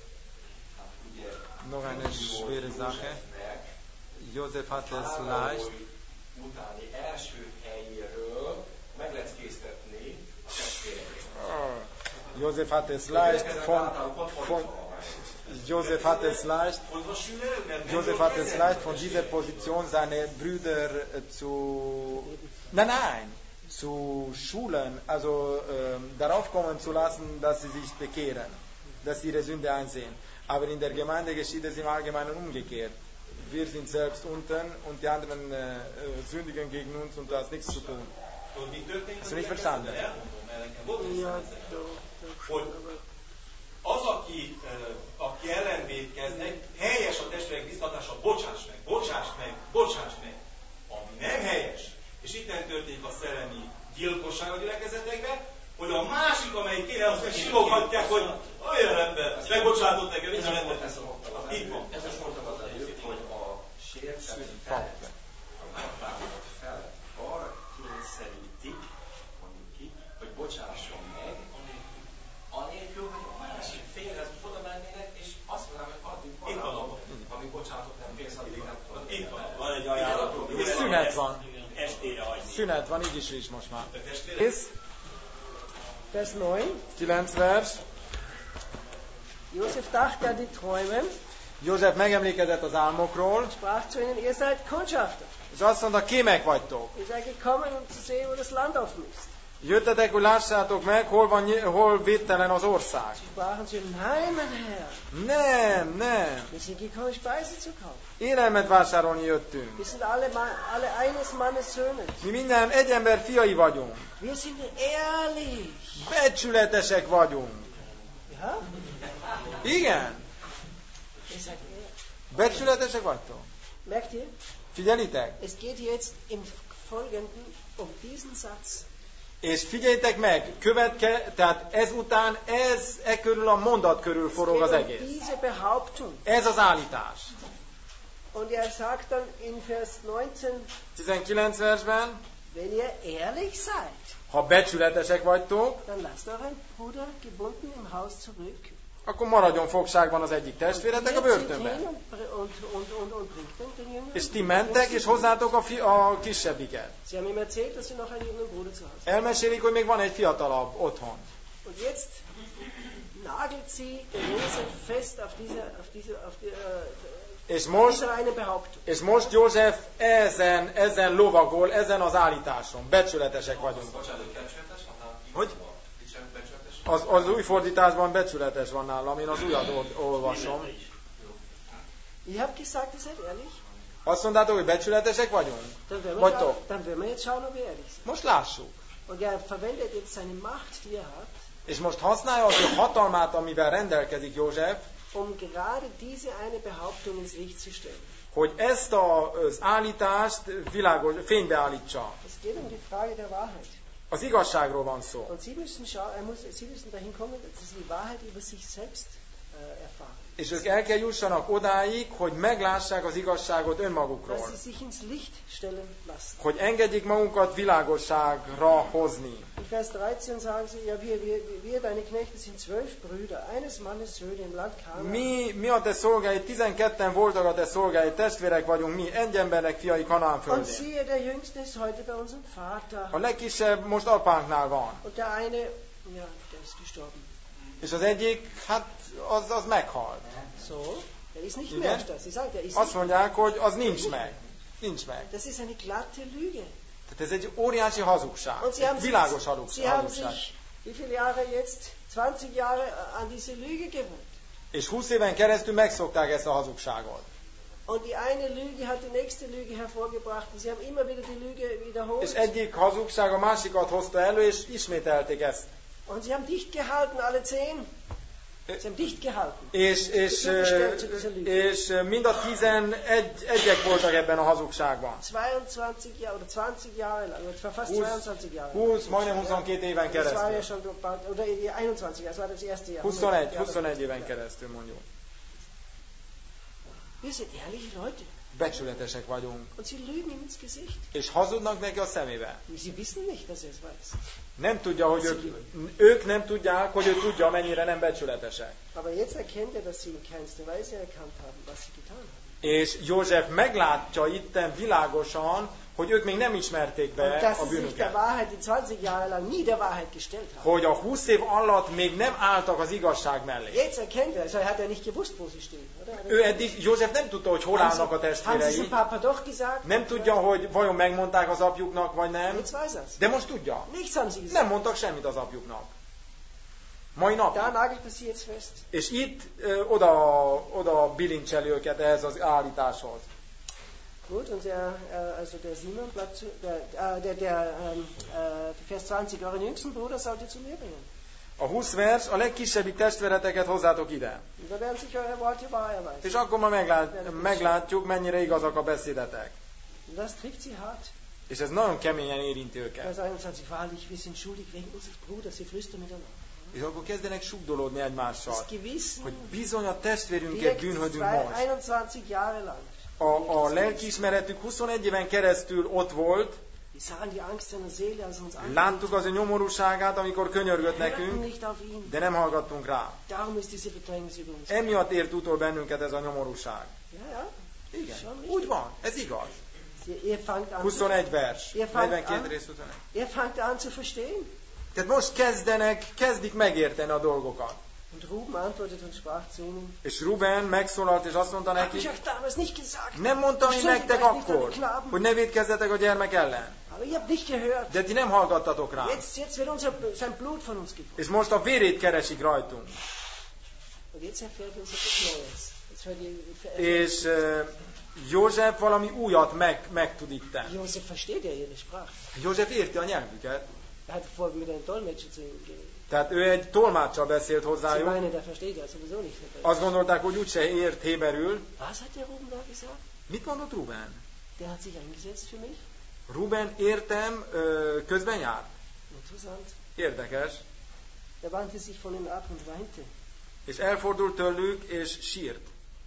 Hát ugye... Noch eine schwere Sache. Josef hat es leicht. Utáni első helyéről megleckéztetni a testvéreket. Josef hat es leicht von, von Josef hat es leicht Hozva süllyedök, mert nem Josef jól hat es kezelni leicht a von dieser testvéreket. Position seine Brüder äh, zu nein nein zu schulen, also ähm, darauf kommen zu lassen, dass sie sich bekehren, dass sie ihre Sünde einsehen. Aber in der Gemeinde geschieht es im Allgemeinen umgekehrt. Wir sind selbst unten und die anderen äh, sündigen gegen uns und da ist nichts zu tun. Tudod, mi történt? Ezt még verstanden. Elmondom, mert nekem volt egy Ja, szemezet. doch, doch, Hogy az, aki, uh, aki ellen vétkeznek, helyes a testvérek biztatása, bocsáss meg, bocsáss meg, bocsáss meg. Ami nem helyes, és itten történik a szellemi gyilkosság a gyülekezetekben, hogy a másik, amelyik kéne, azt meg simogatják, hogy olyan ember, megbocsátott nekem, mit nem Ezt mondtam az Itt előbb, van. ezt is mondtam az előbb, hogy a sértett felett, a megvállalt felett arra kényszerítik, mondjuk ki, hogy bocsásson meg, anélkül, hogy a másik félhez oda mennének, és azt mondanám, hogy addig Itt van. van, amíg bocsánatot nem félsz, addig nem tudod. Itt van. Van egy ajánlat. És szünet van. Estére hagyni. szünet van, így is is most már. Vers neun. kilenc vers. Josef dachte an die Träume, József megemlékezett az álmokról, sprach zu ihnen, ihr seid Kundschafter. és azt mondta, kémek vagytok. Ihr seid gekommen, um zu sehen, wo das Land offen ist. Jöttetek, hogy lássátok meg, hol, van, hol védtelen az ország. Sprachen zu ihm, nein, mein Herr, Nem, nem. wir sind gekommen, Speise zu kaufen. Élelmet vásárolni jöttünk. Wir sind alle, Ma- alle eines Mannes Söhne. Mi minden egy ember fiai vagyunk. Wir sind ehrlich. Becsületesek vagyunk. Ja? Igen? Ihr seid ehrlich. Becsületesek vagytok? Merkt ihr? Figyelitek? Es geht jetzt im Folgenden um diesen Satz. És figyeljétek meg, követke, tehát ezután ez, e körül a mondat körül forog az Es geht um egész. diese Behauptung. Ez az állítás. Und er sagt dann in Vers neunzehn, tizenkilenc versben, wenn ihr ehrlich seid, ha becsületesek vagytok, dann lasst euren Bruder gebunden im Haus zurück. akkor maradjon fogságban az egyik testvéretek a Ihr zieht börtönben. hin und, und, und, und, und bringt den, den Jüngeren. És ti mentek, és hozzátok a, fi, a kisebbiket. Sie haben ihm erzählt, dass sie noch einen jüngeren Bruder zu Hause haben. Elmesélik, hogy még van egy fiatalabb otthon. Und jetzt nagelt sie den Josef fest auf diese, auf diese, auf die, äh, És most, diese eine Behauptung. és most József ezen, ezen lovagol, ezen az állításon. Becsületesek vagyunk. Bocsánat, hogy becsületes, annál Hogy? Nincsen becsületes? Az, az új fordításban becsületes van nálam, én az újat ol- olvasom. Ihr habt gesagt, ihr seid ehrlich. Azt mondtátok, hogy becsületesek vagyunk? Dann werden, wir Vagytok. schauen, dann werden wir jetzt schauen, ob wir ehrlich sind. Most lássuk. Und er verwendet jetzt seine Macht, die er hat, És most használja az ő hatalmát, amivel rendelkezik József, um gerade diese eine Behauptung ins Licht zu stellen. hogy ezt a, az állítást világos, fénybe állítsa. Es geht um die Frage der Wahrheit. Az igazságról van szó. Und Sie müssen, schau- er muss, Sie müssen dahin kommen, dass Sie die Wahrheit über sich selbst äh, erfahren. És ők el kell jussanak odáig, hogy meglássák az igazságot önmagukról. Dass Sie sich ins Licht stellen lassen. Hogy engedjék magunkat világosságra hozni. In Vers dreizehn sagen Sie, ja, wir, wir, wir deine Knechte sind zwölf Brüder, eines Mannes Söhne im Land Kanaan. Mi, mi a te szolgáid, tizenketten voltak a te szolgáid, testvérek vagyunk mi, egy embernek fiai Kanán Und földén. siehe, der Jüngste ist heute bei unserem Vater. A legkisebb most apánknál van. Und der eine, ja, der ist gestorben. És az egyik, hát az, az meghalt. So, der ist nicht Igen? mehr da. Sie sagt, der ist Azt nicht mondják, hogy az nincs meg. Nincs meg. Das ist eine glatte Lüge. Tehát ez egy óriási hazugság. Und Sie haben, Egy sich, világos Sie hazugság. haben hazugság. sich, wie viele Jahre jetzt? zwanzig Jahre an diese Lüge gewöhnt. És húsz éven keresztül megszokták ezt a hazugságot. Und die eine Lüge hat die nächste Lüge hervorgebracht. Und Sie haben immer wieder die Lüge wiederholt. És egyik hazugság a másikat hozta elő, és ismételték ezt. Und Sie haben dicht gehalten, alle zehn. Sie haben dicht gehalten. És, és, és mind a tizenegy egyek voltak ebben a hazugságban. zweiundzwanzig Jahre oder zwanzig Jahre lang, oder fast húsz, zweiundzwanzig Jahre. húsz, majdnem huszonkét éven Das war ja keresztül. schon bald, oder einundzwanzig, das war das erste Jahr. huszonegy, huszonegy éven keresztül mondjuk. Wir sind ehrliche Leute. Becsületesek vagyunk. Und sie lügen ihm ins Gesicht. És hazudnak neki a szemébe. Sie wissen nicht, dass er es weiß. Nem tudja, hogy ők, ők nem tudják, hogy ő tudja, mennyire nem becsületesek. Aber jetzt erkennt er, dass sie ihn kennst, weil sie erkannt haben, was sie getan haben. És József meglátja itten világosan, hogy ők még nem ismerték Und be dass a sie sich der bűnüket. Wahrheit, die zwanzig Jahre lang nie der Wahrheit gestellt haben. Hogy a húsz év alatt még nem álltak az igazság mellé. Jetzt erkennt er, also er hat ja nicht gewusst, wo sie stehen. Oder? Ő eddig, József nem tudta, hogy hol Haben állnak a sie, haben sie testvérei. dem Papa doch gesagt? Nem tudja, hogy vajon megmondták az apjuknak, vagy nem. Jetzt weiß er es. De most tudja. Nichts haben sie gesagt. Nem mondtak semmit az apjuknak. Mai Da nap. nagelt er sie jetzt fest. És itt ö, oda, oda bilincseli őket ehhez az állításhoz. Gut, und der, äh, also der Simon bleibt zu, der, äh, der, der ähm, äh, Vers zwanzig, euren jüngsten Bruder sollt ihr zu mir bringen. A húsz vers, a legkisebbik testvéreteket hozzátok ide. Und da werden sich eure Worte wahr erweisen. És akkor ma meglát, meglátjuk, mennyire igazak a beszédetek. Und das trifft sie hart. És ez nagyon keményen érinti őket. Vers einundzwanzig, wahrlich, wir sind schuldig wegen unseres Bruders, sie flüstern miteinander. És akkor kezdenek sugdolódni egymással. Das Gewissen Hogy bizony a testvérünket direkt bűnhödünk zwei- most. einundzwanzig Jahre lang. A, a lelkiismeretük huszonegy éven keresztül ott volt, Wir sahen die Angst seiner Seele, als er uns anrief. láttuk az ő nyomorúságát, amikor könyörgött Wir hörten nekünk, nicht auf ihn. de nem hallgattunk rá. Darum ist diese Bedrängnis über uns. Emiatt ért utol bennünket ez a nyomorúság. Ja, ja. Igen, Schon úgy van, ez igaz. Ihr fangt an, huszonegy vers. Ihr fangt negyvenkét an. rész huszonegy. ihr fangt an zu verstehen. Tehát most kezdenek, kezdik megérteni a dolgokat. Und Ruben antwortete und sprach zu ihnen, És Ruben megszólalt és azt mondta hab neki, ich euch damals nicht gesagt, nem mondtam én Sündigt nektek euch nicht an akkor, die Knaben. hogy ne vétkezzetek a gyermek ellen. aber ihr habt nicht gehört. De ti nem hallgattatok rá. Jetzt, jetzt wird unser, sein Blut von uns gebraucht. És most a vérét keresik rajtunk. Und jetzt erfährt uns etwas Neues. Jetzt hört ihr, És uh, József valami újat meg, megtud itten. Josef versteht ja ihre Sprache. József érti a nyelvüket. Er hat vorher mit einem Dolmetscher zu ihnen geredet. Tehát ő egy tolmáccsal beszélt Sie hozzájuk. meinen, der versteht ja sowieso nicht. Azt gondolták, hogy úgyse ért héberül. Was hat der Ruben da gesagt? Mit mondott Ruben? Der hat sich eingesetzt für mich. Ruben értem ö, közben járt. Interessant. Érdekes. Er wandte sich von ihnen ab und weinte. És elfordult tőlük, és sírt.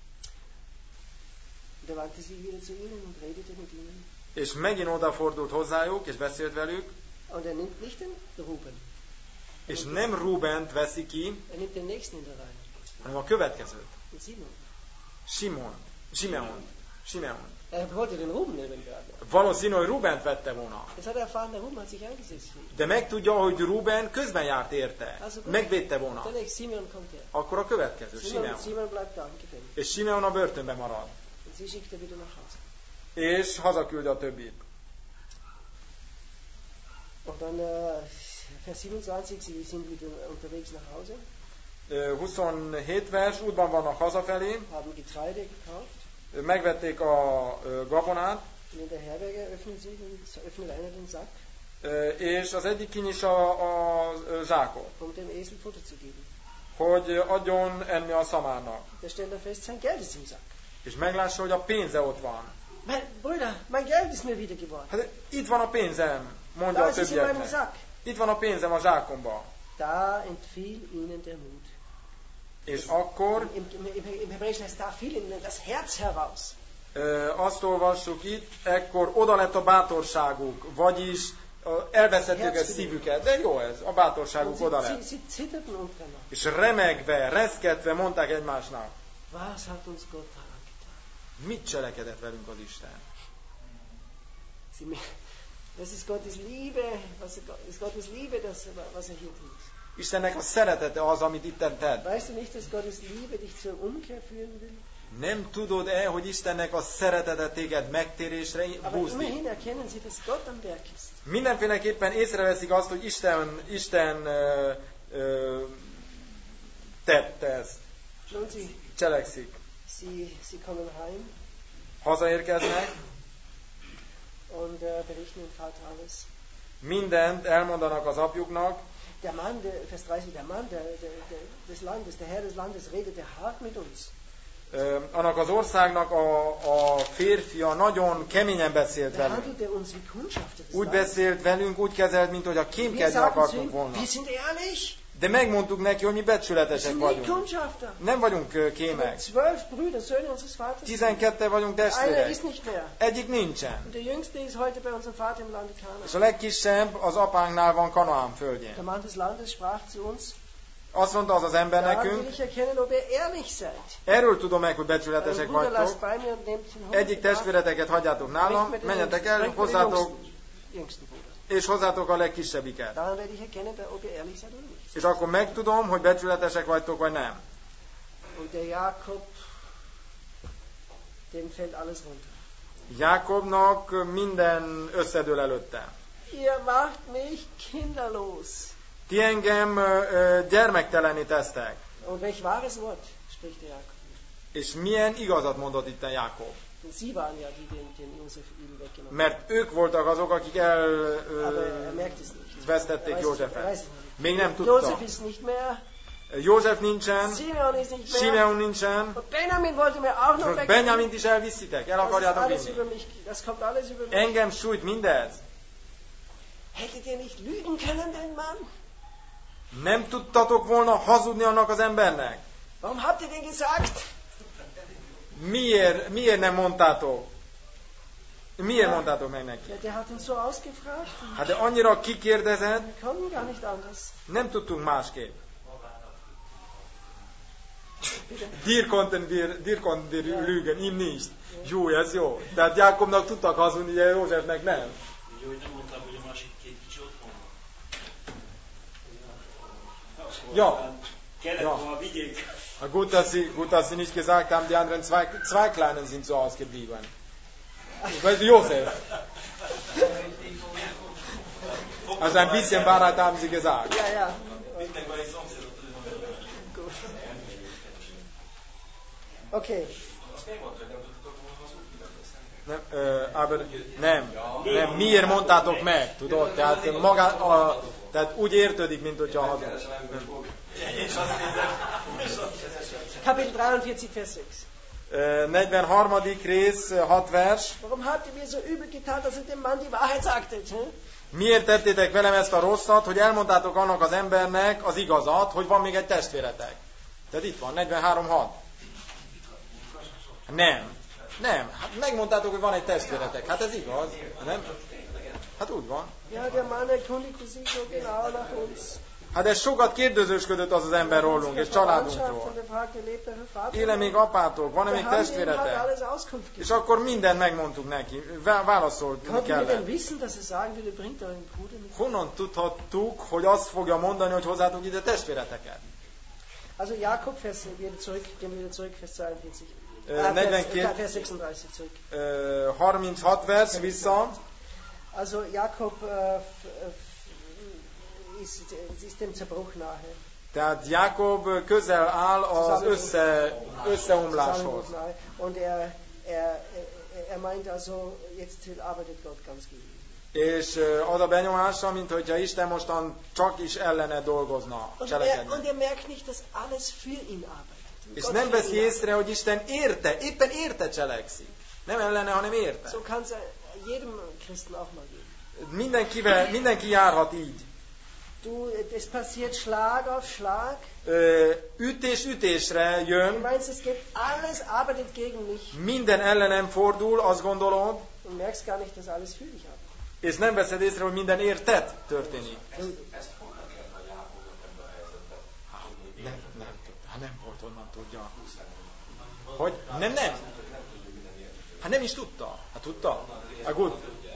Und er wandte sich wieder zu ihnen und redete mit ihnen. És megint odafordult hozzájuk, és beszélt velük. Und er nimmt nicht den Ruben. És nem Rubent veszi ki, Er nimmt den nächsten in der Reihe. hanem a következőt. Den Simon. Simon. Simeon. Simeon. Er wollte den Ruben nehmen gerade. Valószínű, hogy Rubent vette volna. Jetzt hat er erfahren, der Ruben hat sich eingesetzt für ihn. De megtudja, hogy Ruben közben járt érte. Megvédte volna. Der nächste Simon kommt her. Akkor a következő, Simon, Simeon. Simon bleibt da im Gefängnis. És Simeon a börtönben marad. Und sie schickt er wieder nach Hause. És hazaküldi a többit. Und dann äh, Vers siebenundzwanzig, sie sind wieder unterwegs nach Hause, Ö, huszonhét vers, útban vannak hazafelé, haben Getreide gekauft. Ö, megvették a ö, gabonát, Und in der Herberge öffnet, sie den, öffnet einer den Sack, ö, és az egyik kinyis a, a ö, zsákot, um dem Esel Futter zu geben. hogy adjon enni a szamárnak. Da stellt er fest, sein Geld ist im Sack. És meglássa, hogy a pénze ott van. Mein Brüder, mein Geld ist mir wieder geworden. Hát itt van a pénzem, mondja Da a ist es in meinem többieknek. Sack. Itt van a pénzem a zsákomba. Da entfiel ihnen der Mut. És akkor Im, im, im, im Hebräischen heißt, da fiel ihnen das Herz heraus. ö, azt olvassuk itt, ekkor oda lett a bátorságuk, vagyis ö, elvesztettük a szívüket. De jó ez, a Und bátorságuk sie, oda sie, lett. sie zitterten untereinander. És remegve, reszketve mondták egymásnak, Was hat uns Gott da angetan? mit cselekedett velünk az Isten? Sie, das ist Gottes Liebe, was er, ist Gottes Liebe, das, was er hier tut. Istennek a szeretete az, amit itten tett. Weißt du nicht, dass Gottes Liebe dich zur Umkehr führen will? Nem tudod-e, hogy Istennek a szeretete téged megtérésre Aber buzdít? immerhin erkennen sie, dass Gott am Werk ist. Mindenféleképpen észreveszik azt, hogy Isten, Isten ö, ö, tette ezt, Nun, sie, cselekszik. sie, sie kommen heim Hazaérkeznek, und äh, berichten dem Vater alles. mindent elmondanak az apjuknak, Der Mann, der, Vers dreißig, der Mann der, der, der, des Landes, der Herr des Landes redete hart mit uns. Ö, annak az országnak a, a férfia nagyon keményen beszélt velünk. Behandelte uns wie Kundschafter des Úgy Landes. beszélt velünk, úgy kezelt, mint hogy a Wir kémkedni sagten zu akartunk ihm, volna. wir sind ehrlich, De megmondtuk neki, hogy mi wir becsületesek sind nicht vagyunk. Kundschafter. Nem vagyunk ö, Wir kémek. sind zwölf Brüder, Söhne unseres Vaters. Tizenketten vagyunk Einer testvérek. ist nicht mehr. Egyik nincsen. Und der Jüngste ist heute bei unserem Vater im Lande És Kanaan. a legkisebb az apánknál van Kanaán földjén. Der Mann des Landes sprach zu uns, Azt mondta az az ember daran will nekünk, ich erkennen, ob ihr ehrlich seid. erről tudom meg, hogy Einen becsületesek Bruder lasst vagytok. bei mir und nehmt ihn hoch. Egyik testvéreteket hagyjátok nálam, menjetek el, Bringt mir den hozzátok, jüngsten, jüngsten Bruder. és hozzátok a legkisebbiket. Daran werde ich erkennen, ob ihr ehrlich seid oder nicht. És akkor megtudom, hogy becsületesek vagytok, vagy nem. Und der Jakob, dem fällt alles runter. Jákobnak minden összedől előtte. Ihr macht mich kinderlos. Ti engem ö, ö, gyermektelené tesztek. Und welch wahres Wort, spricht der Jakob. És milyen igazat mondott itt a Jákob? Und sie waren ja die, die den Josef ihm weggenommen Mert ők voltak azok, akik haben. Aber er elvesztették merkt es nicht. Er weiß es- er weiß Józsefet. es nicht. Még nem tudta. Josef ist nicht mehr, József nincsen, Simeon ist nicht mehr. Simeon nincsen, Und Benjamin wollte mir auch noch most wegnehmen. Benjamint is elviszitek, el Das, ist akarjátok alles vinni. über mich, das kommt alles über mich. Engem sújt mindez. Hättet ihr nicht lügen können, den Mann? Nem tudtatok volna hazudni annak az embernek? Warum habt ihr den gesagt? Miért, miért nem mondtátok? Miért mondtátok meg neki? Ja, der hat ihn so ausgefragt. Hát de annyira kikérdezett, Wir konnten gar nicht anders. nem tudtunk másképp. Dir konnten wir, dir konnten wir lügen, ihm nicht. Jó, ez jó. Tehát Jákobnak tudtak hazudni, de Józsefnek nem. Ugye, hogy nem mondtam, hogy a másik két kicsi ott van. Ja. Kellett Ja. volna vigyék. Gut, dass Sie, gut, dass Sie nicht gesagt haben, die anderen zwei, zwei Kleinen sind so ausgeblieben. Weil Josef. Also ein bisschen Wahrheit haben Sie gesagt. Ja, ja. Gut. Okay. Nem, ö, aber nem, nem, miért mondtátok meg, tudod? Tehát, maga, a, tehát úgy értődik, mint hogyha hazud. Kapitel dreiundvierzig, Vers sechs. Ö, negyvenharmadik rész, hat vers. Warum habt ihr mir so übel getan, dass ihr dem Mann die Wahrheit sagtet? Hm? Miért tettétek velem ezt a rosszat, hogy elmondtátok annak az embernek az igazat, hogy van még egy testvéretek? Tehát itt van, negyvenhárom hat. Nem. Nem. Hát megmondtátok, hogy van egy testvéretek. Hát ez igaz. Nem? Hát úgy van. Ja, der Mann erkundigte sich so genau nach uns. Hát ez sokat kérdezősködött az az ember rólunk, és családunkról. Éle még apátok, van-e még testvéretek? És akkor mindent megmondtuk neki. Válaszolt kellett. Honnan tudhattuk, hogy azt fogja mondani, hogy hozzátok ide testvéreteket? Also Jakob, Vers, wieder zurück, gehen wir wieder zurück, Vers zweiundvierzig. negyvenkét, Vers sechsunddreißig zurück. harminchat vers vissza. Also Jakob äh, ist, ist dem Zerbruch nahe. Tehát Jákob közel áll az össze, összeomláshoz. Und er, er, er meint also, jetzt arbeitet Gott ganz gegen. És az a benyomása, mint hogyha Isten mostan csak is ellene dolgozna, cselekedne. Und er merkt nicht, dass alles für ihn arbeitet. És nem veszi észre, hogy Isten érte, éppen érte cselekszik. Nem ellene, hanem érte. So kann es jedem Christen auch mal gehen. Mindenkivel, mindenki járhat így. Du, es passiert Schlag auf Schlag. Ütés ütésre jön. Du meinst, es geht alles arbeitet gegen mich. Minden ellenem fordul, azt gondolod. Und merkst gar nicht, dass alles für dich arbeitet. És nem veszed észre, hogy minden érted történik. Nem, nem, hát nem volt, honnan tudja. Hogy? Nem, nem. Hát nem is tudta. Hát tudta? Hát gut.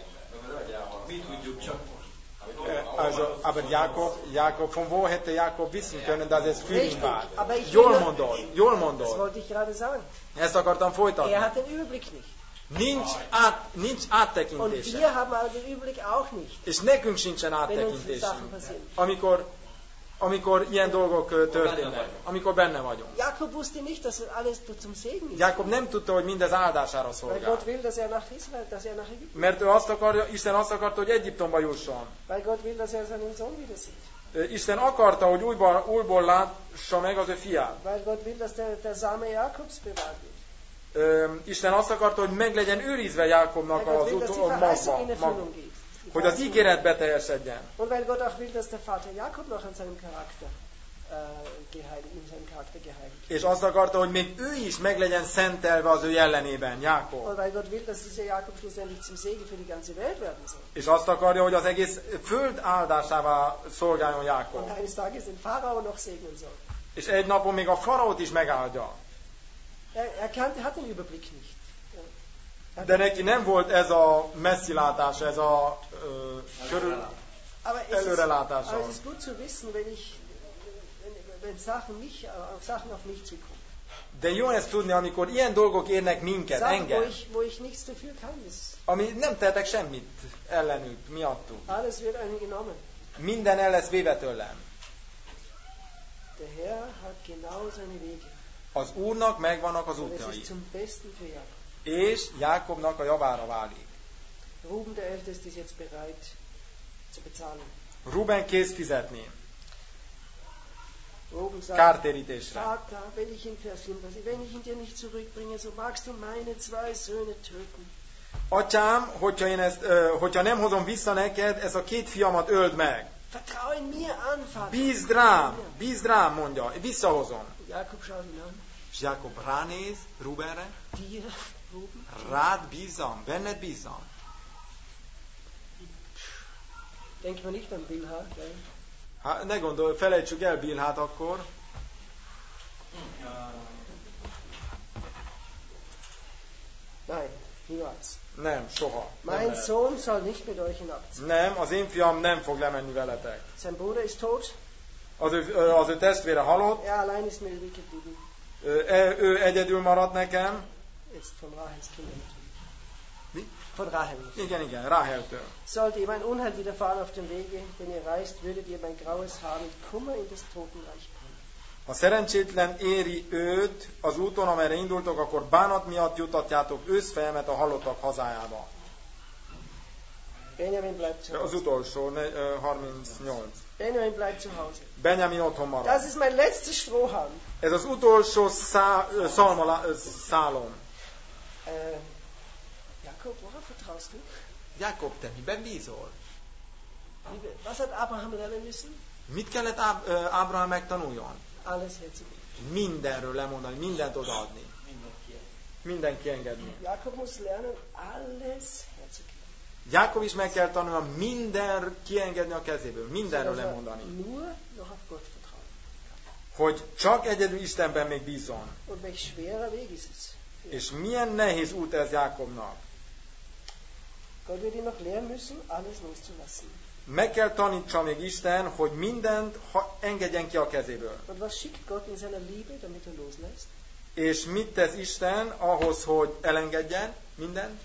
Mi tudjuk csak most. Also, aber Jakob, Jakob, von wo hätte Jakob wissen können, dass es für ihn war? Aber ich Jól will- mondod, jól Das mondod. wollte ich gerade sagen. Ezt akartam folytatni. Er hat den Überblick nicht. Nincs, át, nincs Und áttekintése. wir haben aber den Überblick auch nicht, És nekünk sincsen wenn uns die áttekintésünk. Sachen passieren. Amikor, amikor ilyen dolgok ö, történnek. Amikor benne vagyunk. Jakob wusste nicht, dass das alles zum Segen ist. Jákob nem tudta, hogy mindez áldására Weil szolgál. Gott will, dass er nach Israel, dass er nach Ägypten. Mert ő azt akarja, Isten azt akarta, hogy Egyiptomba jusson. Weil Gott will, dass er seinen Sohn wieder sieht. Ö, Isten akarta, hogy újból, újból lássa meg az ő fiát. Weil Gott will, dass der, der Same Jakobs bewahrt wird. Ö, Isten azt akarta, hogy meg legyen őrizve Jákobnak Weil Gott az will, dass die utó Verheißung in magva, mag, Erfüllung geht. Die hogy az Verheißung. ígéret beteljesedjen. Und weil Gott auch will, dass der Vater Jakob noch an seinem Charakter äh, geheiligt, in seinem Charakter geheiligt. És azt akarta, hogy még ő is meg legyen szentelve az ő jellemében, Jákob. Und weil Gott will, dass dieser Jakob schlussendlich zum Segen für die ganze Welt werden soll. És azt akarja, hogy az egész föld áldásává szolgáljon Und Jákob. eines Tages den Pharao noch segnen soll. És egy napon még a faraót is megáldja. Er, er kannte, hat den Überblick nicht. Ja. De neki nem volt ez a messzilátása, ez a ö, körül, Aber es, ist, előrelátása. aber es ist gut zu wissen, wenn ich, wenn, wenn Sachen, mich, äh, Sachen auf mich zukommen. De jó ezt tudni, amikor ilyen dolgok érnek minket, Sachen, wo engem, ich, wo ich nichts dafür kann. Das, ami nem tehetek semmit ellenük, miattuk. alles wird einem genommen. Minden el lesz véve tőlem. Der Herr hat genau seine Wege. Az Úrnak megvannak az Und es útjai. ist zum Besten für Jakob. És Jákobnak a javára válik. Ruben der Älteste ist jetzt bereit zu bezahlen. Ruben kész fizetni. Ruben sagt, Kártérítésre. Vater, wenn ich ihn Vers fünfunddreißig, wenn ich ihn dir nicht zurückbringe, so magst du meine zwei Söhne töten. Atyám, hogyha, én ezt, ö, hogyha nem hozom vissza neked, ez a két fiamat öld meg. Vertraue mir an, Vater. Bízd rám, bízd rám, mondja, visszahozom. Jakob schaut ihn an. És Jákob ránéz Rubenre, Dir, Ruben. rád bízzam, benned bízzam. Denkt man nicht an Bilha, gell? Hát ne gondolj, felejtsük el Bilhát akkor. Nem, soha. Nem, Mein lehet. Sohn soll nicht mit euch hinabziehen. Nem, az én fiam nem fog lemenni veletek. Sein Bruder ist tot, Az ő, az ő testvére halott, er allein ist mir übrig geblieben. ő, ő egyedül maradt nekem. Jetzt von Rahels Kindern natürlich. Mi? Von Rahel. Igen, igen, Ráheltől. Sollte ihm ein Unheil widerfahren auf dem Wege, den ihr reist, würdet ihr mein graues Haar mit Kummer in das Totenreich bringen. Ha szerencsétlen éri őt az úton, amerre indultok, akkor bánat miatt jutatjátok őszfejemet a halottak hazájába. Benjamin bleibt zu Az Hause. utolsó, ne- ö, harmincnyolc. Benjamin bleibt zu Hause. Benjamin otthon Das marad. ist mein letzter Strohhalm. Ez az utolsó szá, ö, szalma, ö, szálom. Äh, Jakob, worauf vertraust du? Jákob, te miben bízol? Liebe, was hat Abraham lernen müssen? Mit kellett Áb- ö, Ábrahám megtanuljon? Alles herzugeben. Mindenről lemondani, mindent odaadni. Minden kiengedni. Jakob muss lernen, alles herzugeben. Jákob is meg kell tanulnia minden kiengedni a kezéből, mindenről Sodass er lemondani. nur noch auf Gott vertrauen. Hogy csak egyedül Istenben még bízzon. Und welch schwerer Weg ist es. És milyen nehéz út ez Jákobnak. Gott wird ihn noch lehren müssen, alles loszulassen. Meg kell tanítsa még Isten, hogy mindent ha engedjen ki a kezéből. Und was schickt Gott in seiner Liebe, damit er loslässt? És mit tesz Isten ahhoz, hogy elengedjen mindent?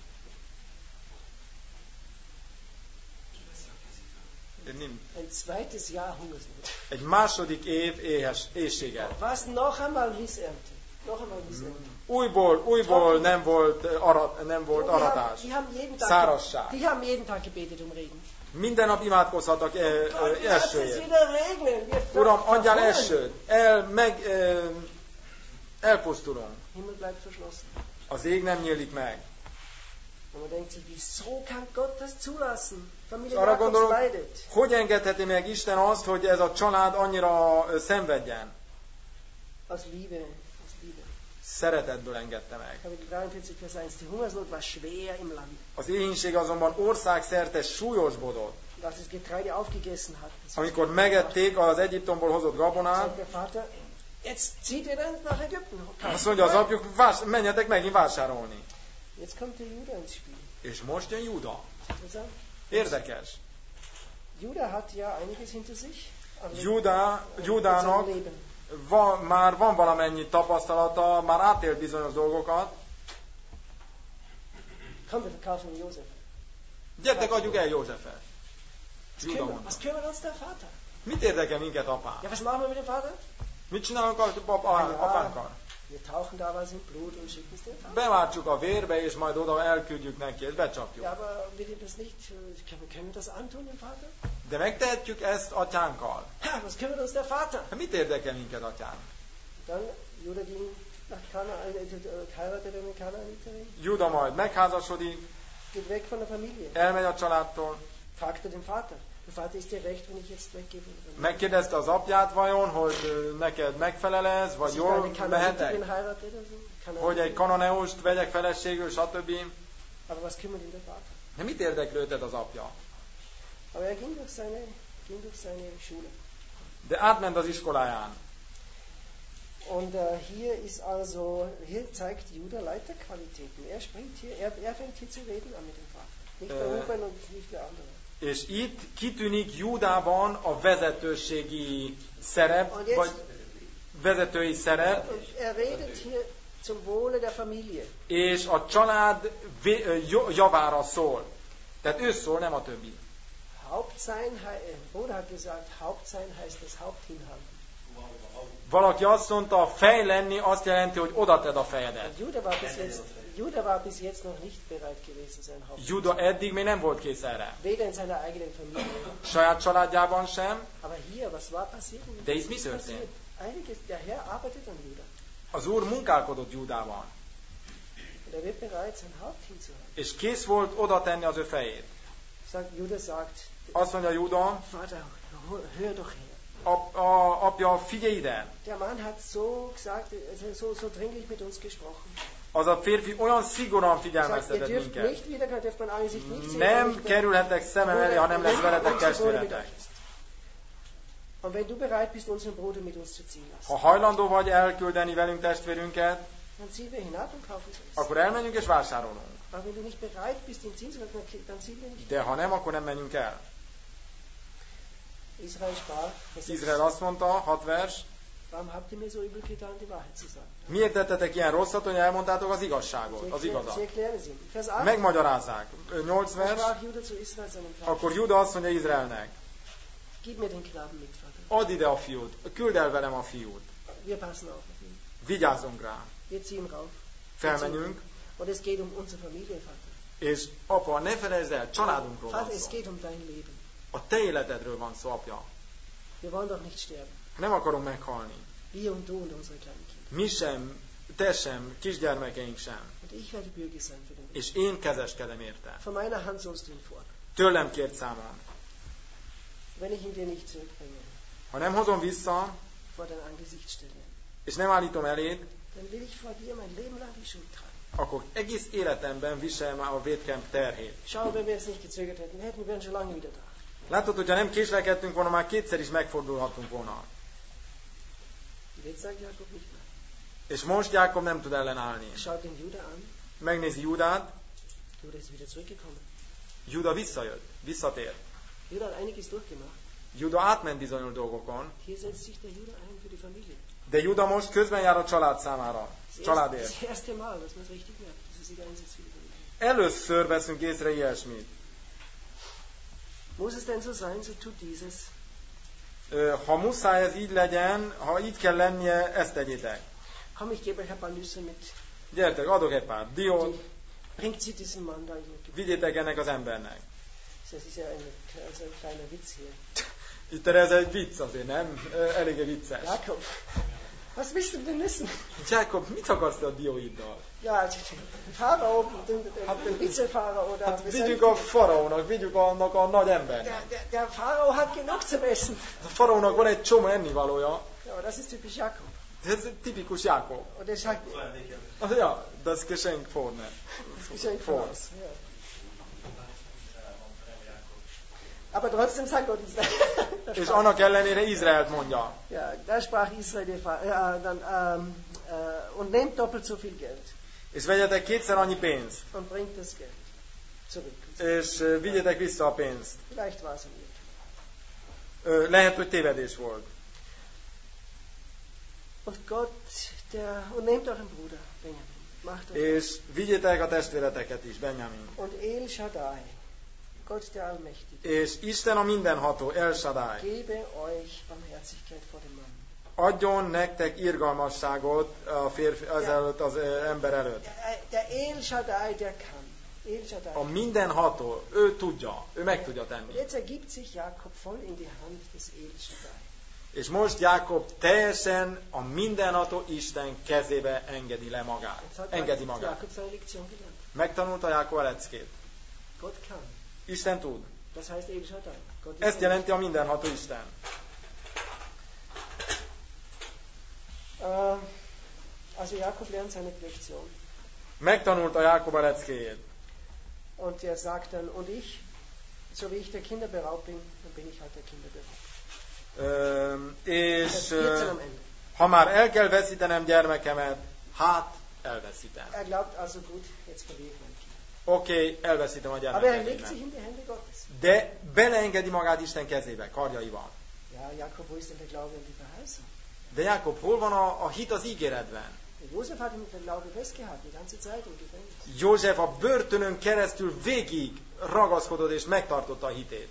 Ein zweites Jahr Hungersnot. Egy második év éhes, éhséget. Was noch einmal Missernte. Noch einmal Missernte. Újból, újból nem volt, arat, nem volt Die haben, aratás. die haben jeden Tag, Szárazság. die haben jeden Tag gebetet um Regen. Minden nap imádkozhattak e, e, Gott, lass es esőért. wieder regnen. Wir Uram, adjál verhungern. esőt! El, meg, e, elpusztulunk. Himmel bleibt verschlossen. Az ég nem nyílik meg. Und man denkt sich, wieso kann Gott das zulassen? Familie Arra Jakobs gondolok, leidet. hogy engedheti meg Isten azt, hogy ez a család annyira ö, szenvedjen? Aus Liebe. Aus Liebe. Szeretetből engedte meg. Kapitel dreiundvierzig, Vers eins. Die Hungersnot war schwer im Land. Az éhínség azonban országszerte súlyosbodott. Und als das Getreide aufgegessen hat, das Amikor megették az Egyiptomból hozott sagt gabonát, der Vater, jetzt zieht ihr dann nach Ägypten. azt mondja az apjuk, vás, menjetek megint vásárolni. Jetzt kommt der Judah ins Spiel. És most jön Júda. Interessant. Érdekes. Judah hat ja einiges hinter sich. an- Júda, an seinem Júdának Leben. van, már van valamennyi tapasztalata, már átélt bizonyos dolgokat. Komm, wir verkaufen Josef. Gyertek, adjuk el Józsefet. Was Júda kümmert, mondta. was kümmert uns der Vater? Mit érdekel minket apám? Ja, was machen wir mit dem Vater? Mit csinálunk a pap- a- apánkkal? Wir tauchen da was in Blut und schicken es dem Vater. Beváltsuk a vérbe, és majd oda elküldjük neki, és becsapjuk. Ja, aber will ihm das nicht, äh, können können wir das antun dem Vater? De megtehetjük ezt atyánkkal. Ha, was kümmert uns der Vater? Hát mit érdekel minket atyán? Dann, Judah ging nach Kanaan, äh, äh, heiratet eine Kanaaniterin, Júda majd megházasodik, geht weg von der Familie, elmegy a családtól, fragte den Vater. Der Vater, ist dir recht, wenn ich jetzt weggehe von der Familie? megkérdezte az apját vajon, hogy ö, neked megfelel ez, vagy Dass ich jól eine Kanaaniterin mehetek, heirate oder so? hogy Kanaaniterin. egy kananeust vegyek feleségül, stb. Aber was kümmert ihn der Vater? De mit érdekli őtet az apja? Aber er ging durch seine, ging durch seine Schule. De átment az iskoláján. Und äh, hier ist also, hier zeigt Judah Leiterqualitäten. Er springt hier, er, er fängt hier zu reden an mit dem Vater. Nicht der Äh. Ruben und nicht der andere. És itt kitűnik Júdában a vezetőségi szerep, Und jetzt- vagy vezetői szerep, Und er redet hier zum Wohle der Familie. és a család vé- ö, jo- javára szól. Tehát ő szól, nem a többi. Haupt sein, hei- Bruder hat gesagt, Haupt sein heißt das Haupt hinhalten. Valaki azt mondta, fej lenni azt jelenti, hogy oda tedd a fejedet. Und Judah war bis jetzt, Judah war bis jetzt noch nicht bereit gewesen, sein Haupt. Júda eddig még nem volt kész erre. Weder in seiner eigenen Familie. Saját családjában sem, Aber hier, was war passiert? de itt mi Was történt? passiert? Einiges, der Herr arbeitet an Judah. Az Úr munkálkodott Júdában, Und er wird bereit, sein Haupt hinzuhalten. és kész volt oda tenni az ő fejét. Sagt, Judah sagt, Azt mondja Júda, Vater, hör doch her. ap, a, apja, figyelj ide! Der Mann hat so gesagt, also so, so dringlich mit uns gesprochen. Az a férfi olyan szigorúan Er sagt, ihr figyelmeztetett dürft minket. nicht wieder, ihr dürft mein Angesicht nicht sehen. Nem nicht mehr- kerülhetek szemem elé, ha nem lesz veletek testvéretek. Und wenn du bereit bist, unseren Bruder mit uns zu ziehen lassen, Ha hajlandó vagy elküldeni velünk testvérünket, Dann ziehen wir hinab und kaufen es. akkor elmenjünk és vásárolunk. Aber wenn du nicht bereit bist, den Zins, dann ziehen wir nicht. De ha nem, akkor nem menjünk el. Israel sprach, Izrael azt mondta, hat vers, warum habt ihr mir so übel getan, die Wahrheit zu sagen? miért tettetek ilyen rosszat, hogy elmondtátok az igazságot, az igazat? Megmagyarázzák. nyolc vers, akkor Juda azt mondja Izraelnek, add ide a fiút, küld el velem a fiút. Vigyázzunk rá. Felmenjünk. És apa, ne felejtsd el, családunkról van szó. A te életedről van szó, apja. Nem akarunk meghalni. Mi sem, te sem, kisgyermekeink sem. És én kezeskedem érte. Tőlem kért számon. Ha nem hozom vissza, és nem állítom eléd, akkor egész életemben viselem a vétkem terhét. Látod, hogyha nem késlekedtünk volna, már kétszer is megfordulhattunk volna. És most Jákob nem tud ellenállni. Megnézi Judát. Juda visszajött, visszatért. Juda átment bizonyos dolgokon. De Juda most közben jár a család számára. Családért. Először veszünk észre ilyesmit. Muss es denn so sein, so tut dieses? Ha muszáj ez így legyen, ha így kell lennie, ezt tegyétek. Komm, ich gebe euch ein paar Nüsse mit. Gyertek, adok egy pár diót. Bringt sie diesem Mann da. Vigyétek ennek az embernek. Das ist ja ein, also ein kleiner Witz hier. Itt ez egy vicc azért, nem? Eléggé vicces. Jakob, was willst du denn wissen? Jakob, mit akarsz te a dióiddal? Ja, den Pharao, den, den Vizefarao oder... Hát vigyük a faraónak, vigyük annak a nagy embernek. Der, der, der Pharao hat genug zum Essen. A faraónak van egy csomó ennivalója. Ja, das ist typisch Jakob. Ez tipikus Jákob. Und er sagt... Ja, das Geschenk vorne. Das Geschenk vor uns, ja. Aber trotzdem sagt Gott es. És annak ellenére Izraelt mondja. Ja, da sprach Israel der Vater, äh, dann, ähm, äh, und nehmt doppelt so viel Geld. És vegyetek kétszer annyi pénzt. Und bringt das Geld zurück. És uh, vigyetek vissza a pénzt. Vielleicht war es ein uh, Lehet, hogy tévedés volt. Und Gott, der, und nehmt euren Bruder, Benjamin. Macht euch és vigyétek a testvéreteket is, Benjamin. Und El Shaddai, Gott der Allmächtige, és Isten a mindenható, El Shaddai, gebe euch Barmherzigkeit vor dem Mann. Adjon nektek irgalmasságot a férfi, az, ja. előtt, az ember előtt. Der El Shaddai, der kann. El Shaddai. A mindenható, ő tudja, ő meg tudja tenni. Jetzt ergibt sich Jakob voll in die Hand des El Shaddai. És most Jákob teljesen a mindenható Isten kezébe engedi le magát. Engedi magát. Megtanulta Jákob a leckét. Isten tud. Ezt jelenti a mindenható Isten. Also Jakob lernt seine Lektion. Megtanulta Jákob a leckéjét. Und er sagt dann, und ich, so wie ich der Kinder beraubt bin, dann bin ich halt der Kinder beraubt. Uh, és uh, ha már el kell veszítenem gyermekemet, hát elveszítem. Er glaubt also gut, jetzt verliere ich mein Kind. Oké, okay, elveszítem a Aber er legt sich in die Hände Gottes. De beleengedi magát Isten kezébe, karjaival. Ja, Jakob, wo ist denn der Glaube und die Verheißung? De Jákob, hol van a, a hit az ígéretben? József hat mit dem Glaube festgehalten, die ganze Zeit im Gefängnis. József a börtönön keresztül végig ragaszkodott és megtartotta a hitét.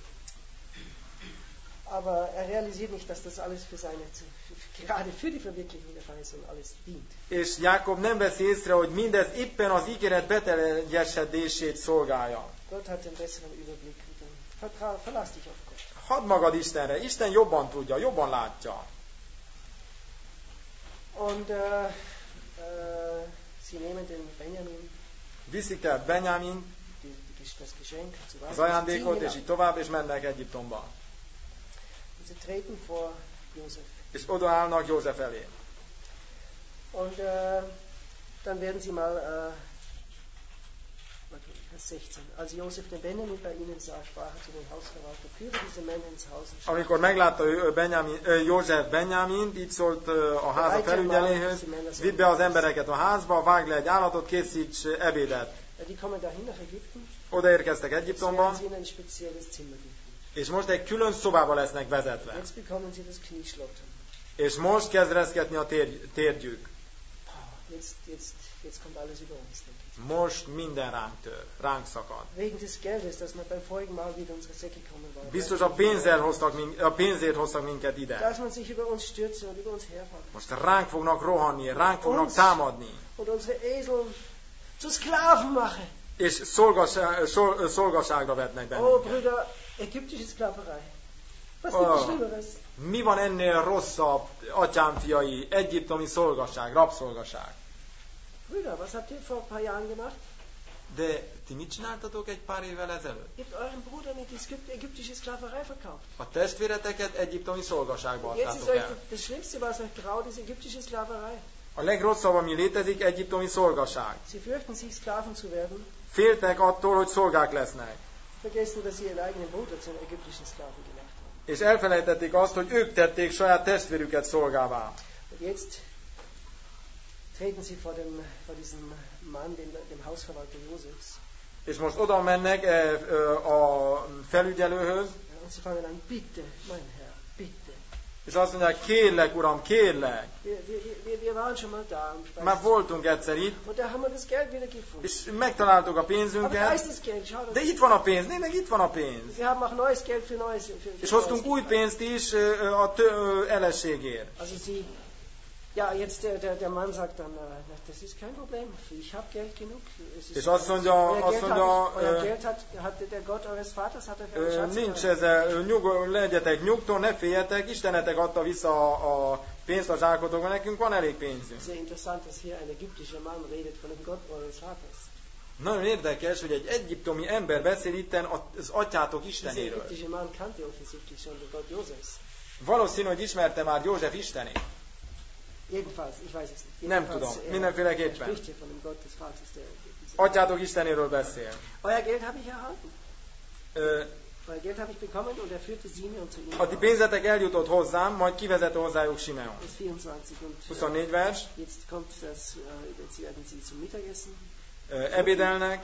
Aber er realisiert nicht, dass das alles für seine, gerade für die Verwirklichung der Verheißung alles dient. És Jákob nem veszi észre, hogy mindez éppen az ígéret beteljesedését szolgálja. Gott hat den besseren Überblick. Vertrau, verlass dich auf Gott. Hadd magad Istenre, Isten jobban tudja, jobban látja. Und uh, uh, sie nehmen den Benjamin. Viszik el Benjamin, die, die, das Geschenk, az ajándékot, és így tovább, és mennek Egyiptomba. Sie treten vor Josef. És odaállnak József elé. Und uh, dann werden sie mal, uh, Vers sechzehn. Als Josef den Benjamin bei ihnen sah, sprach er zu den Hausverwalter, führe diese Männer ins Haus. Amikor meglátta ő Benjamin, József Benjamint, így szólt a háza felügyeléhez, vidd be az embereket a házba, vágj le egy állatot, készíts ebédet. Die kommen dahin nach Ägypten. Odaérkeztek Egyiptomba, Sie in ein spezielles Zimmer geführt. és most egy külön szobába lesznek vezetve. Jetzt bekommen sie das Knieschlottern. És most kezd reszketni a tér, térgyük. Jetzt, jetzt, jetzt kommt alles über uns, denke ich. Most minden ránk tör, ránk szakad. Wegen des Geldes, dass wir beim vorigen Mal wieder unsere Säcke kommen waren. Biztos a pénzért hoztak, mink, a pénzért hoztak minket ide. Dass man sich über uns stürzen und über uns herfallen. Most ránk fognak rohanni, ránk fognak támadni. Und unsere Esel zu Sklaven machen. És szolgaság, szol, szolgaságra vetnek Oh, bennünket. Brüder, ägyptische Sklaverei. Was Oh. gibt es Schlimmeres? Mi van ennél rosszabb, atyám fiai, egyiptomi szolgaság, rabszolgaság? Brüder, was habt ihr vor ein paar Jahren gemacht? De ti mit csináltatok egy pár évvel ezelőtt? Ihr habt euren Bruder in die ägyptische Sklaverei verkauft. A testvéreteket egyiptomi szolgaságba Jetzt ist adtátok euch el. das Schlimmste, was euch graut, ist ägyptische Sklaverei. A legrosszabb, ami létezik, egyiptomi szolgaság. Sie fürchten sich, Sklaven zu werden. Féltek attól, hogy szolgák lesznek. Vergessen, dass sie ihren eigenen Bruder zu einem ägyptischen Sklaven gemacht haben. És elfelejtették azt, hogy ők tették saját testvérüket szolgává. Und jetzt treten sie vor, dem, vor diesem Mann, dem, dem Hausverwalter Josefs. És most oda mennek e, e, a felügyelőhöz, Ja, und sie fangen an, bitte, mein Herr, bitte. és azt mondják, kérlek, uram, kérlek. Wir, wir, wir, wir waren schon mal da. Und, Már voltunk egyszer itt, und da haben wir das Geld wieder gefunden. és megtaláltuk a Aber da pénzünket, ist das Geld, schau, de das itt van a pénz, nézd meg, itt van a pénz. wir haben auch neues Geld für neues. Für, für És hoztunk új neues. pénzt is ö, a tö, ö, elességért. Also sie, ja, jetzt der, der, der Mann sagt dann, äh, das ist kein Problem, ich habe Geld genug. Es ist, És azt mondja, euer azt Geld, mondja, hat, euer ö, Geld hat, hat der Gott eures Vaters hat euch ö, einen Schatz nincs gegeben. ezzel, nyug, legyetek nyugton, ne féljetek, Istenetek adta vissza a, a pénzt a zsákotokba, nekünk van elég pénzünk. Sehr interessant, dass hier ein ägyptischer Mann redet von dem Gott eures Vaters. Nagyon érdekes, hogy egy egyiptomi ember beszél itten az atyátok Dieser Istenéről. ägyptische Mann kannte offensichtlich schon den Gott Josefs. Valószínű, hogy ismerte már József Istenét. Jedenfalls, ich weiß es nicht. Nem Jedenfalls, tudom, er, mindenféleképpen. er spricht hier von dem Gott des Vaters. Der, dieser, Atyátok Istenéről beszél. euer Geld habe ich erhalten. Ö, Euer Geld habe ich bekommen und er führte Simeon zu ihm. a ti pénzetek eljutott hozzám, majd kivezette hozzájuk Simeon. Vers vierundzwanzig und äh, huszonnégy vers. jetzt kommt das, äh, jetzt werden sie zum Mittagessen. Ö, ebédelnek,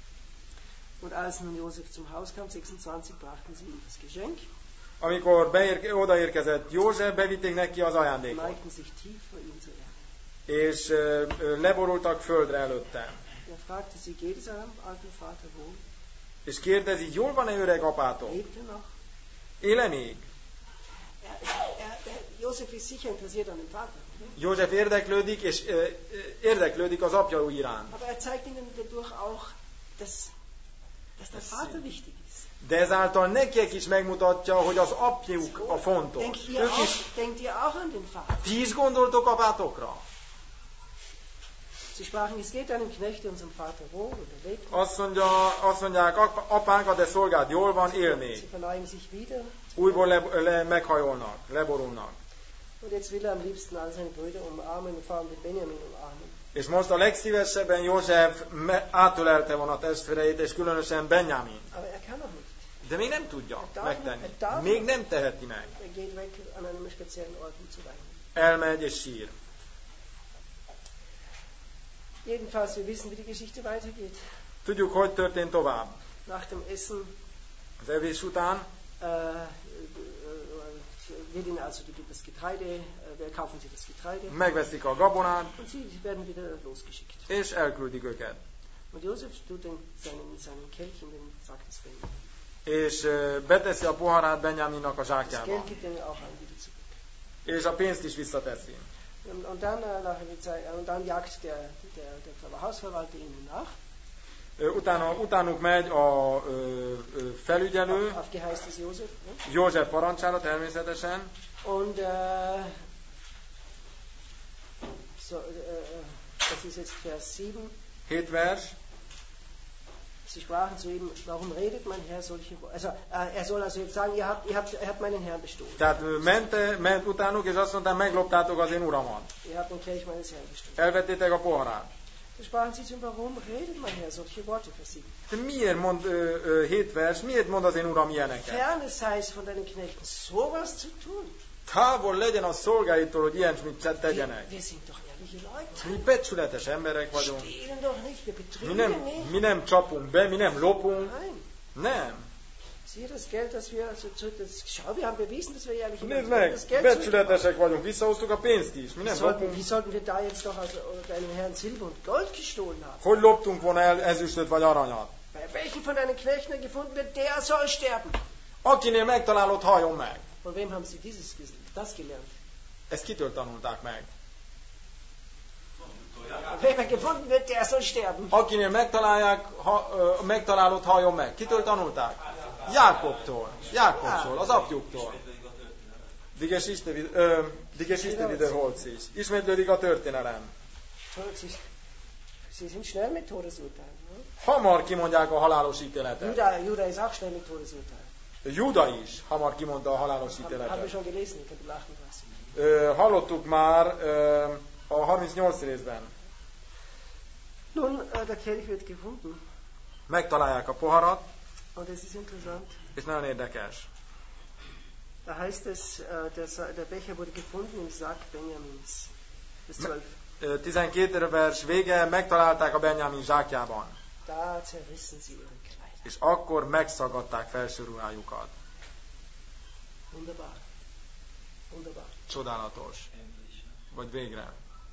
Und als nun Josef zum Haus kam, sechsundzwanzig, brachten sie ihm das Geschenk, amikor beér, odaérkezett József, bevitték neki az ajándékot. neigten sich tief vor ihm zu Ehren. És ö, ö, leborultak földre előtte. Er fragte sie, geht es eurem alten Vater wohl? És kérdezi, jól van-e öreg apátok? Lebt er noch? Éle még? Er, er, er, Josef ist sicher interessiert an dem Vater. Oder? József érdeklődik, és ö, ö, érdeklődik az apja iránt. Aber er zeigt ihnen dadurch auch, dass, dass der Vater wichtig ist. De ezáltal nekiek is megmutatja, hogy az apjuk a fontos. Denkt ihr, Ők auch, is, denkt ihr auch an den Vater? ti is gondoltok apátokra? Sie sprachen, es geht einem Knecht unserem Vater wohl und er lebt. Azt, mondja, azt mondják, "Ap- apánk, a de szolgád jól van, él még. Sie verneigen sich wieder. Újból le, le, meghajolnak, leborulnak. Und jetzt will er am liebsten all seine Brüder umarmen und vor allem den Benjamin umarmen. És most a legszívesebben József me- átölelte volna a testvéreit, és különösen Benjamin. Aber er kann noch nicht. De még nem tudja Darf- megtenni. darf- Még nem teheti meg. Er geht weg an einem speziellen Ort, um zu weinen. Elmegy és sír. Jedenfalls, wir wissen, wie die Geschichte weitergeht. Tudjuk, hogy történt tovább. Nach dem Essen Az evés után äh, äh, wird ihnen also die, das Getreide, äh, wir kaufen sie das Getreide megveszik a gabonát, und sie werden wieder losgeschickt. és elküldik őket. Und Josef tut den, seinen, seinen Kelch in den Sack des Benjamin. És ö, beteszi a poharát Benjaminnak a Das zsákjába. Geld gibt er auch an wieder zurück. És a pénzt is visszateszi. Und, und, dann, äh, nach einer Zeit, äh, und dann jagt der, der, der Hausverwalter ihnen nach, Ö, Utána, utánuk megy a ö, ö, felügyelő, auf, auf Geheiß des Josef. Ne? József parancsára természetesen, Und äh, so, äh, das ist jetzt Vers sieben. hét vers, Sie sprachen zu ihm, warum redet mein Herr solche Worte? Also, äh, er soll also jetzt sagen, ihr habt, ihr habt, ihr habt meinen Herrn bestohlen. tehát ö, ment, ment utánuk, és azt mondta, megloptátok az én uramat. Ihr habt den Kelch meines Herrn bestohlen. Elvettétek a poharát. Da sprachen sie zum, warum redet mein Herr solche Worte für sie? De miért mond ö, ö, hét vers, miért mond az én uram ilyeneket? Ferne sei es von deinen Knechten, sowas zu tun. Távol legyen a szolgáitól, hogy ilyesmit Wir, tegyenek. wir sind doch ehrliche Leute. Mi becsületes emberek vagyunk. Stehlen doch nicht, wir Mi betrügen nem, nicht. mi nem csapunk be, mi nem lopunk. Nein. Nem. Sieh das Geld, das wir, also, zu- das, schau, wir haben bewiesen, dass wir ehrliche Nézd Leute sind. meg, Das Geld becsületesek vagyunk, visszahoztuk a pénzt is. Mi Wie nem sollten, lopunk. wie sollten wir da jetzt doch also deinem Herrn Silber und Gold gestohlen haben? Hogy loptunk volna el ezüstöt vagy aranyat? Bei welchen von deinen Knechten er gefunden wird, der soll sterben. Akinél megtalálod, halljon meg. Von wem haben sie dieses, das gelernt? Ezt kitől tanulták meg? Wem er gefunden wird, der soll sterben. Akinél megtalálják, ha, ö, megtalálod, halljon meg. Kitől tanulták? Jákobtól. Jákobtól, az apjuktól. Diges Isten, ö, Diges Isten wiederholt sich. Ismétlődik a történelem. Sie, sie sind schnell mit Todesurteilen. Ne? Hamar kimondják a halálos ítéletet. Juda, Juda ist auch schnell mit Todesurteilen. Juda is hamar kimondta a halálos Haben hab wir ítéletet. schon gelesen, in Kapitel achtunddreißig. Ö, hallottuk már ö, a harmincnyolc részben. Nun, äh, der Kelch wird gefunden. Megtalálják a poharat, Und es ist interessant. és nagyon érdekes. Da heißt es, äh, der, Sa- der Becher wurde gefunden im Sack Benjamins. Bis zwölf. Ö, tizenkét vers vége, megtalálták a Benjamin zsákjában, Da zerrissen sie ihre Kleider. és akkor megszagadták felső ruhájukat. Wunderbar. Wunderbar. Csodálatos. Vagy végre.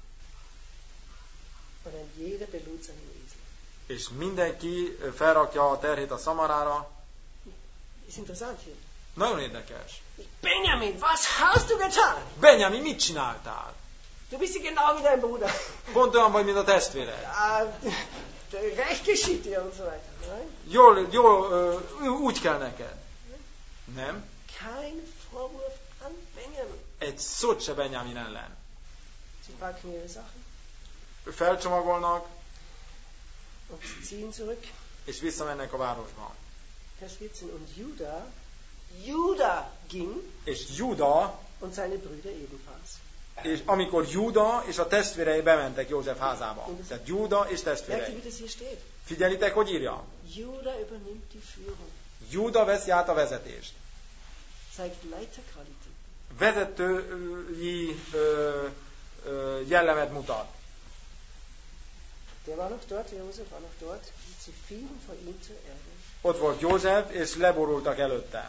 Und ein jeder belud seinen Esel. És mindenki felrakja a terhét a szamarára. Ist interessant hier. Nagyon érdekes. Benjamin, was hast du getan? Benjamin, mit csináltál? Du bist ja genau wie dein Bruder. Pont olyan vagy, mint a testvéred. Ah, recht geschieht dir und so weiter. Nein? Jól, jól ö, úgy kell neked. Nem? Kein Vorwurf an Benjamin. Egy szót se Benjamin ellen. Sie packen ihre Sachen Felcsomagolnak, und sie ziehen zurück. és visszamennek a városba. Vers vierzehn. Und Juda, Juda ging És Júda, und seine Brüder ebenfalls. és amikor Júda és a testvérei bementek József házába. Tehát Júda és Merkt ihr, testvérei. wie das hier steht? Figyelitek, hogy írja? Juda übernimmt die Führung, Júda veszi át a vezetést. zeigt Leiterqualität. Vezetői ö, ö, jellemet mutat. Der war noch dort, Josef war noch dort, und sie fielen vor ihm zur Erde. Ott volt József, és leborultak előtte.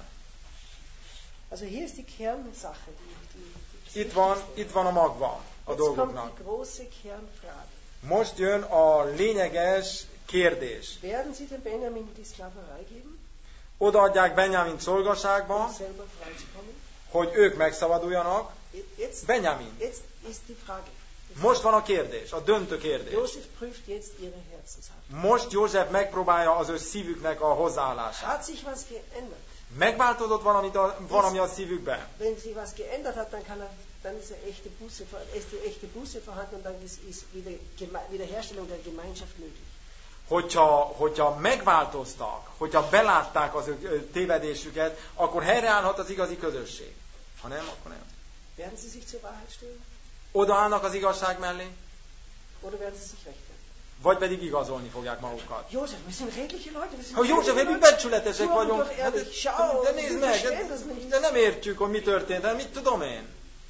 Also hier ist die Kernsache. Die, die, die Itt van, itt van a magva a Jetzt kommt dolgoknak. die große Kernfrage. Most jön a lényeges kérdés. Werden Sie den Benjamin die Sklaverei geben, Odaadják Benjamin szolgaságba, um selber freizukommen? hogy ők megszabaduljanak. Jetzt, Benjamin. jetzt ist die Frage. Most van a kérdés, a döntő kérdés. Josef prüft jetzt ihre Herzenshaltung. Most József megpróbálja az ő szívüknek a hozzáállását. Hat sich was geändert? Megváltozott valamit a, valami a szívükben? Wenn sich was geändert hat, dann, kann er, dann ist, er echte Buße, vor- ist die echte Buße vorhanden und dann ist, ist wieder, Geme- Wiederherstellung der Gemeinschaft möglich. Hogyha, hogyha megváltoztak, hogyha belátták az ő ő tévedésüket, akkor helyreállhat az igazi közösség. Ha nem, akkor nem. Werden Sie sich zur Wahrheit stellen Odaállnak az igazság mellé, oder werden Sie sich rechtfertigen? vagy pedig igazolni fogják magukat. Josef, wir sind redliche Leute. Wir sind Ha József, redliche mi Leute. becsületesek Schau vagyunk, doch hát, ehrlich, schau, de nézd wir meg, verstehen das de, nicht. de nem értjük, hogy mi történt, de mit tudom én?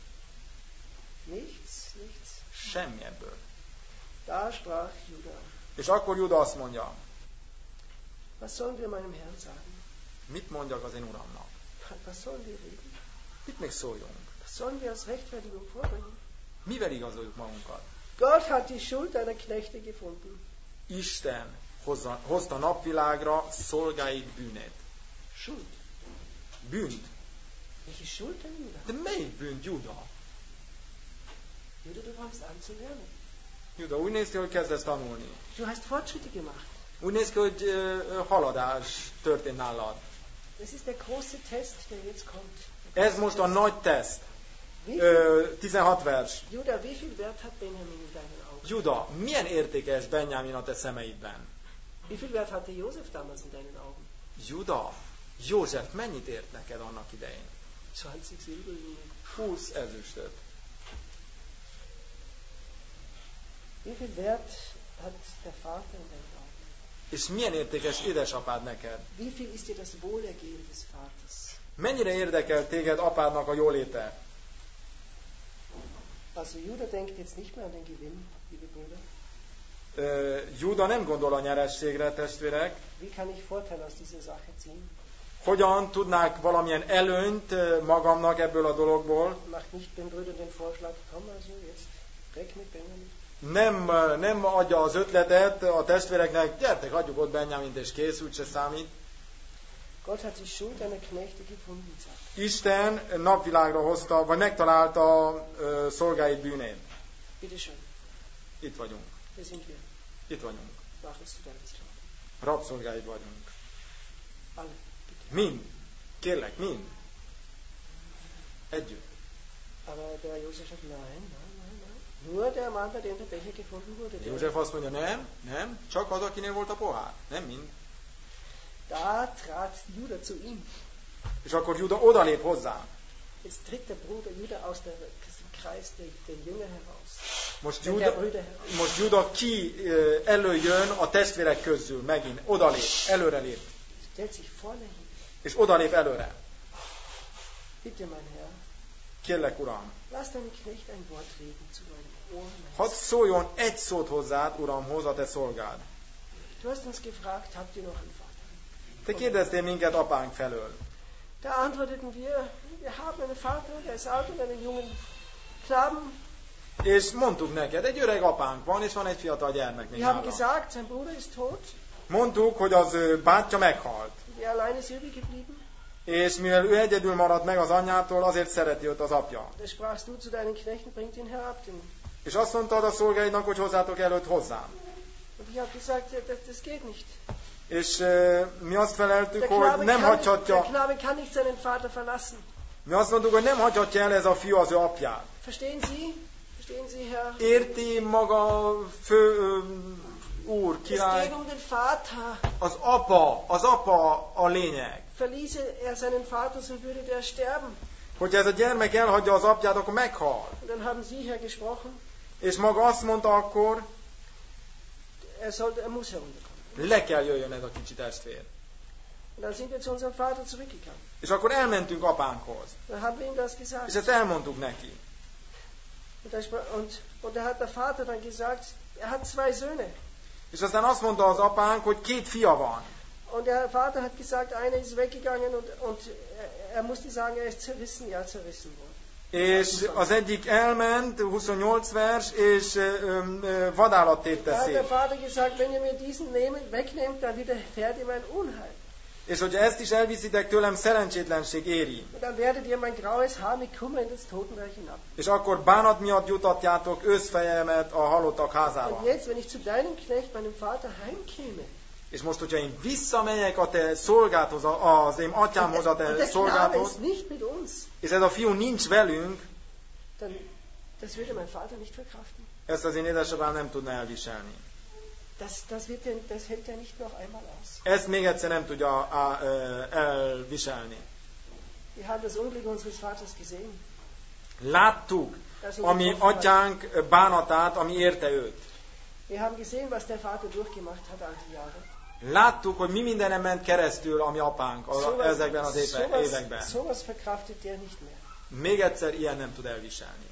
Nichts, nichts. Semmi ebből. Da sprach Juda. És akkor Juda azt mondja, Was sollen wir meinem Herrn sagen? mit mondjak az én uramnak? Was sollen wir reden? Mit még szóljunk? Was sollen wir als Rechtfertigung vorbringen? Mivel igazoljuk magunkat? Gott hat die Schuld deiner Knechte gefunden. Isten hozza, hozta napvilágra szolgáid bűnét. Schuld. Bűnt. Welche Schuld denn, Juda? De melyik bűnt, Juda? Juda, du fangst an zu lernen. Juda, úgy néz ki, hogy kezdesz tanulni. Du hast Fortschritte gemacht. Úgy néz ki, hogy ö, haladás történt nálad. Das ist der große Test, der jetzt kommt. Ez most a nagy teszt. Wie viel, Ö, tizenhat vers. Juda, wie viel Wert hat Benjamin in deinen Augen? Juda, milyen értékes Benjamin a te szemeidben? Wie viel Wert hatte Josef damals in deinen Augen? Juda, József mennyit ért neked annak idején? zwanzig Silberlinge. húsz ezüstöt. Wie viel Wert hat der Vater in deinem Augen? És milyen értékes édesapád neked? Wie viel ist dir das Wohlergehen des Vaters? Mennyire érdekel téged apádnak a jóléte? Also Judah denkt jetzt nicht mehr an den Gewinn, liebe Brüder. Uh, Júda nem gondol a nyerességre, testvérek. Wie kann ich Vorteil aus dieser Sache ziehen? Hogyan tudnák valamilyen előnyt magamnak ebből a dologból? Macht nicht den Brüdern den Vorschlag, komm also jetzt, weg mit Benjamin. Nem, nem adja az ötletet a testvéreknek, gyertek, adjuk ott Benjamint és kész, úgyse számít. Gott hat die Schuld deiner Knechte gefunden, sagt. Isten napvilágra hozta, vagy megtalálta a szolgáid bűnét. Bitte schön. Itt vagyunk. Wir sind hier. Itt vagyunk. Wachest du deines Glaubens? Rabszolgáid vagyunk. Alle, bitte. Mind. Kérlek, mind. Együtt. Aber der Josef sagt, nein, nein, nein, nein. Nur der Mann, bei dem der Becher gefunden wurde. Der József azt mondja, nem, nem, csak az, akinél volt a pohár. Nem mind. Da trat Judah zu ihm. És akkor Júda odalép hozzá. Jetzt tritt der Bruder Judah aus dem Kreis der, der Jünger heraus. Most Der Júda, Brüder heraus. most Júda ki ö, előjön a testvérek közül, megint odalép, előrelép. Stellt sich vorne hin. És odalép előre. Bitte, mein Herr, Kérlek, Uram, lass deinen Knecht ein Wort reden zu meinem Ohr. mein hadd Herr. szóljon egy szót hozzád, Uramhoz, a te szolgád. Du hast uns gefragt, habt ihr noch einen Vater? Te kérdeztél minket apánk felől. Da antworteten wir, wir haben einen Vater, der ist alt und einen jungen Knaben. És mondtuk neked, egy öreg apánk van, és van egy fiatal gyermek még Wir haben nála. gesagt, sein Bruder ist tot. Mondtuk, hogy az ő bátyja meghalt. Der allein ist übrig geblieben. És mivel ő egyedül maradt meg az anyjától, azért szereti őt az apja. Da sprachst du zu deinen Knechten, bringt ihn herab. Den. És azt mondtad a szolgáidnak, hogy hozzátok előtt hozzám. Und ich habe gesagt, ja, das, das geht nicht. És uh, mi azt feleltük, Der hogy Knabe, nem kann, der hagyhatja, Knabe kann nicht seinen Vater verlassen. mi azt mondtuk, hogy nem hagyhatja el ez a fiú az ő apját. Verstehen Sie? Verstehen Sie, Herr? Érti maga fő ö, úr, Es király, geht um den Vater. az apa, az apa a lényeg. Verließe er seinen Vater, so würde der sterben. Hogyha ez a gyermek elhagyja az apját, akkor meghal. Und dann haben Sie, Herr, gesprochen, És maga azt mondta akkor, er, sollte, er muss herunterkommen. le kell jöjjön ez a kicsi testvér. Und dann sind wir zu unserem Vater zurückgegangen. És akkor elmentünk apánkhoz. Dann haben wir ihm das gesagt. És ezt elmondtuk neki. Und, da spra- und, und da hat der Vater dann gesagt, er hat zwei Söhne. És aztán azt mondta az apánk, hogy két fia van. Und der Vater hat gesagt, einer ist weggegangen und, und er, er musste sagen, er ist zerrissen, ja zerrissen worden. És az egyik elment, huszonnyolc vers, és ö, ö, vadállat tépte Da hat der szét. Vater gesagt, wenn ihr mir diesen nehmen, wegnehmt, dann widerfährt ihr mein Unheil. És hogyha ezt is elviszitek tőlem, szerencsétlenség éri. Und dann werdet ihr mein graues Haar mit Kummer in das Totenreich hinab. És akkor bánat miatt jutatjátok őszfejemet a halottak házába. Und jetzt, wenn ich zu deinem Knecht, meinem Vater, heimkäme, És most, hogyha én visszamegyek a te szolgádhoz, az én atyámhoz, a und te der Knabe szolgádhoz, ist nicht mit uns, és ez a fiú nincs velünk, dann das würde mein Vater nicht verkraften. ezt az én édesapám nem tudna elviselni. Das, das, wird er, das hält er nicht noch einmal aus. Ezt még egyszer nem tudja á, ö, elviselni. Wir haben das Unglück unseres Vaters gesehen. Láttuk a mi atyánk bánatát, ami érte őt. Wir haben gesehen, was der Vater durchgemacht hat all die Jahre. Láttuk, hogy mi mindenem ment keresztül a mi apánk a, ezekben az éve, sowas, években. sowas verkraftet der nicht mehr. Még egyszer ilyen nem tud elviselni.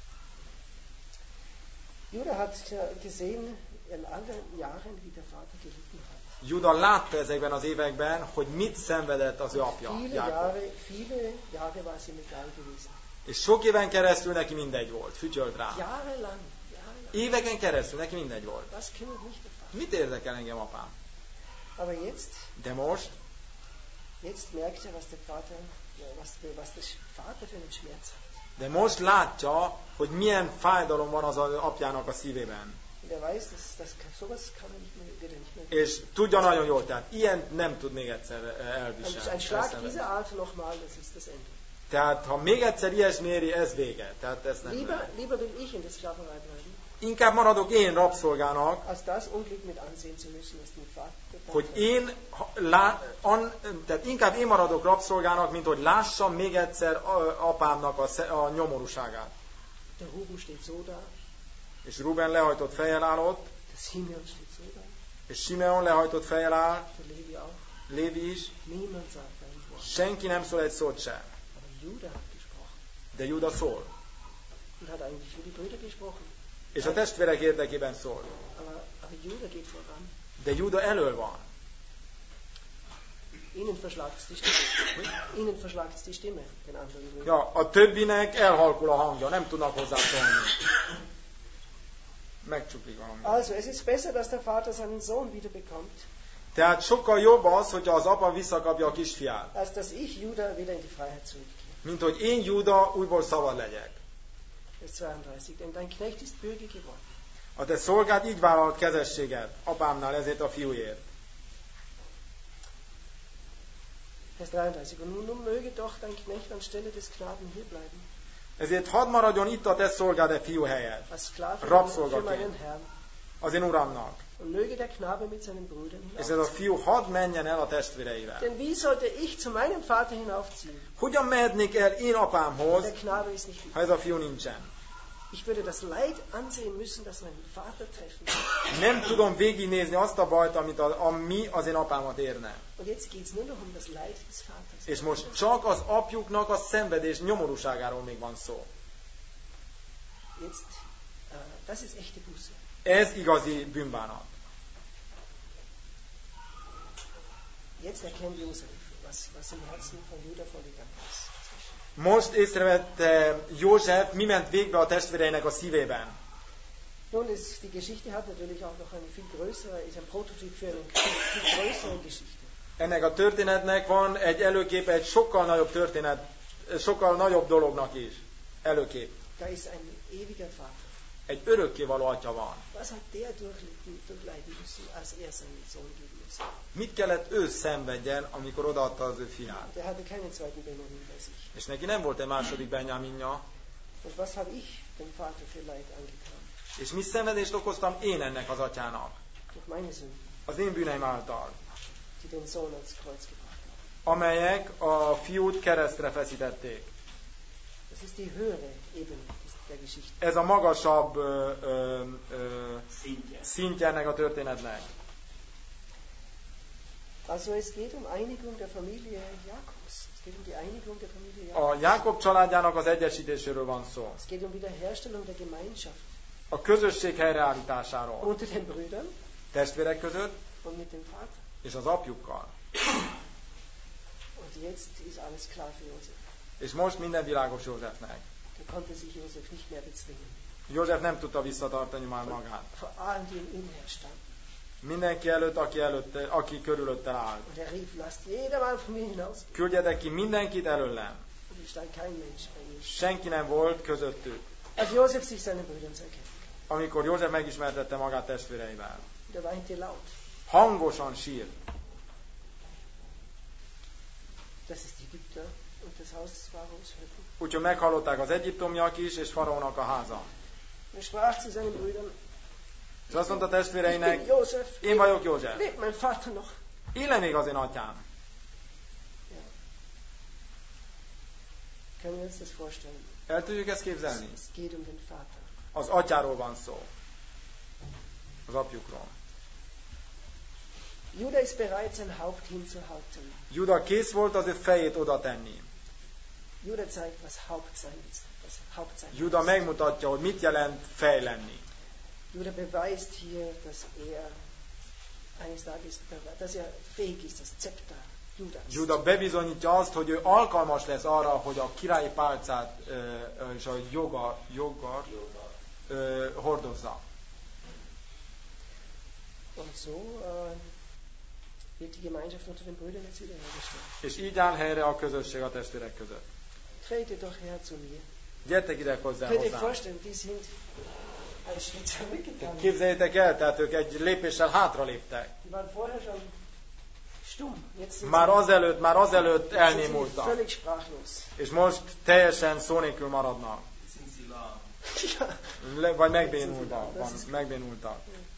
Judah hat gesehen in all den Jahren, wie der Vater gelitten hat. Juda látta ezekben az években, hogy mit szenvedett az ő apja, Viele Jákob. Jahre, viele Jahre war es ihm egal gewesen. És sok éven keresztül neki mindegy volt, fütyölt rá. Jahrelang, jahrelang. Éveken keresztül neki mindegy volt. Was kümmert mich der Vater? Mit érdekel engem apám? Aber jetzt, De most, jetzt merkt er, was der Vater, ja, was, was der Vater für einen Schmerz hat. de most látja, hogy milyen fájdalom van az az apjának a szívében. Und er weiß, dass, dass sowas kann er nicht mehr, wird er nicht mehr. És tudja nagyon jól, tehát ilyen nem tud még egyszer Ein, elviselni. ein Schlag elszenvedni. dieser Art nochmal, das ist das Ende. Tehát ha még egyszer ilyesmi éri, ez vége. Tehát ez nem Lieber, lehet. lieber will ich in der Sklaverei bleiben, Inkább maradok én rabszolgának, als das Unglück mit ansehen zu müssen, was mit Vater. hogy én, ha- lá, an, tehát inkább én maradok rabszolgának, mint hogy lássam még egyszer a- apámnak a, sze- a nyomorúságát. Der Ruben steht so da, És Ruben lehajtott fejjel áll ott, der Simeon steht so da, És Simeon lehajtott fejjel áll, der Levi auch. Lévi is, Niemand sagt ein Wort. senki nem szól egy szót sem. Aber Judah hat gesprochen. De Júda szól. Und hat eigentlich für die Brüder gesprochen. És a testvérek érdekében szól. Aber, aber Judah geht voran. De Júda elől van. Ihnen verschlagt's die Stimme. Ihnen verschlagt's die Stimme, den anderen Brüdern. Ja, a többinek elhalkul a hangja, nem tudnak hozzászólni. Megcsuplik a hangja. Also, es ist besser, dass der Vater seinen Sohn wiederbekommt, Tehát sokkal jobb az, hogyha az apa visszakapja a kisfiát, als dass ich, Judah, wieder in die Freiheit zurückkehre. mint hogy én Júda újból szabad legyek. Vers zweiunddreißig. Denn dein Knecht ist bürge geworden. A te szolgád így vállalt kezességet apámnál ezért a fiúért. Vers dreiunddreißig. Und nun, nun möge doch dein Knecht anstelle des Knaben hier bleiben. Ezért hadd maradjon itt a te szolgád e fiú helyett, Als Sklave für Rabszolgaként. meinen Herrn. az én uramnak. Und möge der Knabe mit seinen Brüdern És ez a hinaufziehen. fiú hadd menjen el a testvéreivel. Denn wie sollte ich zu meinem Vater hinaufziehen? Hogyan mehetnék el én apámhoz, Der Knabe ist nicht ha wieder. ez a fiú nincsen? Ich würde das Leid ansehen müssen, das meinen Vater treffen wird. Nem tudom végignézni azt a bajt, amit a, ami az én apámat érne. Und jetzt geht es nur noch um das Leid des Vaters. És most csak az apjuknak a szenvedés nyomorúságáról még van szó. Jetzt, äh, das ist echte Buße. Ez igazi bűnbánat. Jetzt erkennt Josef, was, was im Herzen von Judah vorgegangen ist. Most észrevette József, mi ment végbe a testvéreinek a szívében. Nun, ist, die Geschichte hat natürlich auch noch eine viel größere, ist ein Prototyp für eine viel, viel größere Geschichte. Ennek a történetnek van egy előképe, egy sokkal nagyobb történet, sokkal nagyobb dolognak is. Előkép. Da ist ein ewiger Vater. Egy örökkévaló atya van. Was hat der durch- durchleiden müssen, als er seinen Sohn geben musste? Mit kellett ő szenvedjen, amikor odaadta az ő fiát? Der hatte keinen zweiten Benjamin bei sich. És neki nem volt egy második Benjaminja. Und was habe ich dem Vater für Leid angetan? És mi szenvedést okoztam én ennek az atyának? Durch meine Sünden, Az én bűneim által. die den Sohn ans Kreuz gebracht haben. Amelyek a fiút keresztre feszítették. Das ist die höhere Ebene der Geschichte. Ez a magasabb ö, ö, ö, Szintje. szintje ennek a történetnek. Also es geht um Einigung der Familie Jakobs. Es geht um die Einigung der Familie Jakobs. A Jákob családjának az egyesítéséről van szó. Es geht um Wiederherstellung der Gemeinschaft A közösség helyreállításáról. unter den Brüdern Testvérek között und mit dem Vater. és az apjukkal. Und jetzt ist alles klar für Josef. És most minden világos Józsefnek. Da konnte sich Josef nicht mehr bezwingen. József nem tudta visszatartani már magát. Vor allem die um ihn her standen. Mindenki előtt, aki, előtte, aki körülötte áll. Und er rief, lasst jedermann von mir hinaus. Küldjetek ki mindenkit előlem. Und es stand kein Mensch bei ihm. Senki nem volt közöttük. Als Josef sich seinen Brüdern zu erkennen. Amikor József megismertette magát testvéreivel. Der weinte laut. Hangosan sírt. Das ist Ägypter und das Haus des Pharaos hörten. Úgyhogy meghallották az egyiptomiak is, és faraónak a háza. Und er sprach zu seinen Brüdern, És azt mondta ich bin testvéreinek, Josef, én vagyok József. lebt mein Vater noch? Éle még az én atyám. Können wir uns das vorstellen? El tudjuk ezt képzelni? Es geht um den Vater. Az atyáról van szó. Az apjukról. Judah ist bereit, sein Haupt hinzuhalten. Juda kész volt az ő fejét oda tenni. Judah zeigt, was Haupt sein ist. Was Haupt sein Juda ist. megmutatja, hogy mit jelent fej lenni. Judah beweist hier, dass er eines Tages, dass er fähig ist, das Zepter Judas. Juda bebizonyítja azt, hogy ő alkalmas lesz arra, hogy a királyi pálcát ö, ö, és a joga, jogar ö, hordozza. Und so äh, wird die Gemeinschaft unter den Brüdern jetzt wiederhergestellt. És így áll helyre a közösség a testvérek között. Tretet doch her zu mir. Gyertek ide hozzá Könnt ihr hozzám. vorstellen, die sind einen Schritt zurückgegangen. Képzeljétek el, tehát ők egy lépéssel hátra léptek. Die waren vorher schon stumm. Jetzt sind Már sie, azelőtt, már azelőtt jetzt sind sie elnémultak. völlig sprachlos. És most teljesen szó nélkül maradnak. Ja. Le, vagy megbénultak. Van, megbénultak.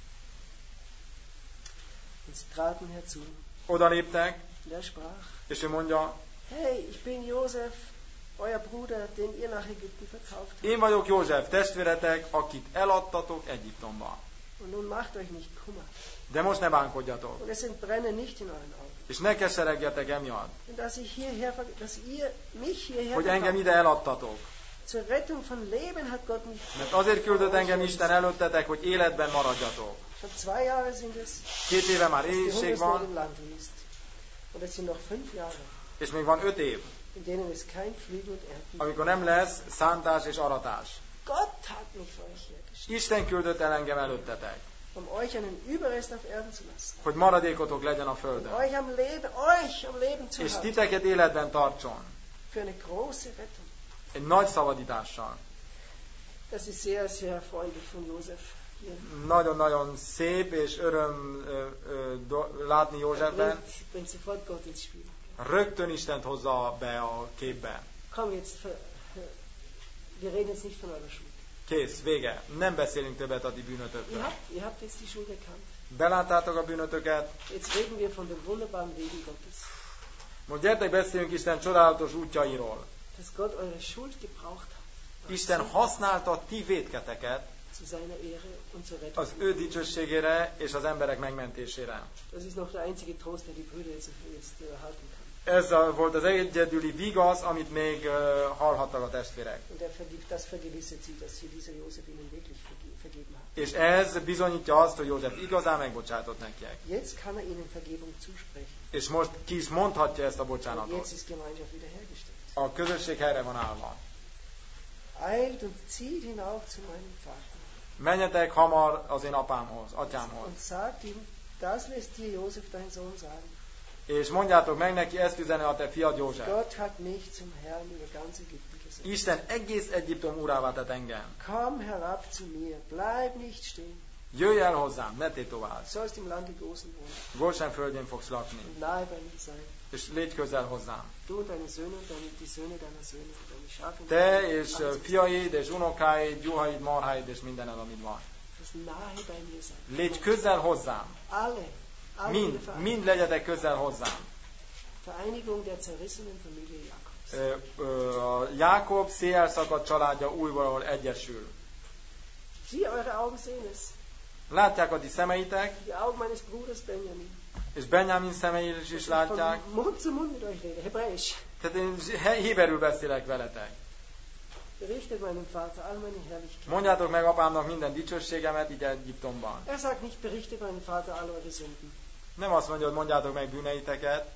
Und sie traten herzu. Oda léptek, Und er sprach, és ő mondja, hey, ich bin Josef, euer Bruder, den ihr nach Ägypten verkauft habt. én vagyok József, testvéretek, akit eladtatok Egyiptomba. Und nun macht euch nicht Kummer. De most ne bánkodjatok. Und es entbrenne nicht in euren Augen. És ne keseregjetek emiatt, Und dass, ich hierher, dass ihr mich hierher hogy engem gebracht ide eladtatok. zur Rettung von Leben hat Gott mich. Mert azért küldött engem Isten előttetek, hogy életben maradjatok. Schon zwei Jahre sind es, Két éve már dass die éhínség Hungersnot im van, Land ist. Und es sind noch fünf Jahre, és még van öt év, in denen es kein Pflügen und Ernten gibt. amikor nem lesz szántás és aratás. Gott hat mich für euch hergestellt, Isten küldött el engem előttetek, um euch einen Überrest auf Erden zu lassen. hogy maradékotok legyen a Um földön. euch am Leben, euch am Leben zu És halten. titeket életben tartson. Für eine große Rettung. Egy nagy szabadítással. Das ist sehr, sehr freundlich von Josef hier. Nagyon-nagyon szép és öröm ö, ö, do, látni Er Józsefben. bringt, bringt sofort Gott ins Spiel. Rögtön Istent hozza be a képbe. Komm jetzt, ver- wir reden jetzt nicht von eurer Schuld. Kész, vége. Nem beszélünk többet a ti Ihr bűnötökről. habt, ihr habt jetzt die Schuld erkannt. Beláttátok a bűnötöket, Jetzt reden wir von dem wunderbaren Leben Gottes. most gyertek beszéljünk Isten csodálatos útjairól. Dass Gott eure Schuld gebraucht hat. Isten használta a ti vétketeket Zu seiner Ehre und zur Rettung. az ő dicsőségére és az emberek megmentésére. Das ist noch der einzige Trost, der die Brüder jetzt, jetzt äh, erhalten kann. Ez a, volt az egyedüli vigasz, amit még uh, hallhattak a testvérek. Und er vergibt, das vergewissert sie, dass hier dieser Josef ihnen wirklich verge- vergeben hat. És ez bizonyítja azt, hogy József igazán megbocsátott nekiek. Jetzt kann er ihnen Vergebung zusprechen. És most ki is mondhatja ezt a Und bocsánatot. jetzt ist Gemeinschaft wiederhergestellt. A közösség helyre van állva. Eilt und zieht hinauf zu meinem Vater. Menjetek hamar az én apámhoz, atyámhoz. Und sagt ihm, das lässt dir Josef dein Sohn sagen. És mondjátok meg neki, ezt üzene a te fiad József. Gott hat mich zum Herrn über ganz Ägypten gesetzt. Isten egész Egyiptom urává tett engem. Komm herab zu mir, bleib nicht stehen. Jöjj el hozzám, ne tétovázz. Sollst im Lande Gosen wohnen Goshen földjén fogsz lakni. und nahe bei mir sein. És légy közel hozzám. Du und deine Söhne und deine, die Söhne deiner Söhne und deine Schafe und Te deine és alles, fiaid, és unokáid, juhaid, marháid, és mindened, amit van. das nahe bei mir sein. Légy közel hozzám. Alle, alle Mind, ihre Vereinigung. mind legyetek közel hozzám. Vereinigung der zerrissenen Familie Jakobs. Ö, ö, a Jákob széjjelszakadt családja újból egyesül. Sie, eure Augen sehen es. Látják a ti szemeitek, Die Augen meines Bruders Benjamin. és Benjamin szemei is, is látják. Von Mund zu Mund mit euch rede, Hebräisch. Tehát én he- héberül beszélek veletek. Berichtet meinem Vater all meine Herrlichkeit. Mondjátok meg apámnak minden dicsőségemet így Egyiptomban. Er sagt nicht, berichtet meinem Vater all eure Sünden. Nem azt mondja, hogy mondjátok meg bűneiteket,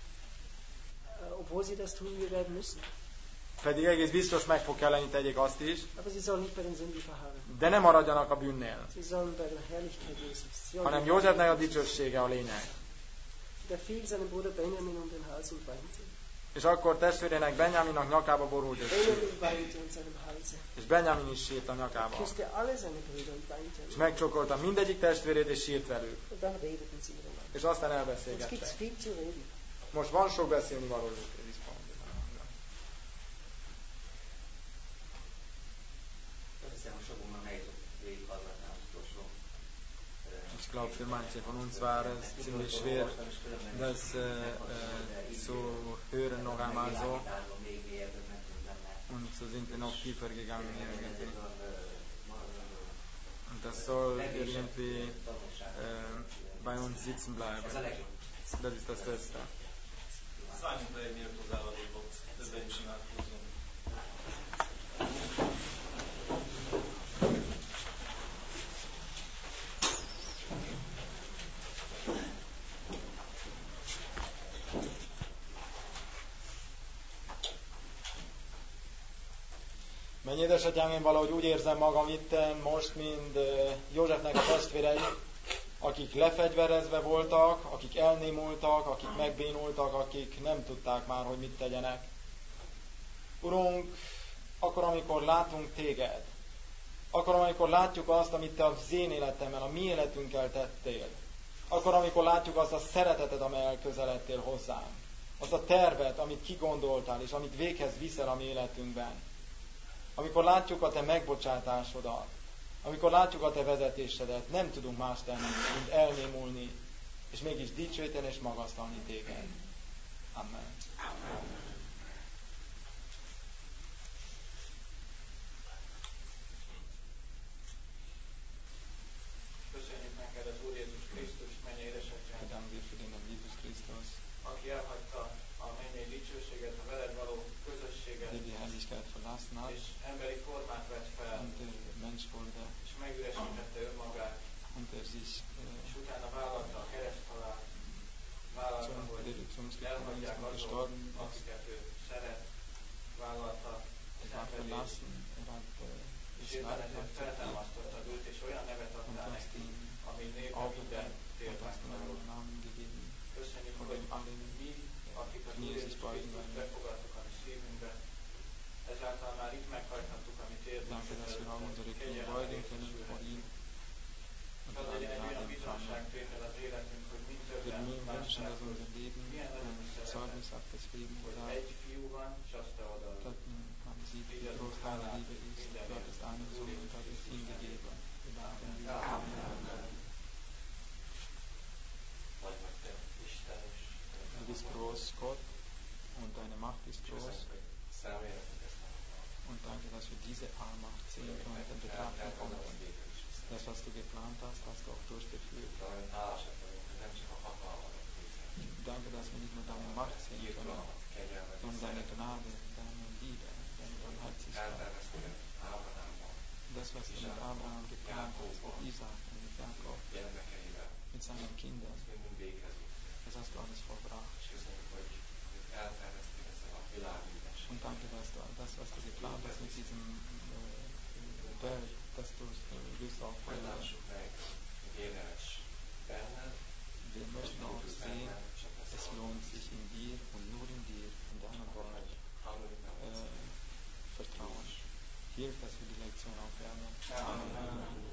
Äh, obwohl sie das tun, wir werden müssen. pedig egész biztos meg fog kelleni tegyék azt is, Aber sie sollen nicht bei den Sünden verharren. de nem maradjanak a bűnnél, Sie sollen bei der Herrlichkeit Josefs. Sie sollen hanem Józsefnek a dicsősége a lényeg. Der fiel seinem Bruder Benjamin um den Hals und weinte. És akkor testvérének Benjaminnak nyakába borult, és sírt. Benjamin weinte an seinem Halse. És Benjamin is sírt a nyakába. Küsste alle seine Brüder und weinte an És ihnen. megcsokolta mindegyik testvérét, és sírt velük. Und dann redeten sie miteinander. És aztán Jetzt elbeszélgettek. gibt es viel zu reden. Most van sok beszélni valójuk. Ich glaube, für manche von uns war es ziemlich schwer, das äh, äh, zu hören noch einmal so. Und so sind wir noch tiefer gegangen irgendwie. Und das soll irgendwie äh, bei uns sitzen bleiben. Das ist das Beste. Szálljunk le egy méltó záradékot, többen is imádkozzunk. Mennyi édesatyám, én valahogy úgy érzem magam itt most, mint Józsefnek a testvérei, akik lefegyverezve voltak, akik elnémultak, akik megbénultak, akik nem tudták már, hogy mit tegyenek. Urunk, akkor, amikor látunk téged, akkor, amikor látjuk azt, amit te az én életemmel, a mi életünkkel tettél, akkor, amikor látjuk azt a szeretetet, amelyel közeledtél hozzám, azt a tervet, amit kigondoltál, és amit véghez viszel a mi életünkben, amikor látjuk a te megbocsátásodat, amikor látjuk a te vezetésedet, nem tudunk más tenni, mint elnémulni, és mégis dicsőíteni és magasztalni téged. Amen. Köszönjük verlassen hat és emberi formát vett fel, und der Mensch wurde és megüresítette önmagát, und er sich és äh, utána vállalta a kereszthalált, vállalta, zum, hogy der zum Ums gekommen ist elhagyják und azok, gestorben ist. akiket ő szeret, vállalta a Er war szenvedést, verlassen, er hat äh, és das éppen Leid ezért akzeptiert feltámasztottad őt, és olyan nevet und adtál hast neki, ihm ami névre auch minden und tér hast ihm megtalál. einen Namen gegeben, Köszönjük, von hogy dem alle mi, akik az Úr Knie Jézus sich beugen Krisztust werden. befogadtuk a mi szívünkbe, ezáltal már itt meghajthattuk a mi Danke, dass wir auch unsere Knie kegyelemmel beugen können vor részesülhetünk. ihm und Az in legyen egy olyan Gnade bizonság empfangen. tétel az életünk, hogy mind Wir többen wünschen, lássák, dass hogy unser Leben milyen nagyon ein szeretet, Zeugnis hat, das Leben hogy sagt, egy fiú van, és azt te odaadod. dass man sieht, wie groß deine Liebe ist. Gott ist einen Sohn und hat es ihm gegeben. Wir danken dir. Amen. Vagy vagy te, Isten is. Du bist groß, Gott, und deine Macht ist groß. Szemlélhetünk ezt a Und danke, dass wir diese Allmacht sehen konnten, betrachten konnten. Das, was du geplant hast, hast du auch durchgeführt. Danke, dass wir nicht nur deine Macht sehen können, sondern deine Gnade, deine Liebe, deine Barmherzigkeit. Das, was du mit Abraham geplant hast, mit Isaac und mit Jakob, mit seinen Kindern, das hast du alles vollbracht. Und danke, dass du das, was du geplant hast mit diesem äh, Welt, dass du es äh, löst auf äh, wir möchten auch sehen, es lohnt sich in dir und nur in dir, in deinem Wort äh, vertrauen. Hilf, dass wir die Lektion auch lernen. Amen.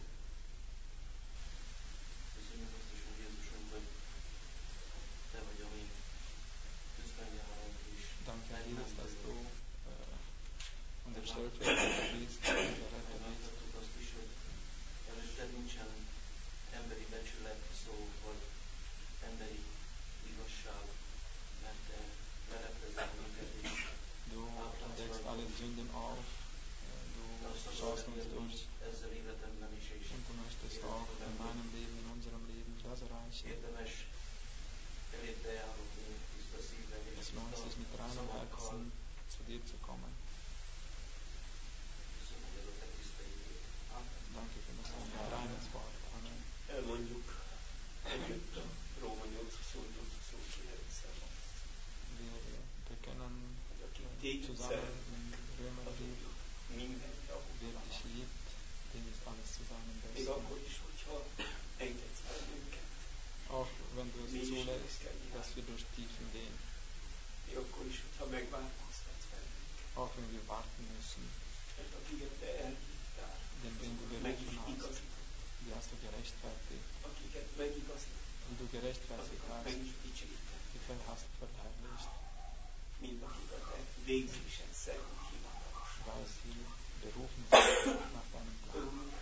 Köszönjük azt is, hogy Jézusunk, hogy te vagy a mi közbenjárunk is. Danke, Jesus, dass du äh, unser Stellvertreter bist, unser Retter bist. Láthattuk azt is, hogy előtted nincsen emberi becsület szó, vagy emberi igazság, mert te leleplezel minket is. Du deckst alle Sünden auf, du schaust uns durch ezzel életemben is, és und du möchtest auch in meinem Leben, in unserem Leben das erreichen. érdemes eléd bejárni tiszta szívvel, és Es lohnt sich mit reinem Herzen zu dir zu kommen. köszönöm ez a te tiszta időt. Danke für das dein reines Wort. Amen. Elmondjuk együtt a Róma nyolcas huszonkilencszer. Wir bekennen Aki äh, téged zusammen szeret, im Römerbrief, minden javul. wer dich liebt, dem ist alles zu seinem Még Besten. akkor is, hogyha engedsz bennünket. Auch wenn du es Mi is zulässt, kell dass wir durch Tiefen gehen. Még akkor is, hogyha megváltoztatsz bennünket. Auch wenn wir warten müssen, Mert akiket te elhívtál, denn wenn du meg is berufen hast, igazítottál. die hast du gerechtfertigt, Akiket megigazítottál, die du gerechtfertigt azokat hast, meg is dicsérted. die ver- hast verherrlicht, Mind akik a te végzésen szerint hivatalos. weil sie berufen sind nach deinem Plan. Örülünk,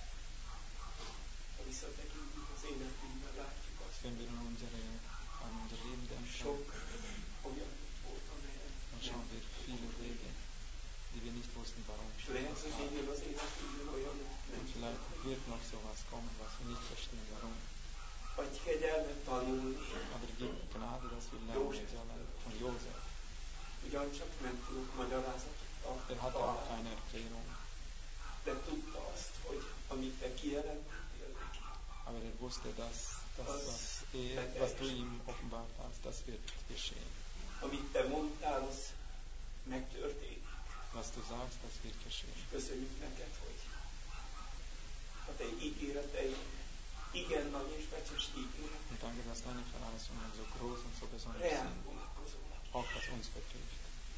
ha visszatekintünk az életünkben, látjuk azt, Wenn wir an, unsere, an unser Leben denken, sok olyan út volt, amelyen dann schauen wir viele Wege, die wir nicht wussten, warum. és lehet, hogy még jön az életünkben olyan út, nem Und vielleicht wird noch sowas kommen, was wir nicht verstehen, warum. vagy kegyelmet tanulni, Aber gib Gnade, dass wir lernen sollen von Josef. ugyancsak nem tudok magyarázatot Er hatte auch keine Erklärung, de tudta azt, hogy amit te kijelentettél neki, aber er wusste, dass das, was, er, was du ihm offenbart hast, das wird geschehen. amit te mondtál, az megtörténik. Was du sagst, das wird geschehen. Köszönjük neked, hogy a te ígéreteid igen nagy és becses ígéret, Und danke, dass deine Verheißungen so groß und so besonders reál sind, vonatkozóak. auch was uns betrifft.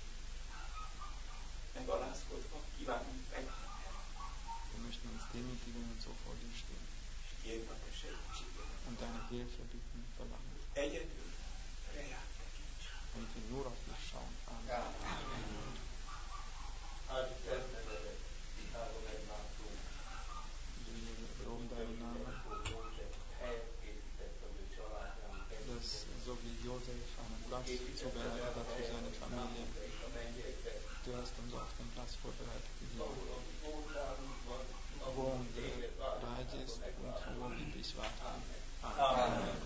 Megalázkodva kívánunk meg, Wir möchten uns demütigen und so vor dir stehen és kérjük a te segítségedet. und deine Hilfe bitten, verlangen. Egyedül reál tekints. Und wir nur auf dich schauen. Amen. Áldjuk szent nevedet, tisztáról megláttunk. Wir loben deinen Namen, József helyet készített az ő családjának. dass so wie Josef einen Platz zubereitet hat für seine Familie. Du hast uns auch den Platz vorbereitet hier, wo unser Reich ist und wo wir dich warten. Amen.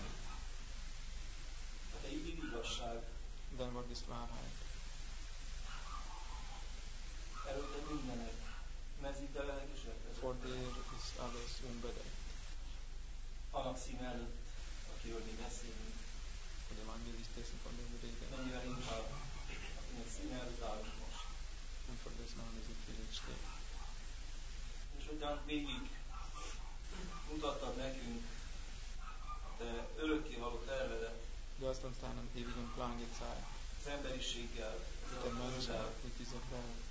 A te igéd igazság, Dein Wort ist Wahrheit. előtte szennyezít, de lelek is elkezd. För er ist alles unbedeckt. Annak színe előtt, akiről mi beszélünk, Och det evangeliet dessen von dem wir reden. mennyivel inkább, akinek színe előtt állunk most. Und für dessen Namen sind wir jetzt stehen. És ugyan végig mutattad nekünk te örökkévaló tervedet Du hast uns deinen ewigen Plan gezeigt. az emberiséggel, Mit der az Menschheit, mit dieser Welt.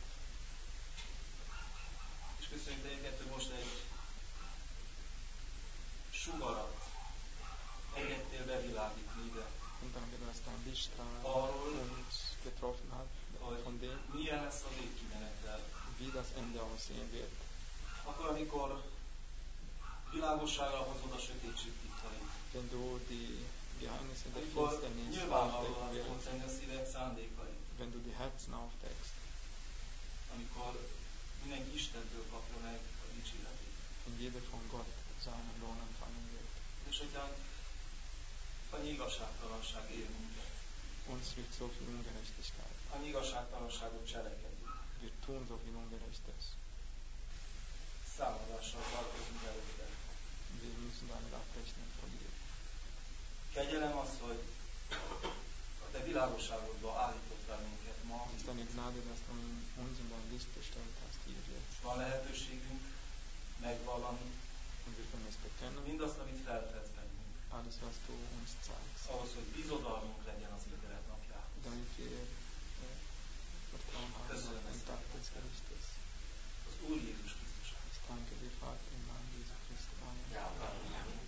és köszönjük neked, hogy most egy sugarat engedtél bevilágítni ide, Und danke, dass dein Lichtstrahl arról, uns getroffen hat, hogy von dem, milyen lesz a végkimenetel. wie das Ende aussehen wird. Akkor, amikor világosságra hozod a sötétség titkait, Wenn du die Geheimnisse der amikor Finsternis nyilvánvalóan aufdecken tudod wirst, tenni a szívek szándékait, wenn du die Herzen aufdeckst, amikor mindenki Istentől kapja meg a dicséretét. wenn jeder von Gott seinen Lohn empfangen wird. És hogyha annyi igazságtalanság ér minket, Uns trifft so viel Ungerechtigkeit. annyi igazságtalanságot cselekedünk, Wir tun so viel Ungerechtes. számadással tartozunk előtte. Wir müssen damit abrechnen vor dir. Kegyelem az, hogy a te világosságodba állítottál minket ma, Es ist deine Gnade, dass du uns in dein Licht gestellt hast hier jetzt. van lehetőségünk megvallani Und wir können es bekennen, mindazt, amit feltett bennünk, alles, was du uns zeigst. ahhoz, hogy bizodalmunk legyen az ítélet napjához. Damit wir äh, Vertrauen haben auf den Tag des Gerichtes. Az Úr Jézus Krisztus. Ich danke dir, Vater, im Namen Jesu Christi. Amen. Amen.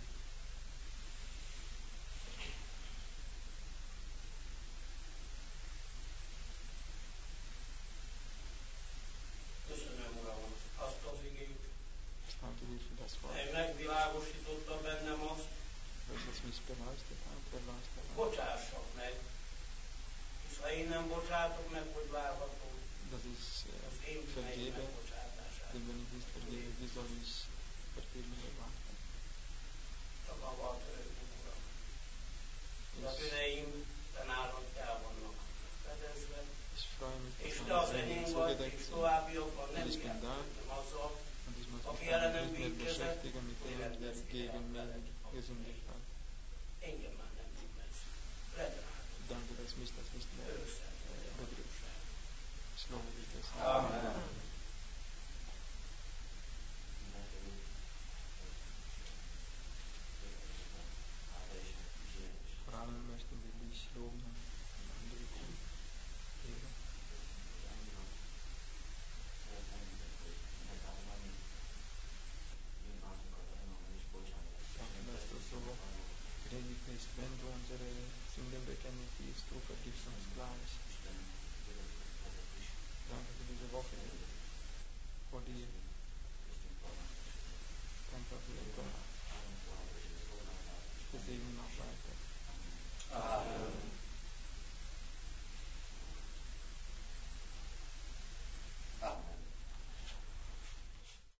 Köszönöm, Uram, azt az igét, Ich danke dir für das Wort, mely megvilágosította bennem azt, welches mich beleuchtet hat, erleuchtet hat, bocsássak meg. És ha én nem bocsátok meg, hogy várhatom dass ich az äh, én bűneim vergebe, megbocsátását. denn wenn ich nicht vergebe, wie soll ich Vergebung erwarten? Csak avval törődünk, Uram. A Ich, bűneim te nálad el vannak fedezve, ich freue mich, és dass te az meine Sünden enyém vagy, zugedeckt és sind. továbbiakban Und nem ich bin kell da, törődnöm azzal, und ich muss mich aki damit ellenem nicht mehr vétkezett, beschäftigen mit dem, élet der lesz gegen veled mich a gesündigt hat. engem már nem bűnez. Legyen áldott. Danke, dass mich das nicht mehr Örökszerű äh, legyen a betrifft. valóság. Ich lobe dich deshalb. Amen. Vor allem möchten wir dich loben und anbeten. Ehre. Danke, dass du so gnädig bist, wenn du unsere Sünden bekennen, du vergibst uns gleich.